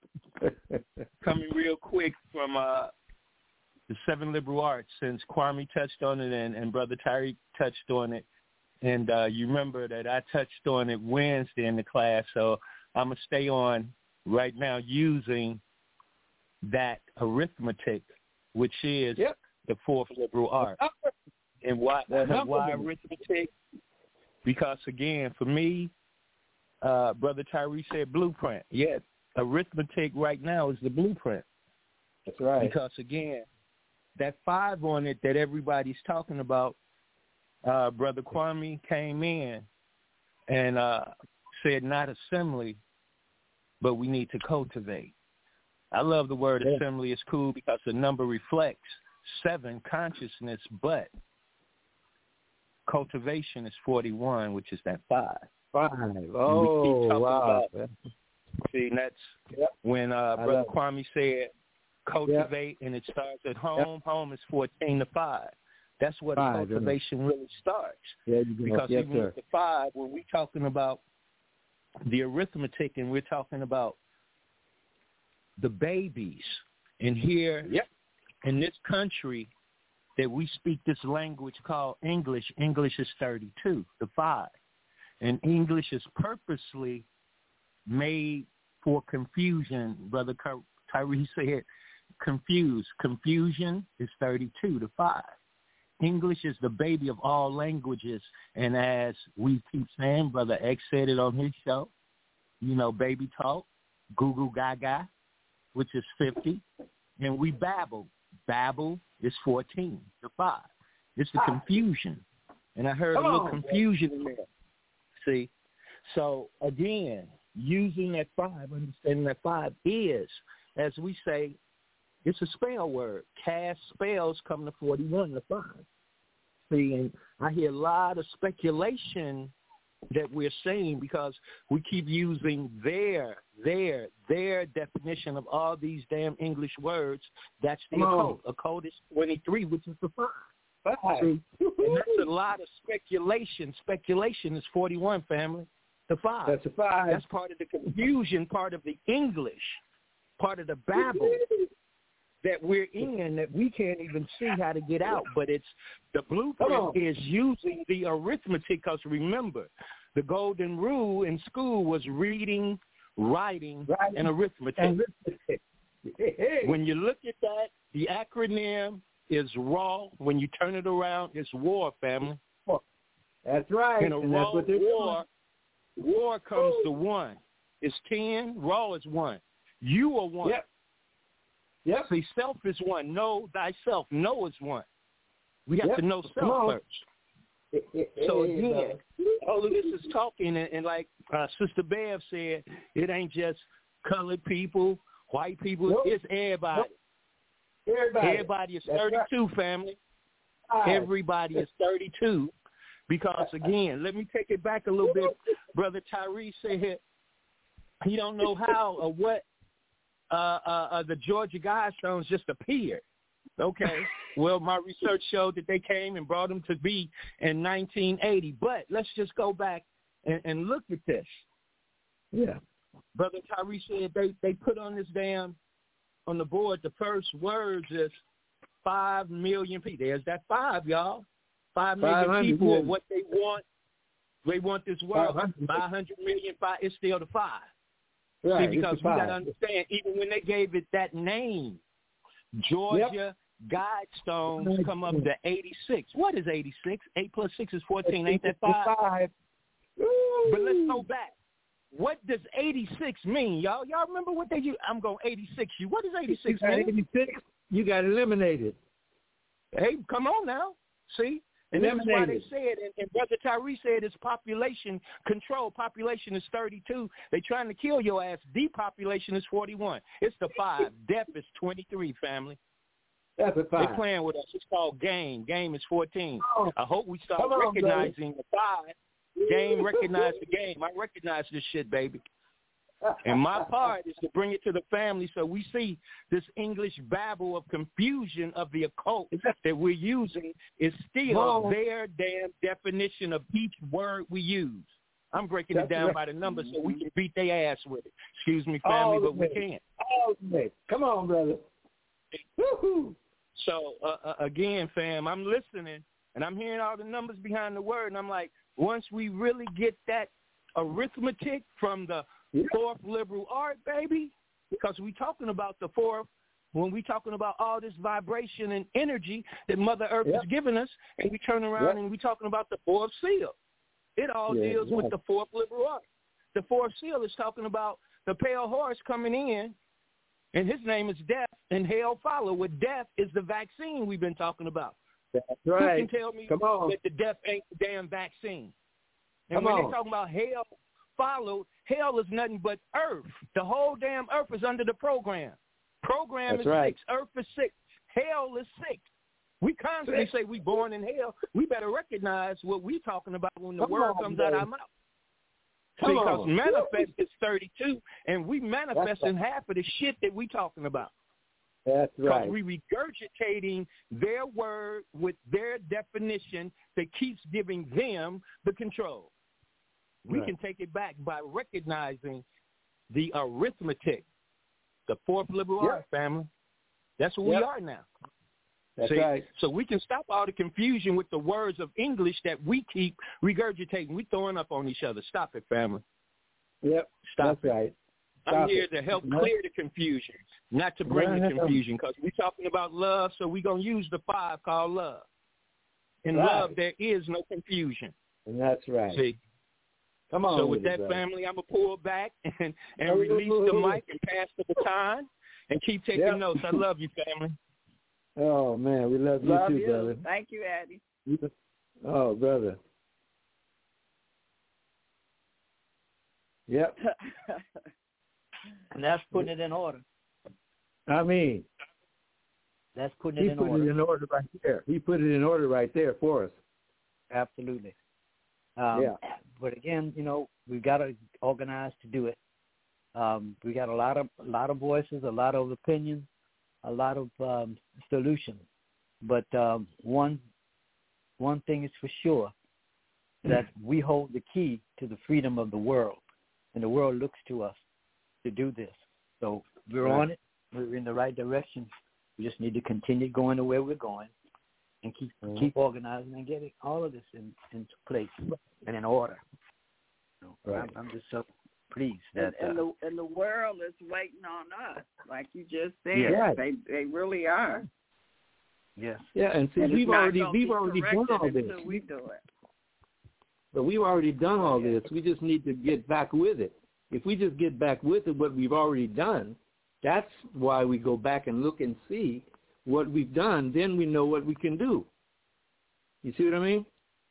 coming real quick from uh, the seven liberal arts, since Kwame touched on it and, and Brother Tariq touched on it, and uh, you remember that I touched on it Wednesday in the class, so I'm gonna stay on right now using that arithmetic, which is yep. the fourth liberal art. And why, why arithmetic? Because, again, for me, uh, Brother Tyree said blueprint. Yes, arithmetic right now is the blueprint. That's right. Because, again, that five on it that everybody's talking about, uh, Brother Kwame came in and uh, said not assembly, but we need to cultivate. I love the word yeah. assembly. It's cool because the number reflects seven, consciousness, but cultivation is forty-one, which is that five. Five. Oh, wow. About, see, that's yep. when uh, Brother Kwame said cultivate, yep. and it starts at home. Yep. Home is fourteen to five. That's where five, the cultivation yeah. really starts. Yeah, you go. Because yes, even sir. with the five, when we're talking about the arithmetic and we're talking about the babies, and here yep. in this country that we speak this language called English, English is thirty-two, the five. And English is purposely made for confusion. Brother Tyree said confused. Confusion is thirty-two, the five. English is the baby of all languages. And as we keep saying, Brother X said it on his show, you know, baby talk, goo goo gaga, which is fifty. And we babble. Babble is fourteen, the five. It's the confusion. And I heard a little confusion in there. See? So, again, using that five, understanding that five is, as we say, it's a spell word. Cast spells come to forty-one, the five. See, and I hear a lot of speculation that we're saying because we keep using their, their, their definition of all these damn English words. That's the Come on. occult. Occult is twenty-three, which is the five. Five. See? And that's a lot of speculation. Speculation is forty-one, family. The five. That's a five. That's part of the confusion, part of the English, part of the Babel that we're in that we can't even see how to get out. But it's the blueprint is using the arithmetic because remember, the golden rule in school was reading, writing, Writing and arithmetic. And arithmetic. Hey, hey. When you look at that, the acronym is RAW. When you turn it around, it's war, family. That's right. In a and raw that's what they're war, war comes to one. It's ten. Raw is one. You are one. Yep. Yep. See, self is one. Know thyself. Know is one. We have Yep. to know Come self on. first. So again, all of this is talking, and, and like uh, Sister Bev said, it ain't just colored people, white people. Nope. It's everybody. Nope. Everybody. Everybody is That's thirty-two, right. family. Five. Everybody is thirty-two. Because, again, let me take it back a little bit. Brother Tyree said he don't know how or what uh, uh, uh, the Georgia Guidestones just appeared. Okay. Well, my research showed that they came and brought them to be in nineteen eighty. But let's just go back and, and look at this. Yeah. Brother Tyree said they, they put on this damn, on the board, the first words is five million people. There's that five, y'all. Five million people are what they want. They want this world. five hundred million, five, it's still the five. Right, See, because we got to understand, even when they gave it that name, Georgia yep. Guidestones come up to eighty-six. What is eighty-six? eight plus six is fourteen. Ain't that five? five. But let's go back. What does eighty-six mean, y'all? Y'all remember what they do? I'm going eighty-six you. What does eighty-six you got mean? eighty-six, you got eliminated. Hey, come on now. See? And that's why they said, and, and Brother Tyree said it's population control. Population is thirty-two. They trying to kill your ass. Depopulation is forty-one. It's the five. Death is twenty-three, family. That's a five. They're playing with us. It's called game. Game is fourteen. Oh. I hope we start Come on, recognizing the five. Game recognize the game. I recognize this shit, baby. And my part is to bring it to the family so we see this English babble of confusion of the occult that we're using is still Whoa. their damn definition of each word we use. I'm breaking That's it down right. by the numbers so we can beat their ass with it. Excuse me, family, All but we day. can't. All day. Come on, brother. Woo-hoo. So, uh, uh, again, fam, I'm listening, and I'm hearing all the numbers behind the word, and I'm like, once we really get that arithmetic from the yeah. fourth liberal art, baby, because we talking about the fourth, when we talking about all this vibration and energy that Mother Earth yeah. is giving us, and we turn around yeah. and we talking about the fourth seal. It all yeah, deals yeah. with the fourth liberal art. The fourth seal is talking about the pale horse coming in, and his name is death, and hell follow. With death is the vaccine we've been talking about. That's right. Who can tell me Come on. that the death ain't the damn vaccine? And Come when on. they talking about hell followed, hell is nothing but earth. The whole damn earth is under the program. Program That's is right. six. Earth is six. Hell is six. We constantly say we born in hell. We better recognize what we talking about when the Come word on, comes baby. out our mouth. Come See, because on. manifest is thirty-two, and we manifesting right. half of the shit that we talking about. That's Because right. we regurgitating their word with their definition that keeps giving them the control. We Right. can take it back by recognizing the arithmetic, the fourth liberal Yep. art, family. That's what Yep. we are now. That's See? right. So we can stop all the confusion with the words of English that we keep regurgitating. We throwing up on each other. Stop it, family. Yep. Stop That's it. right. I'm Stop here it. to help No. clear the confusion, not to bring No. the confusion, because we're talking about love, so we're going to use the five called love. In Right. love, there is no confusion. And that's right. See? Come on. So with it, that, brother. family, I'm going to pull back and, and release the mic and pass the baton and keep taking Yep. notes. I love you, family. Oh, man. We love you Love too, you. brother. Thank you, Addie. Oh, brother. Yep. And that's putting it in order. I mean, That's putting he it in put order. it in order right there. He put it in order right there for us. Absolutely. Um, Yeah. but again, you know, we've got to organize to do it. Um, we got a lot of a lot of voices, a lot of opinions, a lot of um, solutions. But um, one one thing is for sure, that we hold the key to the freedom of the world, and the world looks to us to do this. So we're right. on it. We're in the right direction. We just need to continue going the way we're going, and keep mm-hmm. keep organizing and getting all of this in, into place and in order. So right. I'm, I'm just so pleased that and, and uh, the and the world is waiting on us, like you just said. Yeah. They they really are. Yes. Yeah, and see, and we've already we've already done all this. We do it. But we've already done all this. We just need to get back with it. If we just get back with it, what we've already done, that's why we go back and look and see what we've done. Then we know what we can do. You see what I mean?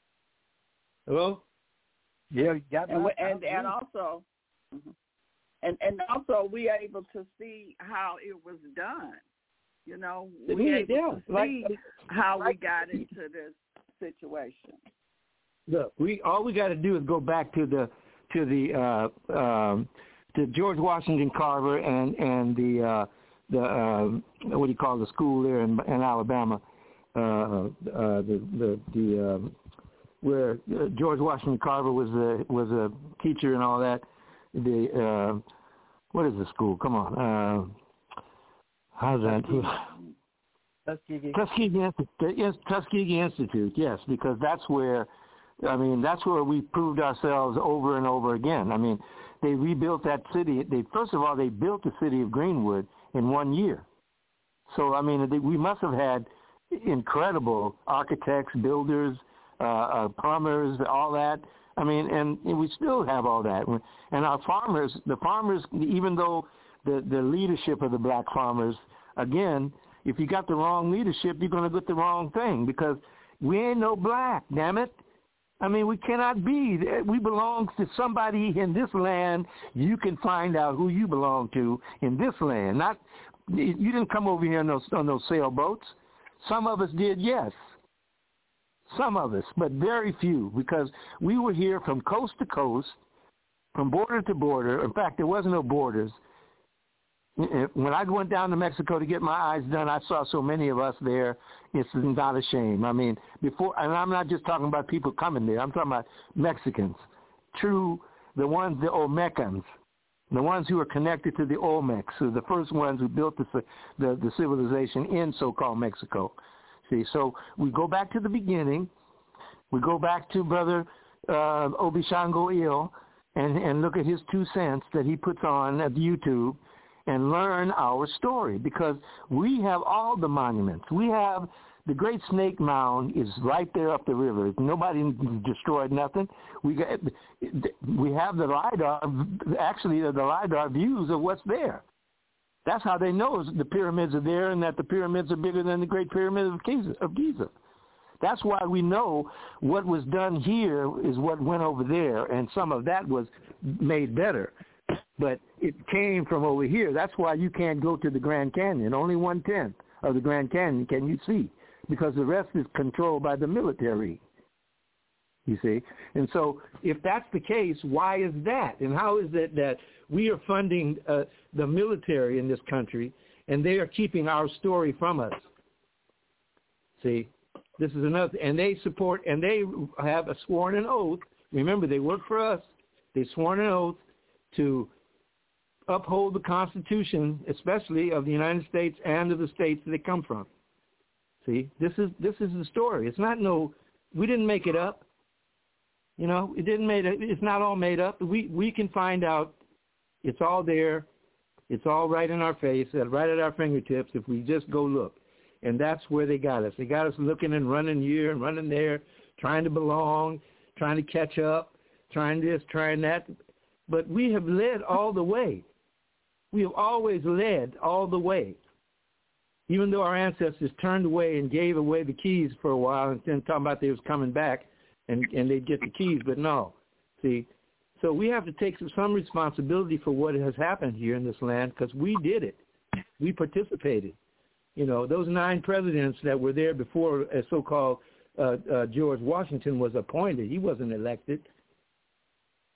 Hello? Yeah, you got and, and and also, and and also we are able to see how it was done. You know, we yeah, able yeah. to see like, how like, we got into this situation. Look, we all we got to do is go back to the to the uh, um, to George Washington Carver and and the uh, the uh, what do you call the school there in, in Alabama, uh, uh, the the the um, where uh, George Washington Carver was a was a teacher and all that. The uh, what is the school? Come on, uh, how's that? Tuskegee. Tuskegee Institute. Yes, Tuskegee Institute. Yes, because that's where. I mean, that's where we proved ourselves over and over again. I mean, they rebuilt that city. They first of all, they built the city of Greenwood in one year. So, I mean, they, we must have had incredible architects, builders, uh, uh, plumbers, all that. I mean, and, and we still have all that. And our farmers, the farmers, even though the, the leadership of the black farmers, again, if you got the wrong leadership, you're going to get the wrong thing because we ain't no black, damn it. I mean, we cannot be. We belong to somebody in this land. You can find out who you belong to in this land. Not, you didn't come over here on those, on those sailboats. Some of us did, yes. Some of us, but very few, because we were here from coast to coast, from border to border. In fact, there wasn't no borders. When I went down to Mexico to get my eyes done, I saw so many of us there. It's not a shame. I mean, before, and I'm not just talking about people coming there. I'm talking about Mexicans, true, the ones, the Olmecans, the ones who are connected to the Olmecs, who are the first ones who built the, the, the civilization in so-called Mexico. See, so we go back to the beginning. We go back to Brother uh, Obishango Il and, and look at his two cents that he puts on at YouTube and learn our story, because we have all the monuments. We have the Great Snake Mound is right there up the river. Nobody destroyed nothing. We got, we have the LiDAR, actually the LiDAR views of what's there. That's how they know the pyramids are there and that the pyramids are bigger than the Great Pyramid of Giza. Of Giza. That's why we know what was done here is what went over there, and some of that was made better. But it came from over here. That's why you can't go to the Grand Canyon. Only one-tenth of the Grand Canyon can you see, because the rest is controlled by the military, you see. And so if that's the case, why is that? And how is it that we are funding uh, the military in this country, and they are keeping our story from us? See, this is another, and they support, and they have a sworn an oath. Remember, they work for us. They sworn an oath to uphold the Constitution, especially of the United States and of the states that they come from. See, this is this is the story. It's not no, we didn't make it up. You know, it didn't made it. It's not all made up. We we can find out. It's all there. It's all right in our face, right at our fingertips, if we just go look. And that's where they got us. They got us looking and running here and running there, trying to belong, trying to catch up, trying this, trying that. But we have led all the way. We have always led all the way. Even though our ancestors turned away and gave away the keys for a while and then talking about they was coming back and, and they'd get the keys, but no. See, so we have to take some, some responsibility for what has happened here in this land, because we did it. We participated. You know, those nine presidents that were there before a so-called uh, uh, George Washington was appointed. He wasn't elected.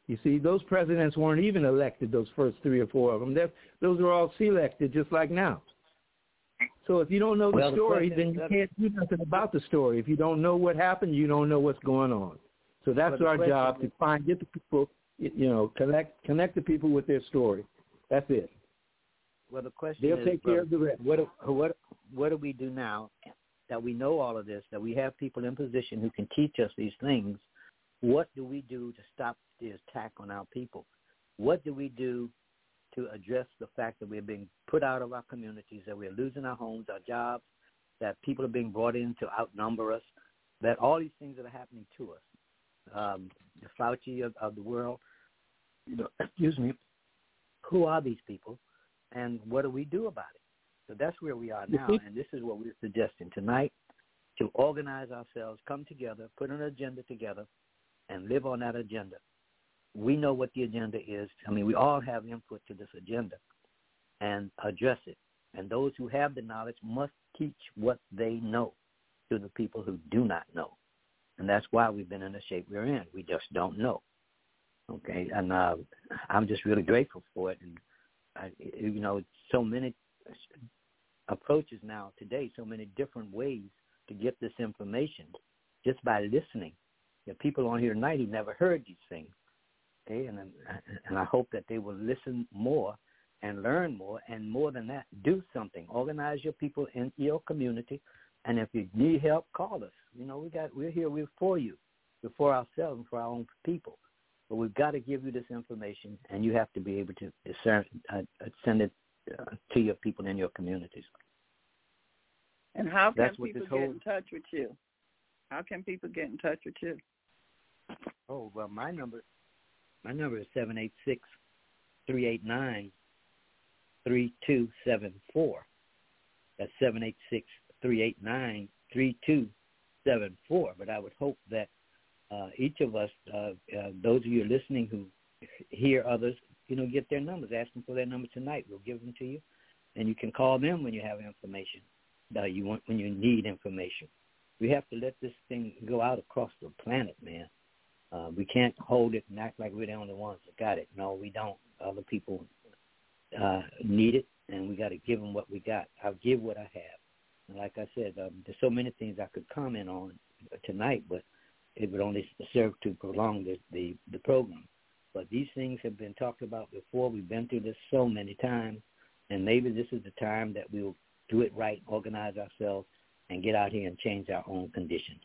You see, those presidents weren't even elected, those first three or four of them. They're, those were all selected just like now. So if you don't know the well, story, the then you can't do nothing about the story. If you don't know what happened, you don't know what's going on. So that's well, our job, to find, get the people, you know, connect connect the people with their story. That's it. Well, the question They'll is, take brother, care of the rest. What, what, what do we do now that we know all of this, that we have people in position who can teach us these things? What do we do to stop the attack on our people? What do we do to address the fact that we're being put out of our communities, that we're losing our homes, our jobs, that people are being brought in to outnumber us, that all these things that are happening to us, um, the Fauci of, of the world, you know, excuse me, who are these people, and what do we do about it? So that's where we are now, and this is what we're suggesting tonight, to organize ourselves, come together, put an agenda together, and live on that agenda. We know what the agenda is. I mean, we all have input to this agenda and address it. And those who have the knowledge must teach what they know to the people who do not know. And that's why we've been in the shape we're in. We just don't know. Okay, and uh, I'm just really grateful for it. And, I, you know, so many approaches now today, so many different ways to get this information just by listening. There are people on here tonight who never heard these things. Okay, and and I hope that they will listen more and learn more, and more than that, do something. Organize your people in your community, and if you need help, call us. You know, we got we're here. We're for you. We're for ourselves and for our own people. But we've got to give you this information, and you have to be able to discern, uh, send it uh, to your people in your communities. And how can That's people get whole... in touch with you? How can people get in touch with you? Oh, well, my number, my number is seven eight six, three eight nine, three two seven four. That's seven eight six, three eight nine, three two seven four. But I would hope that uh, each of us, uh, uh, those of you listening who hear others, you know, get their numbers. Ask them for their number tonight. We'll give them to you, and you can call them when you have information that you want, when you need information. We have to let this thing go out across the planet, man. Uh, we can't hold it and act like we're the only ones that got it. No, we don't. Other people uh, need it, and we got to give them what we got. I'll give what I have. And like I said, um, there's so many things I could comment on tonight, but it would only serve to prolong the, the, the program. But these things have been talked about before. We've been through this so many times, and maybe this is the time that we'll do it right, organize ourselves, and get out here and change our own condition.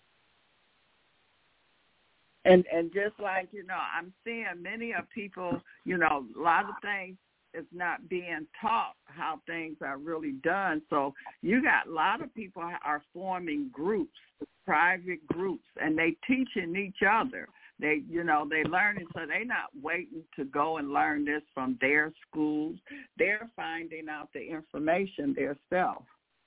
And and just like, you know, I'm seeing many of people, you know, a lot of things is not being taught how things are really done. So you got a lot of people are forming groups, private groups, and they teaching each other. They, you know, they learning, so they're not waiting to go and learn this from their schools. They're finding out the information themselves.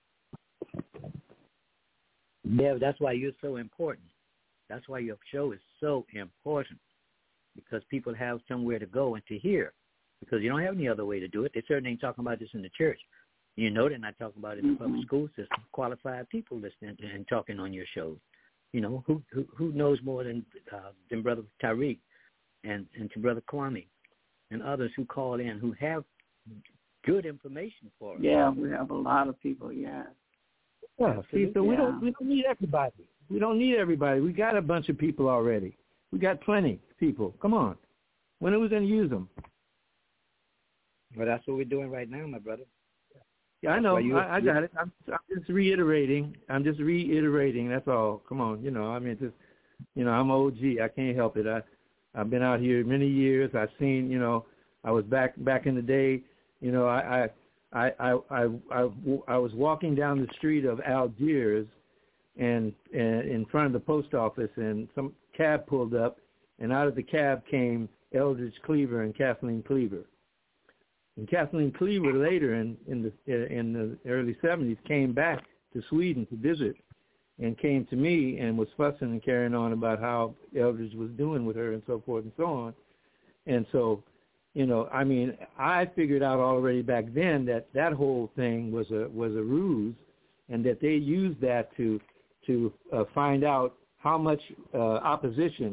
Yeah, that's why you're so important. That's why your show is so important, because people have somewhere to go and to hear, because you don't have any other way to do it. They certainly ain't talking about this in the church. You know they're not talking about it in the mm-hmm. public school system. Qualified people listening and talking on your shows. You know, who who, who knows more than uh, than Brother Tariq and, and to Brother Kwame and others who call in who have good information for us. Yeah, we have a lot of people, yeah. Yeah, see, so yeah. we don't we don't need everybody. We don't need everybody. We got a bunch of people already. We got plenty of people. Come on. When are we going to use them? Well, that's what we're doing right now, my brother. Yeah, I know. I, I got it. I'm, I'm just reiterating. I'm just reiterating. That's all. Come on. You know, I mean, just, you know, I'm O G. I can't help it. I, I've been out here many years. I've seen, you know, I was back back in the day. You know, I I I I I, I was walking down the street of Algiers, and, and in front of the post office, and some cab pulled up, and out of the cab came Eldridge Cleaver and Kathleen Cleaver. And Kathleen Cleaver later in, in the in the early seventies came back to Sweden to visit, and came to me and was fussing and carrying on about how Eldridge was doing with her and so forth and so on. And so, you know, I mean, I figured out already back then that that whole thing was a was a ruse, and that they used that to to uh, find out how much uh, opposition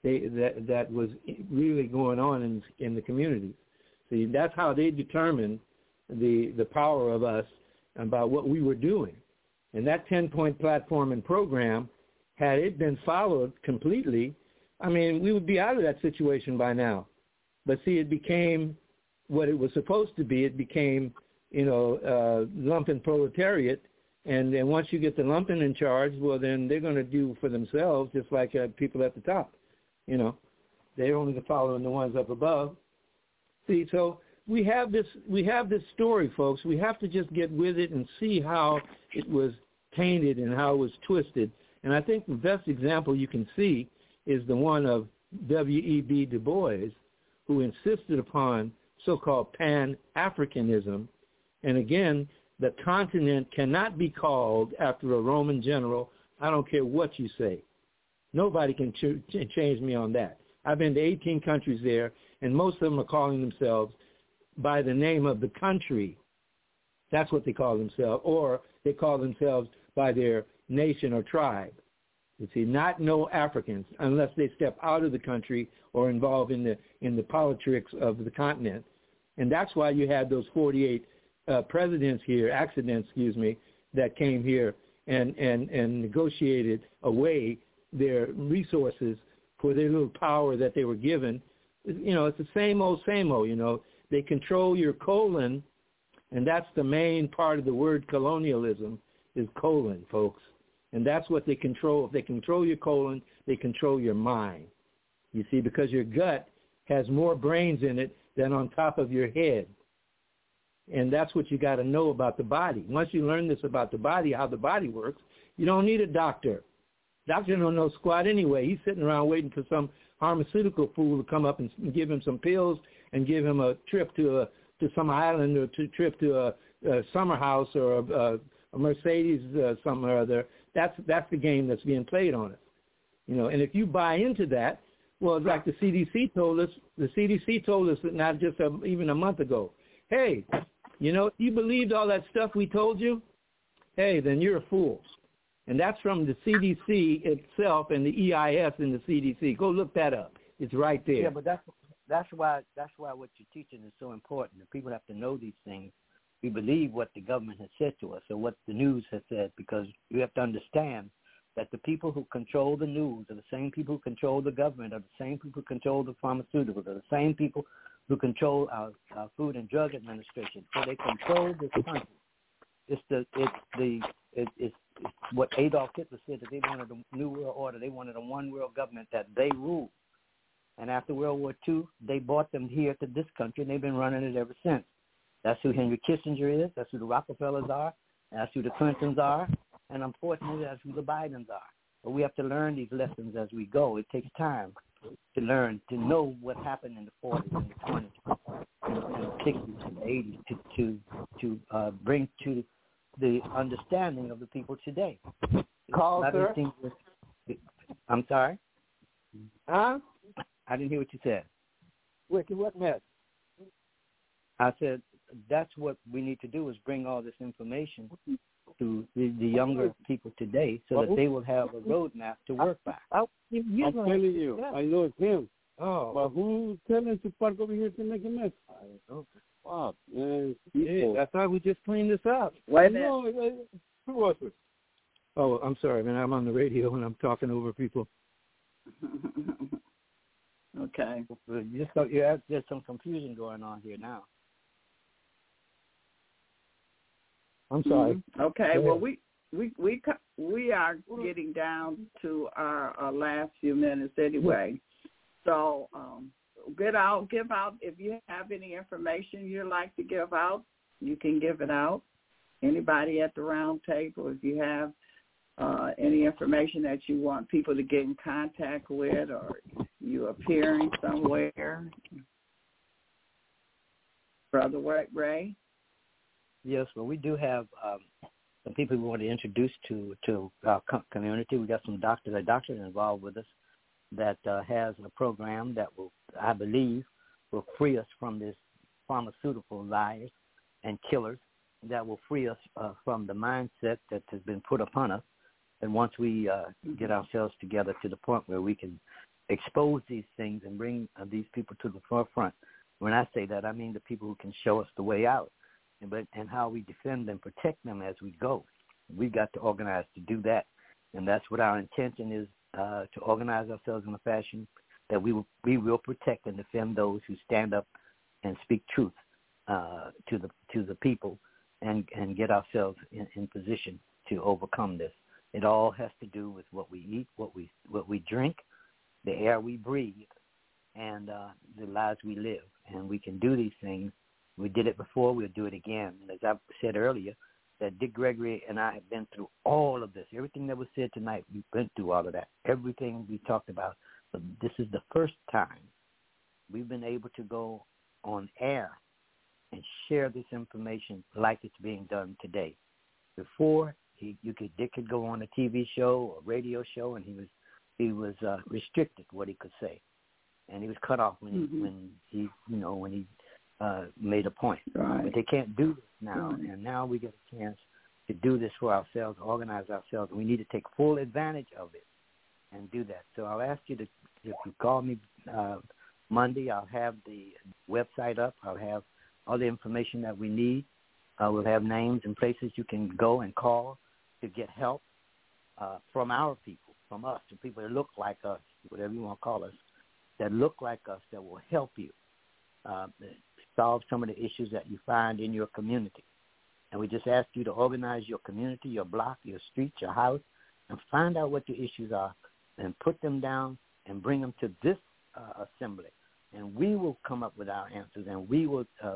they that that was really going on in in the communities. See, that's how they determined the the power of us about what we were doing. And that ten-point platform and program, had it been followed completely, I mean, we would be out of that situation by now. But see, it became what it was supposed to be. It became, you know, uh, lumpen proletariat. And then once you get the lumpen in charge, well, then they're going to do for themselves, just like uh, people at the top. You know, they're only following the ones up above. See, so we have this we have this story, folks. We have to just get with it and see how it was tainted and how it was twisted. And I think the best example you can see is the one of W E B Du Bois, who insisted upon so-called Pan-Africanism. And again, the continent cannot be called after a Roman general. I don't care what you say. Nobody can ch- change me on that. I've been to eighteen countries there, and most of them are calling themselves by the name of the country. That's what they call themselves, or they call themselves by their nation or tribe. You see, not no Africans, unless they step out of the country or involve in the in the politics of the continent. And that's why you had those forty-eight uh, presidents here, accidents, excuse me, that came here and, and, and negotiated away their resources for their little power that they were given. You know, it's the same old, same old, you know. They control your colon, and that's the main part of the word colonialism is colon, folks. And that's what they control. If they control your colon, they control your mind. You see, because your gut has more brains in it than on top of your head. And that's what you got to know about the body. Once you learn this about the body, how the body works, you don't need a doctor. Doctor don't know squat anyway. He's sitting around waiting for some pharmaceutical fool to come up and give him some pills and give him a trip to a to some island or a trip to a, a summer house or a, a, a Mercedes uh, something or other. That's that's the game that's being played on us, you know. And if you buy into that, well, it's like the C D C told us. The C D C told us that not just a, even a month ago. Hey, you know, you believed all that stuff we told you. Hey, then you're a fool. And that's from the C D C itself and the E I S in the C D C. Go look that up. It's right there. Yeah, but that's that's why that's why what you're teaching is so important. The people have to know these things. We believe what the government has said to us or what the news has said, because you have to understand that the people who control the news are the same people who control the government, are the same people who control the pharmaceuticals, are the same people who control our, our Food and Drug Administration. So they control this country. It's the it's the it, it's, it's what Adolf Hitler said, that they wanted a new world order. They wanted a one world government that they rule. And after World War Two, they brought them here to this country, and they've been running it ever since. That's who Henry Kissinger is. That's who the Rockefellers are. That's who the Clintons are. And unfortunately, that's who the Bidens are. But we have to learn these lessons as we go. It takes time to learn, to know what happened in the forties and the twenties and the sixties and the eighties to to, to uh, bring to the understanding of the people today. Call, sir? With, I'm sorry? Huh? I didn't hear what you said. Wiki, what mess? I said that's what we need to do, is bring all this information to the, the younger people today so that they will have a roadmap to work by. I, I, I'm telling you, yeah. I know it's him. Oh. But who's telling to park over here to make a mess? I don't know. Wow, man. Yeah, I thought we just cleaned this up. Wait a minute. No, who was it? Oh, I'm sorry, man. I'm on the radio and I'm talking over people. Okay. Just so you have, there's some confusion going on here now. I'm sorry. Mm-hmm. Okay. Well, we we we we are getting down to our, our last few minutes anyway. So um, get out, give out. If you have any information you'd like to give out, you can give it out. Anybody at the round table, if you have uh, any information that you want people to get in contact with, or you appearing somewhere, Brother Ray. Yes, well, we do have um, some people we want to introduce to, to our community. We got some doctors, a doctor involved with us that uh, has a program that will, I believe, will free us from this pharmaceutical liars and killers, that will free us uh, from the mindset that has been put upon us. And once we uh, get ourselves together to the point where we can expose these things and bring uh, these people to the forefront. When I say that, I mean the people who can show us the way out, and, but, and how we defend and protect them as we go. We've got to organize to do that, and that's what our intention is, uh, to organize ourselves in a fashion that we will, we will protect and defend those who stand up and speak truth uh, to the to the people, and, and get ourselves in, in position to overcome this. It all has to do with what we eat, what we what we drink, the air we breathe, and uh, the lives we live. And we can do these things. We did it before. We'll do it again. And as I said earlier, that Dick Gregory and I have been through all of this. Everything that was said tonight, we've been through all of that. Everything we talked about. But this is the first time we've been able to go on air and share this information like it's being done today. Before, he, you could Dick could go on a T V show or radio show, and he was he was uh, restricted what he could say, and he was cut off when mm-hmm. he, when he you know when he uh, made a point. Right. But they can't do this now, right. and now we get a chance to do this for ourselves, organize ourselves, and we need to take full advantage of it and do that. So I'll ask you to, if you call me uh, Monday, I'll have the website up. I'll have all the information that we need. Uh, we'll have names and places you can go and call to get help uh, from our people, from us, the people that look like us, whatever you want to call us, that look like us, that will help you uh, solve some of the issues that you find in your community. And we just ask you to organize your community, your block, your street, your house, and find out what the issues are and put them down and bring them to this uh, assembly. And we will come up with our answers, and we will uh,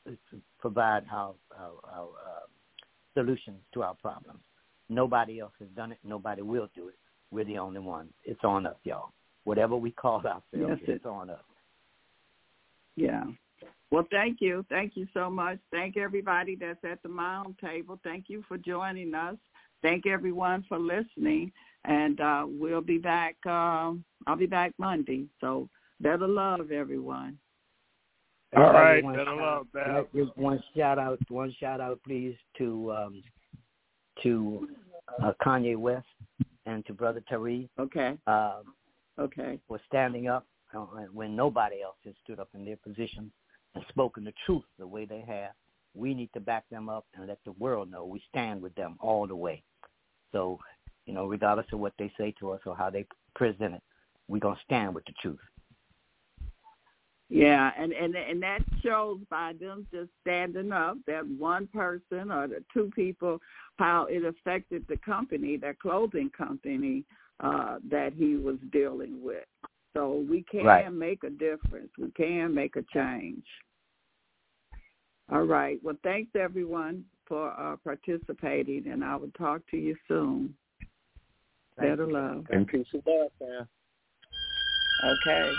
provide our, our, our uh, solutions to our problems. Nobody else has done it. Nobody will do it. We're the only ones. It's on us, y'all. Whatever we call ourselves, yes, it's on us. Yeah. Well, thank you. Thank you so much. Thank everybody that's at the Mound Table. Thank you for joining us. Thank everyone for listening. And uh, we'll be back. Um, I'll be back Monday. So better love, everyone. All right, one, better love, uh, one shout out, one shout out, please, to um, to uh, Kanye West and to Brother Tariq. Okay. Uh, okay. For standing up uh, when nobody else has stood up in their position and spoken the truth the way they have. We need to back them up and let the world know we stand with them all the way. So, you know, regardless of what they say to us or how they present it, we're going to stand with the truth. Yeah, and, and and that shows by them just standing up, that one person or the two people, how it affected the company, that clothing company uh, that he was dealing with. So we can right. make a difference. We can make a change. All right. Well, thanks, everyone, for uh, participating, and I will talk to you soon. Thank Better you. love. And peace and love, man. Okay.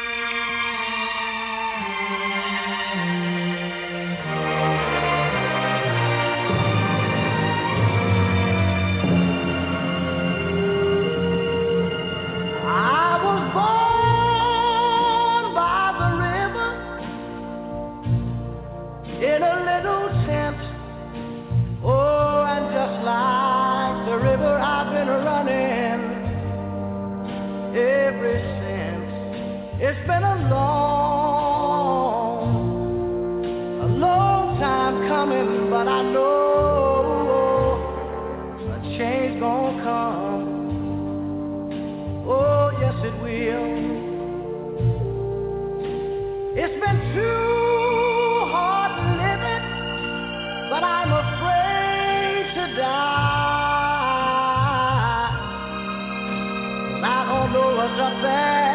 It's been a long, a long time coming, but I know a change gonna come. Oh, yes it will. It's been too hard living, but I'm afraid to die. I don't know what's up there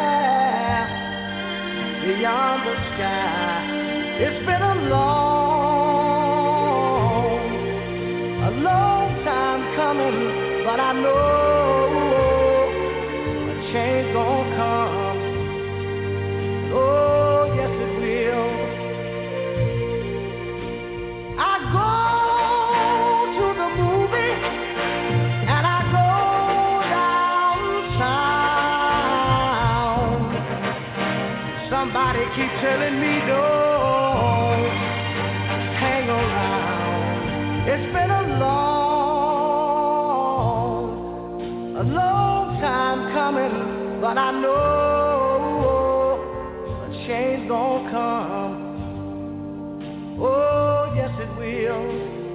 beyond the sky. It's been a long, a long time coming, but I know a change gonna come. Oh, yes it will. I go to the movie and I go downtown. Somebody keep telling me don't hang around. It's been a long, a long time coming, but I know will.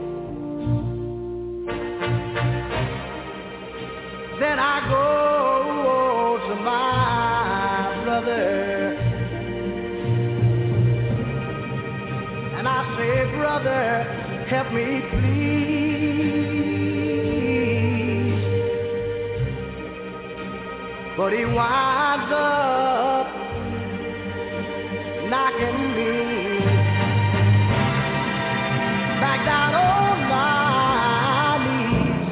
Then I go to my brother and I say, brother, help me please. But he winds up knocking me back down on my knees.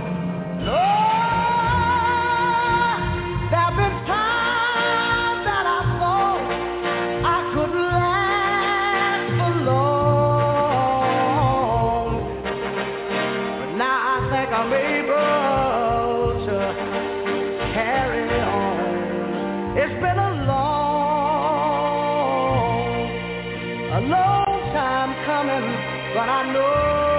Lord, there have been times that I thought I could last for long, but now I think I'm able to carry on. It's been a long, a long time coming, but I know